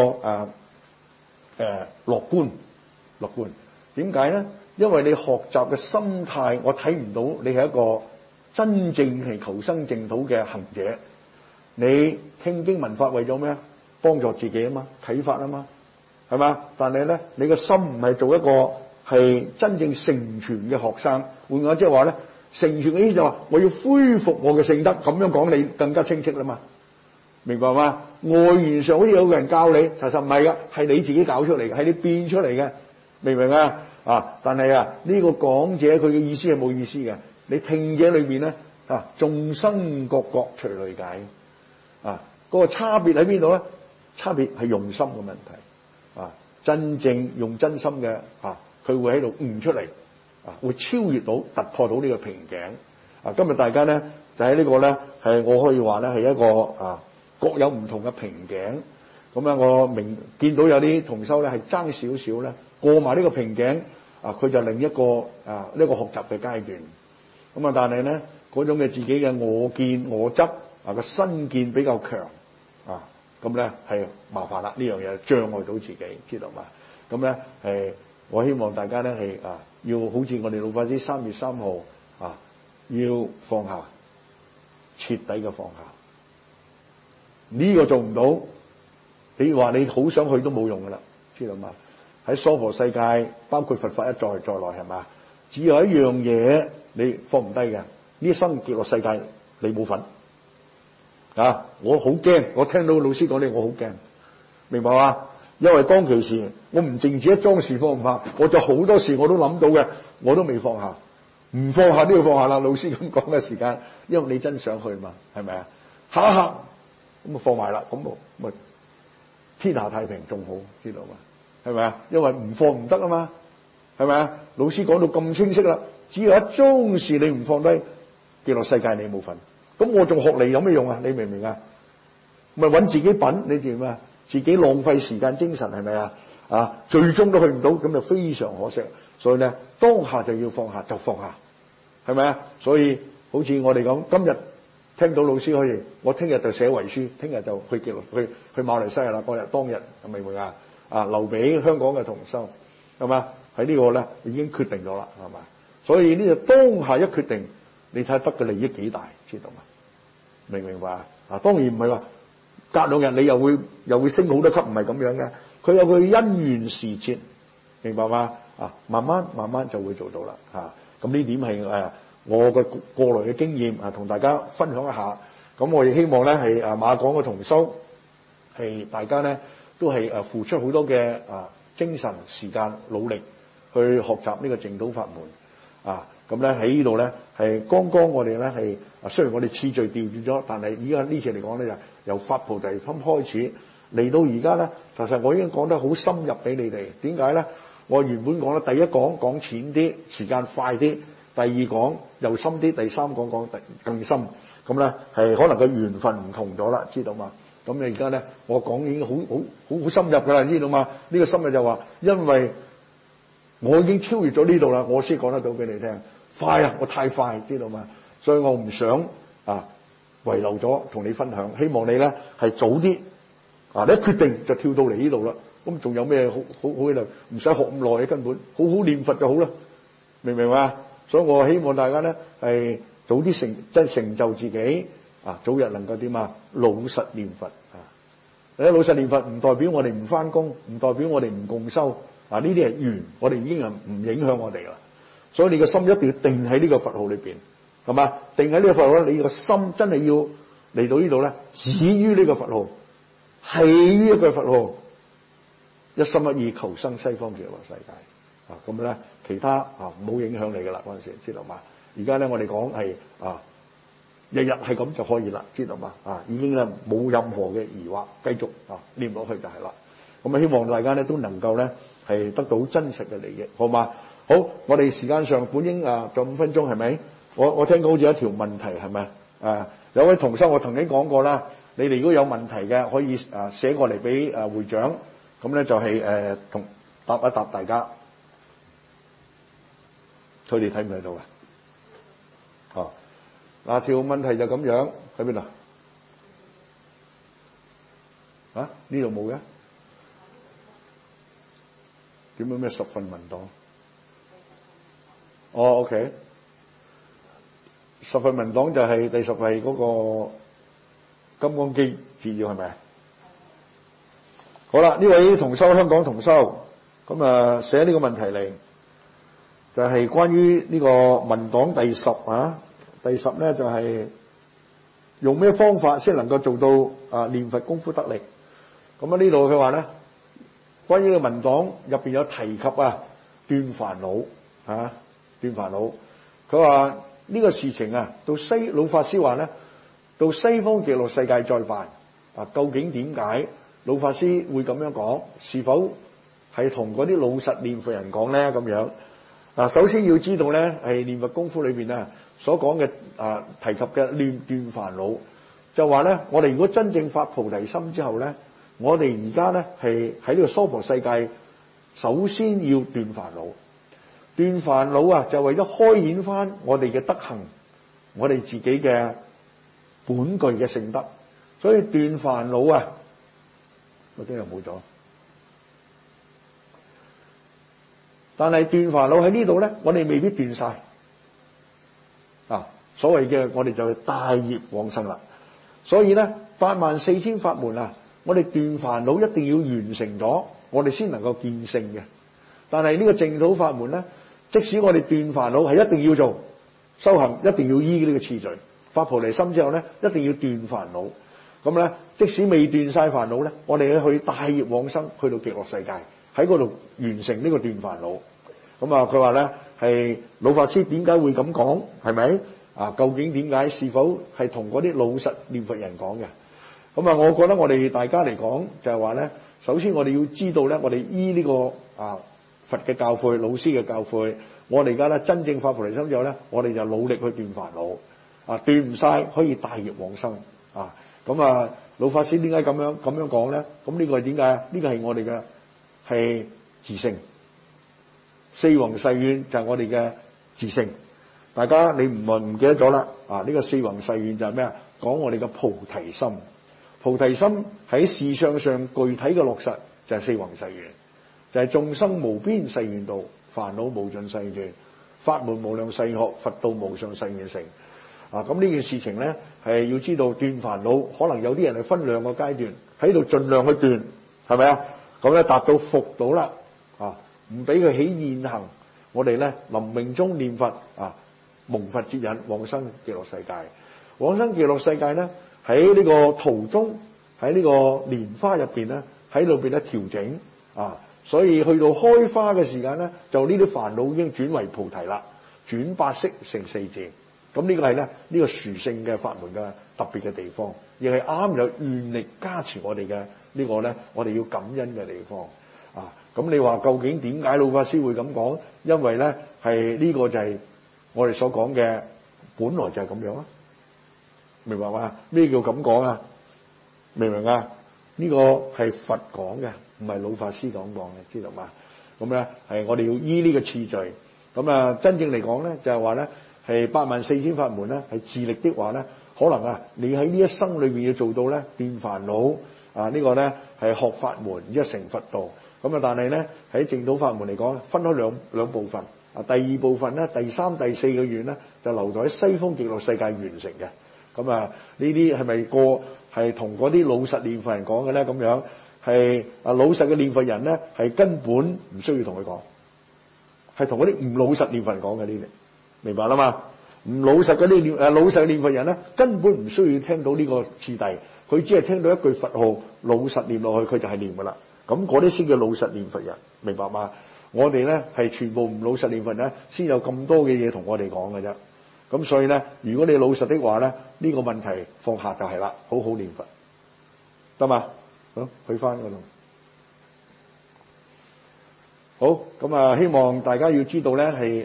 樂觀。點解咧？因為你學習嘅心態，我睇唔到你係一個真正係求生淨土嘅行者。你聽經聞法為咗咩？幫助自己啊嘛，啟發啊嘛，係嘛？但係咧，你個心唔係做一個係真正成全嘅學生。換句即係話咧，成全嘅意思就話我要恢復我嘅聖德，咁樣講你更加清晰啦嘛，明白嘛？外緣上好似有個人教你，其實唔係噶，係你自己搞出嚟嘅，係你變出嚟嘅，明唔明啊？但係呢個講者佢嘅意思係冇意思嘅，你聽者裏邊咧眾生各隨類解嗰個差別喺邊度咧？差別係用心嘅問題真正用真心嘅佢會喺度悟出嚟會超越到突破到呢個瓶頸今日大家咧就喺呢個咧係我可以話咧係一個各有唔同嘅瓶頸。咁我見到有啲同修咧係爭少少咧過埋呢個瓶頸佢就另一個呢個學習嘅階段。咁但係咧嗰種嘅自己嘅我見我執個身見比較強咁咧係麻煩啦，呢樣嘢障礙到自己，知道嘛？咁咧我希望大家咧係要好似我哋老法師3月3號要放下，徹底嘅放下。呢個做唔到，你話你好想去都冇用噶啦，知道嘛？ 喺娑婆世界，包括佛法一在內，係咪？只有一樣嘢你放唔低嘅，呢生極樂世界你冇份啊！我好驚，我聽到老師講呢，我好驚，明白嘛？因為當其時我唔淨止一樁事放唔下，我就好多事我都諗到嘅，我都未放下，唔放下都要放下啦。老師咁講嘅時間，因為你真想去嘛，係咪啊？下一刻咁啊放埋啦，咁咪天下太平仲好，知道嘛？係咪啊？因為唔放唔得啊嘛，係咪啊？老師講到咁清晰啦，只有一樁事你唔放低，極樂世界你冇份，咁我仲學嚟有咩用啊？你明唔明啊？咪揾自己品，你知咩？自己浪費時間精神係咪啊？啊，最終都去唔到，咁就非常可惜。所以咧，當下就要放下，就放下，係咪啊？所以好似我哋講，今日聽到老師可以，我聽日就寫遺書，聽日就去極樂去馬來西亞啦。嗰日當日明唔明啊？啊，留俾香港嘅同修，係嘛？喺呢個咧已經決定咗啦，係嘛？所以呢個當下一決定，你睇下得嘅利益幾大，知道嘛？明唔明白啊？當然唔係話隔兩日你又會升好多級，唔係咁樣嘅。佢有佢因緣時節，明白嗎？啊，慢慢就會做到啦。啊，咁呢點係我嘅過來嘅經驗啊，同大家分享一下。咁我亦希望咧係馬港嘅同修係大家咧都係付出好多嘅精神時間努力去學習呢個淨土法門啊。咁咧喺呢度咧係剛剛我哋咧係雖然我哋次序調轉咗，但係依家呢次嚟講咧就由發菩提心開始嚟到而家咧，其實我已經講得好深入俾你哋。點解咧？我原本講咧第一講淺啲，時間快啲；第二講又深啲；第三講更深。咁咧係可能個緣分唔同咗啦，知道嘛？咁你而家咧我講已經好深入㗎啦，知道嘛？呢個深入就話，因為我已經超越咗呢度啦，我先講得到俾你聽。快啊！我太快，知道嘛？所以我唔想遺留咗同你分享。希望你咧係早啲你一決定就跳到嚟呢度啦。咁仲有咩好喺度？唔使學咁耐，根本好好念佛就好啦。明唔明嘛？所以我希望大家咧係早啲成就自己早日能夠點老實念佛啊！老實念佛唔代表我哋唔返工，唔代表我哋唔共修呢啲係緣，我哋已經係唔影響我哋啦。所以你個心一定要定喺呢個佛號裏邊，係嘛？定喺呢個佛號咧，你個心真係要嚟到呢度咧，止於呢個佛號，繫於一個佛號，一心一意求生西方極樂世界咁咧，其他冇影響你噶啦嗰陣時，知道嘛？而家咧我哋講係日日係咁就可以啦，知道嘛？已經咧冇任何嘅疑惑，繼續念落去就係啦。咁希望大家咧都能夠咧係得到真實嘅利益，好嘛？好，我哋時間上本應仲5分鐘，係咪？我聽到好似有一條問題，係咪？有位同修我曾經講過啦，你哋如果有問題嘅，可以寫過嚟俾會長，咁咧就係同答一答大家。佢哋睇唔睇到啊？條問題就咁樣，喺邊度？呢度冇嘅？點樣咩十份文檔？OK， 十份文檔就係第10位嗰個金剛經治要，係咪？好啦，呢位同修香港同修咁寫呢個問題嚟，就係關於呢個文檔第10第10咧就係用咩方法先能夠做到念佛功夫得力？咁呢度佢話咧，關於呢個文檔入邊有提及斷煩惱斷煩惱。佢話呢個事情到老法師話咧，到西方極樂世界再辦究竟點解老法師會咁樣講？是否係同嗰啲老實念佛人講咧？咁樣首先要知道咧，係念佛功夫裏邊所講嘅提及嘅斷煩惱，就話咧，我哋如果真正發菩提心之後咧，我哋而家咧係喺呢個娑婆世界，首先要斷煩惱。斷煩惱就為咗開顯翻我哋嘅德行，我哋自己嘅本具嘅聖德。所以斷煩惱我今日冇咗。但係斷煩惱喺呢度咧，我哋未必斷晒。所謂嘅我哋就係大業往生啦。所以咧84000法門我哋斷煩惱一定要完成咗，我哋先能夠見聖嘅。 但係呢個淨土法門咧，即使我哋斷煩惱係一定要做，修行一定要依呢個次序，發菩提心之後咧，一定要斷煩惱。咁咧，即使未斷晒煩惱咧，我哋去大業往生，去到極樂世界，喺嗰度完成呢個斷煩惱。咁啊，佢話咧係老法師點解會咁講？係咪啊？究竟點解？是否係同嗰啲老實念佛人講嘅？咁啊，我覺得我哋大家嚟講就係話咧，首先我哋要知道咧，我哋依呢個佛嘅教誨、老師嘅教誨，我哋而家咧真正發菩提心之後咧，我哋就努力去斷煩惱斷唔晒可以大業往生啊！咁啊，老法師點解咁樣講咧？咁呢個係點解啊？呢個係我哋嘅係自性，四弘誓願就係我哋嘅自性。大家你唔記得咗啦？呢個四弘誓願就係咩啊？講我哋嘅菩提心。菩提心喺事相上具體嘅落實就係四弘誓願，就係眾生無邊誓願度，煩惱無盡誓願，法門無量誓願學，佛道無上誓願成。咁呢件事情咧係要知道斷煩惱，可能有啲人係分兩個階段喺度盡量去斷，係咪啊？咁咧達到伏到啦，唔俾佢起現行，我哋咧臨命終念佛蒙佛接引往生極樂世界。往生極樂世界咧喺呢個途中，喺呢個蓮花入邊咧喺裏邊咧調整所以去到開花嘅時間咧，就呢啲煩惱已經轉為菩提啦，轉八識成四智。咁呢個係咧呢個殊勝嘅法門嘅特別嘅地方，亦係啱有願力加持我哋嘅呢個咧，我哋要感恩嘅地方咁你話究竟點解老法師會咁講？因為咧係呢個就係我哋所講嘅，本來就係咁樣啦。明白嘛？咩叫咁講啊？明唔明啊？呢個係佛講嘅，唔係老法師講嘅，知道嘛？咁咧係我哋要依呢個次序。咁真正嚟講咧，就係話咧係84000法門咧，係自力的話咧，可能你喺呢一生裏邊要做到咧斷煩惱呢個咧係學法門，一成佛道。咁但係咧喺淨土法門嚟講，分開兩部分。第二部分咧，第3、第4個願咧，就留待喺西方極樂世界完成嘅。咁呢啲係咪係同嗰啲老實念佛人講嘅咧？咁樣係老實嘅念佛人咧，係根本唔需要同佢講，係同嗰啲唔老實念佛人講嘅呢啲，明白啦嘛？唔老實嗰啲老實嘅念佛人咧，根本唔需要聽到呢個次第，佢只係聽到一句佛號，老實念落去，佢就係念噶啦。咁嗰啲先叫老實念佛人，明白嘛？我哋咧係全部唔老實念佛人咧，先有咁多嘅嘢同我哋講嘅啫。咁所以咧，如果你老實的話咧，呢個問題放下就係啦，好好念佛，得嘛？好，去翻嗰度。好，咁希望大家要知道咧，係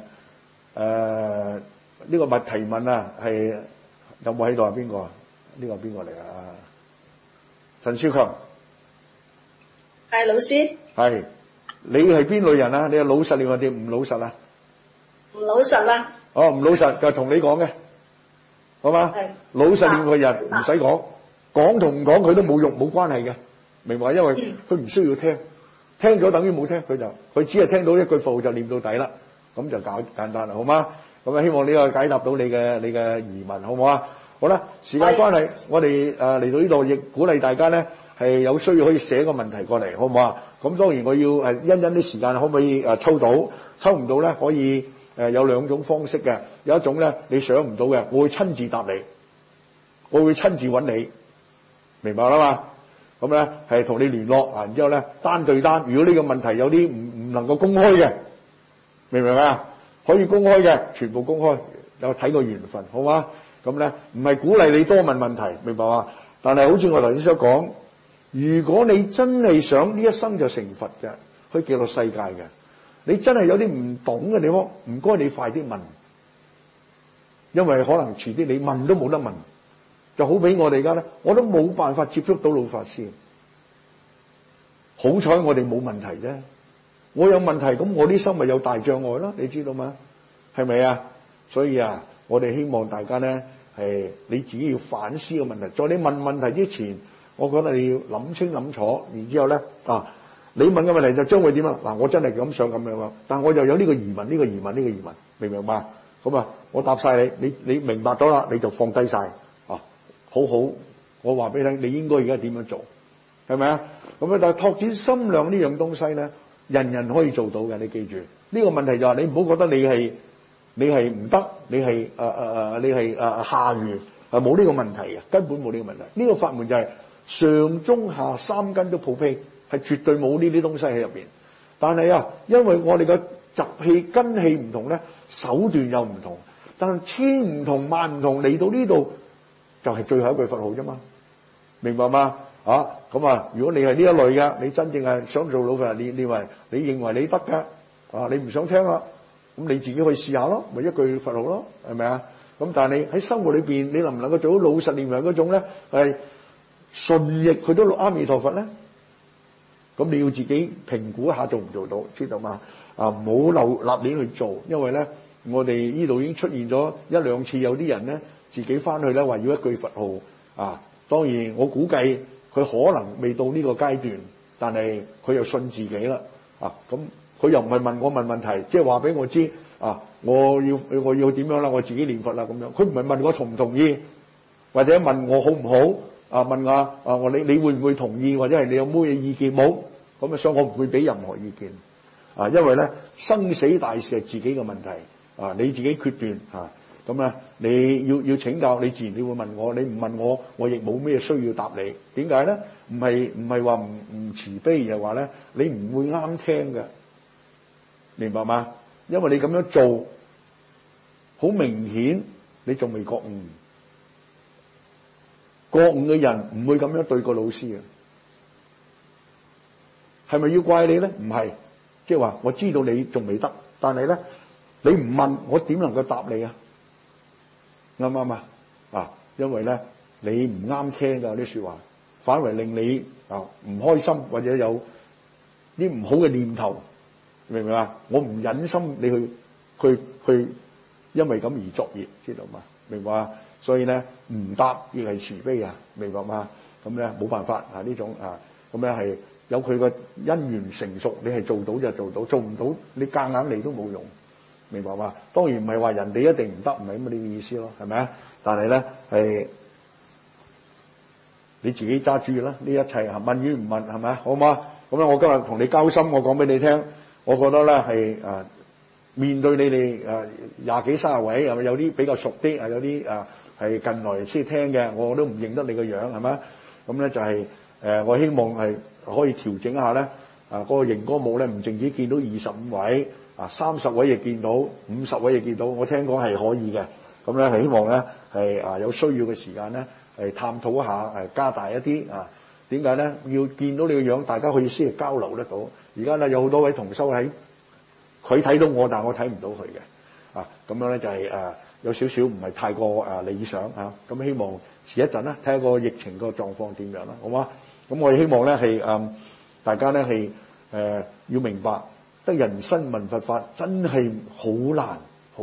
呢個提問係有冇喺度啊？邊個？呢個邊個嚟啊？陳少強，
係老師。係，
你係邊類人啊？你係老實念佛定唔老實啊？
唔老實啦。
唔老實就同你講嘅，好嘛？老實念佛人唔使講，講同唔講佢都冇用冇關係嘅，明白？因為佢唔需要聽，聽咗等於冇聽，佢只係聽到一句佛號就念到底啦，咁就簡單啦，好嗎？咁希望呢個解答到你嘅疑問，好唔好啊？好啦，時間關係，我哋嚟到呢度亦鼓勵大家咧係有需要可以寫個問題過嚟，好唔好啊？咁當然我要因啲時間可唔可以抽到？抽唔到咧可以。有兩種方式嘅，有一種咧你想唔到嘅，我會親自答你，我會親自揾你，明白啦嘛？咁咧係同你聯絡，然之後咧單對單。如果呢個問題有啲唔能夠公開嘅，明唔明啊？可以公開嘅，全部公開，有睇個緣分，好嘛？咁咧唔係鼓勵你多問問題，明白嘛？但係好似我頭先所講，如果你真係想呢一生就成佛嘅，去極樂世界嘅。你真係有啲唔懂嘅地方，唔該你快啲問，因為可能遲啲你問都冇得問，就好比我哋而家咧，我都冇辦法接觸到老法師。好彩我哋冇問題啫，我有問題咁我啲心咪有大障礙咯，你知道嗎？係咪啊？所以我哋希望大家咧係你自己要反思個問題，在你問問題之前，我覺得你要諗清諗楚，然之後咧你問嘅問題就將會點啊？嗱，我真係咁想咁樣，但我又有呢個疑問，明唔明白？咁我答晒你，你明白咗啦，你就放低晒好好。我話俾你聽，你應該而家點樣做，係咪啊？咁但係拓展心量呢樣東西咧， 人人可以做到嘅。你記住呢個問題就係你唔好覺得你係唔得，你係下愚，冇呢個問題嘅，根本冇呢個問題。呢個法門就係上中下三根都普披，係絕對冇呢啲東西喺入邊。但係因為我哋嘅習氣根氣唔同咧，手段又唔同，但係千唔同萬唔同，嚟到呢度就係最後一句佛號啫嘛，明白嗎？咁如果你係呢一類嘅，你真正係想做老佛，你認為你得嘅，你唔想聽啦，咁你自己去試下咯，咪一句佛號咯，係咪啊？咁但係你喺生活裏邊，你能唔能夠做到老實念佛嗰種咧，係順譯去到阿彌陀佛咧？咁你要自己評估一下做唔做到，知道嗎？唔好立亂去做，因為咧，我哋呢度已經出現咗一兩次有啲人咧，自己翻去咧話要一句佛號當然我估計佢可能未到呢個階段，但係佢又信自己啦咁佢又唔係問我問問題，即係話俾我知我要點樣啦，我自己念佛啦咁樣。佢唔係問我同唔同意，或者問我好唔好問我你會唔會同意，或者係你有冇嘢意見冇咁所以我唔會俾任何意見因為咧生死大事係自己嘅問題你自己決斷咁你要請教，你自然你會問我，你唔問我，我亦冇咩需要答你。點解咧？唔係話唔慈悲，而係話咧你唔會啱聽嘅，明白嗎？因為你咁樣做，好明顯你仲未覺悟。覺悟嘅人唔會咁樣對個老師嘅，係咪要怪你咧？唔係，即係話我知道你仲未得，但係咧你唔問我點能夠答你啊？啱唔啱因為咧你唔啱聽㗎啲說話，反為令你唔開心，或者有啲唔好嘅念頭，明唔明啊？我唔忍心你去因為咁而作業，知道嘛？明白啊？所以咧唔答亦係慈悲明白嘛？咁咧冇辦法呢種咁咧係有佢個因緣成熟，你係做到就做到，做唔到你夾硬嚟都冇用。明白嘛？當然唔係話人哋一定唔得，唔係咁呢個意思咯，係咪啊？但係咧係你自己揸住啦，呢一切問與唔問係咪啊？好嘛？咁我今日同你交心，我講俾你聽，我覺得咧係面對你哋20幾30位，係咪有啲比較熟啲有啲係近來先聽嘅，我都唔認得你個樣係咪？咁咧就係我希望係可以調整一下咧嗰個熒光幕咧，唔淨止見到25位。30位亦見到，50位亦見到，我聽講係可以嘅。咁咧係希望咧係有需要嘅時間咧係探討一下加大一啲點解咧要見到你個樣，大家可以先嚟交流得到。而家咧有好多位同修喺佢睇到我，但係我睇唔到佢嘅咁樣咧就係有少少唔係太過理想咁希望遲一陣啦，睇下個疫情個狀況點樣啦，好嗎？咁我哋希望咧係大家咧係要明白。得人生聞佛法真係好難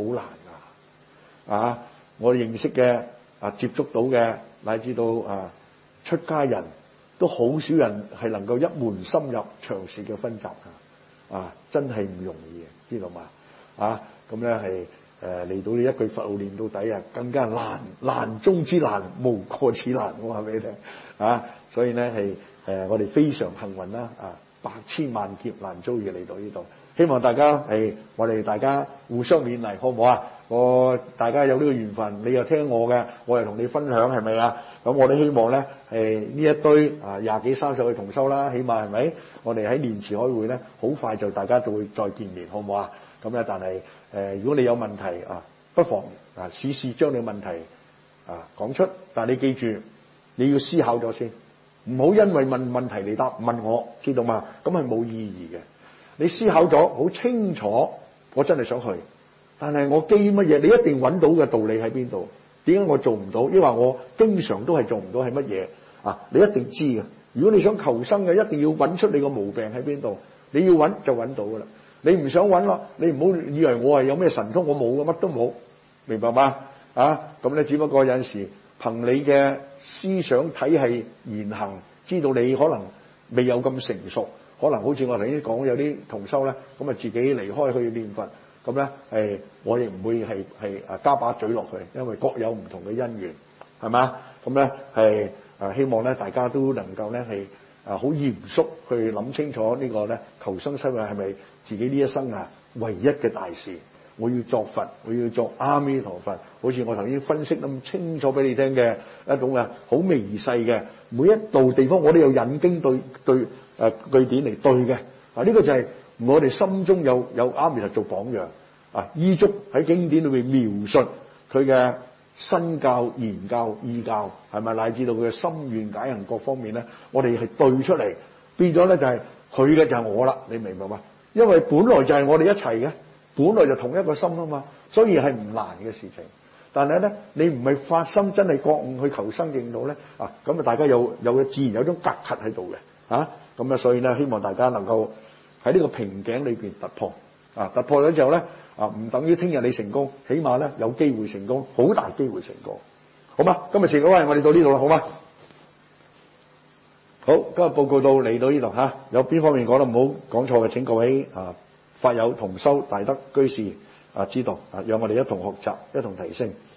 㗎我哋認識嘅接觸到嘅，乃至到出家人都好少人係能夠一門深入長時嘅分集㗎真係唔容易嘅，知道嘛？咁咧係嚟到呢一句佛號念到底更加難中之難，無過此難。我話俾你聽所以咧係我哋非常幸運啦百千萬劫難遭遇嚟到呢度，希望大家我哋大家互相勉勵，好唔好大家有呢個緣分，你又聽我嘅，我又同你分享，係咪啊？咁我哋希望咧呢一堆20幾30位同修啦，起碼係咪？我哋喺年前開會咧，好快就大家就會再見面，好唔好啊？咁咧，但係如果你有問題不妨試將你問題講出，但係你記住你要思考咗先。唔好因為問問題嚟答問我，知道嘛？咁係冇意義嘅。你思考咗好清楚，我真係想去，但係我基於乜嘢？你一定揾到嘅道理喺邊度？點解我做唔到？因為我經常都係做唔到係乜嘢？你一定知嘅。如果你想求生嘅，一定要揾出你個毛病喺邊度。你要揾就揾到噶啦。你唔想揾咯，你唔好以為我係有咩神通，我冇嘅，乜都冇，明白嗎？咁咧，只不過有陣時憑你嘅思想體系言行，知道你可能未有咁成熟，可能好似我頭先講有啲同修咧，咁自己離開去念佛，咁咧我亦唔會係加把嘴落去，因為各有唔同嘅因緣，係嘛？咁咧希望咧大家都能夠咧係好嚴肅去諗清楚呢個咧求生生活係咪自己呢一生唯一嘅大事？我要作佛，我要作阿彌陀佛，好似我頭先分析咁清楚俾你聽嘅一種好微細嘅每一度地方，我哋有引經對句典嚟對嘅呢個就係我哋心中有阿彌陀做榜樣依足喺經典裏面描述佢嘅身教、言教、意教，係咪乃至到佢嘅心願解行各方面咧？我哋係對出嚟，變咗咧就係佢嘅就係我啦，你明唔明嘛？因為本來就係我哋一齊嘅。本來就同一個心啊嘛，所以係唔難嘅事情。但係咧，你唔係發心真係覺悟去求生淨土咧，咁大家有自然有種隔閡喺度嘅咁所以咧，希望大家能夠喺呢個瓶頸裏邊突破突破咗之後咧唔等於聽日你成功，起碼咧有機會成功，好大機會成功，好嘛？今日時間我哋到呢度啦，好嘛？好，今日報告到嚟到呢度有邊方面講得唔好講錯嘅，請各位法友同修大德居士知道讓我哋一同學習，一同提升。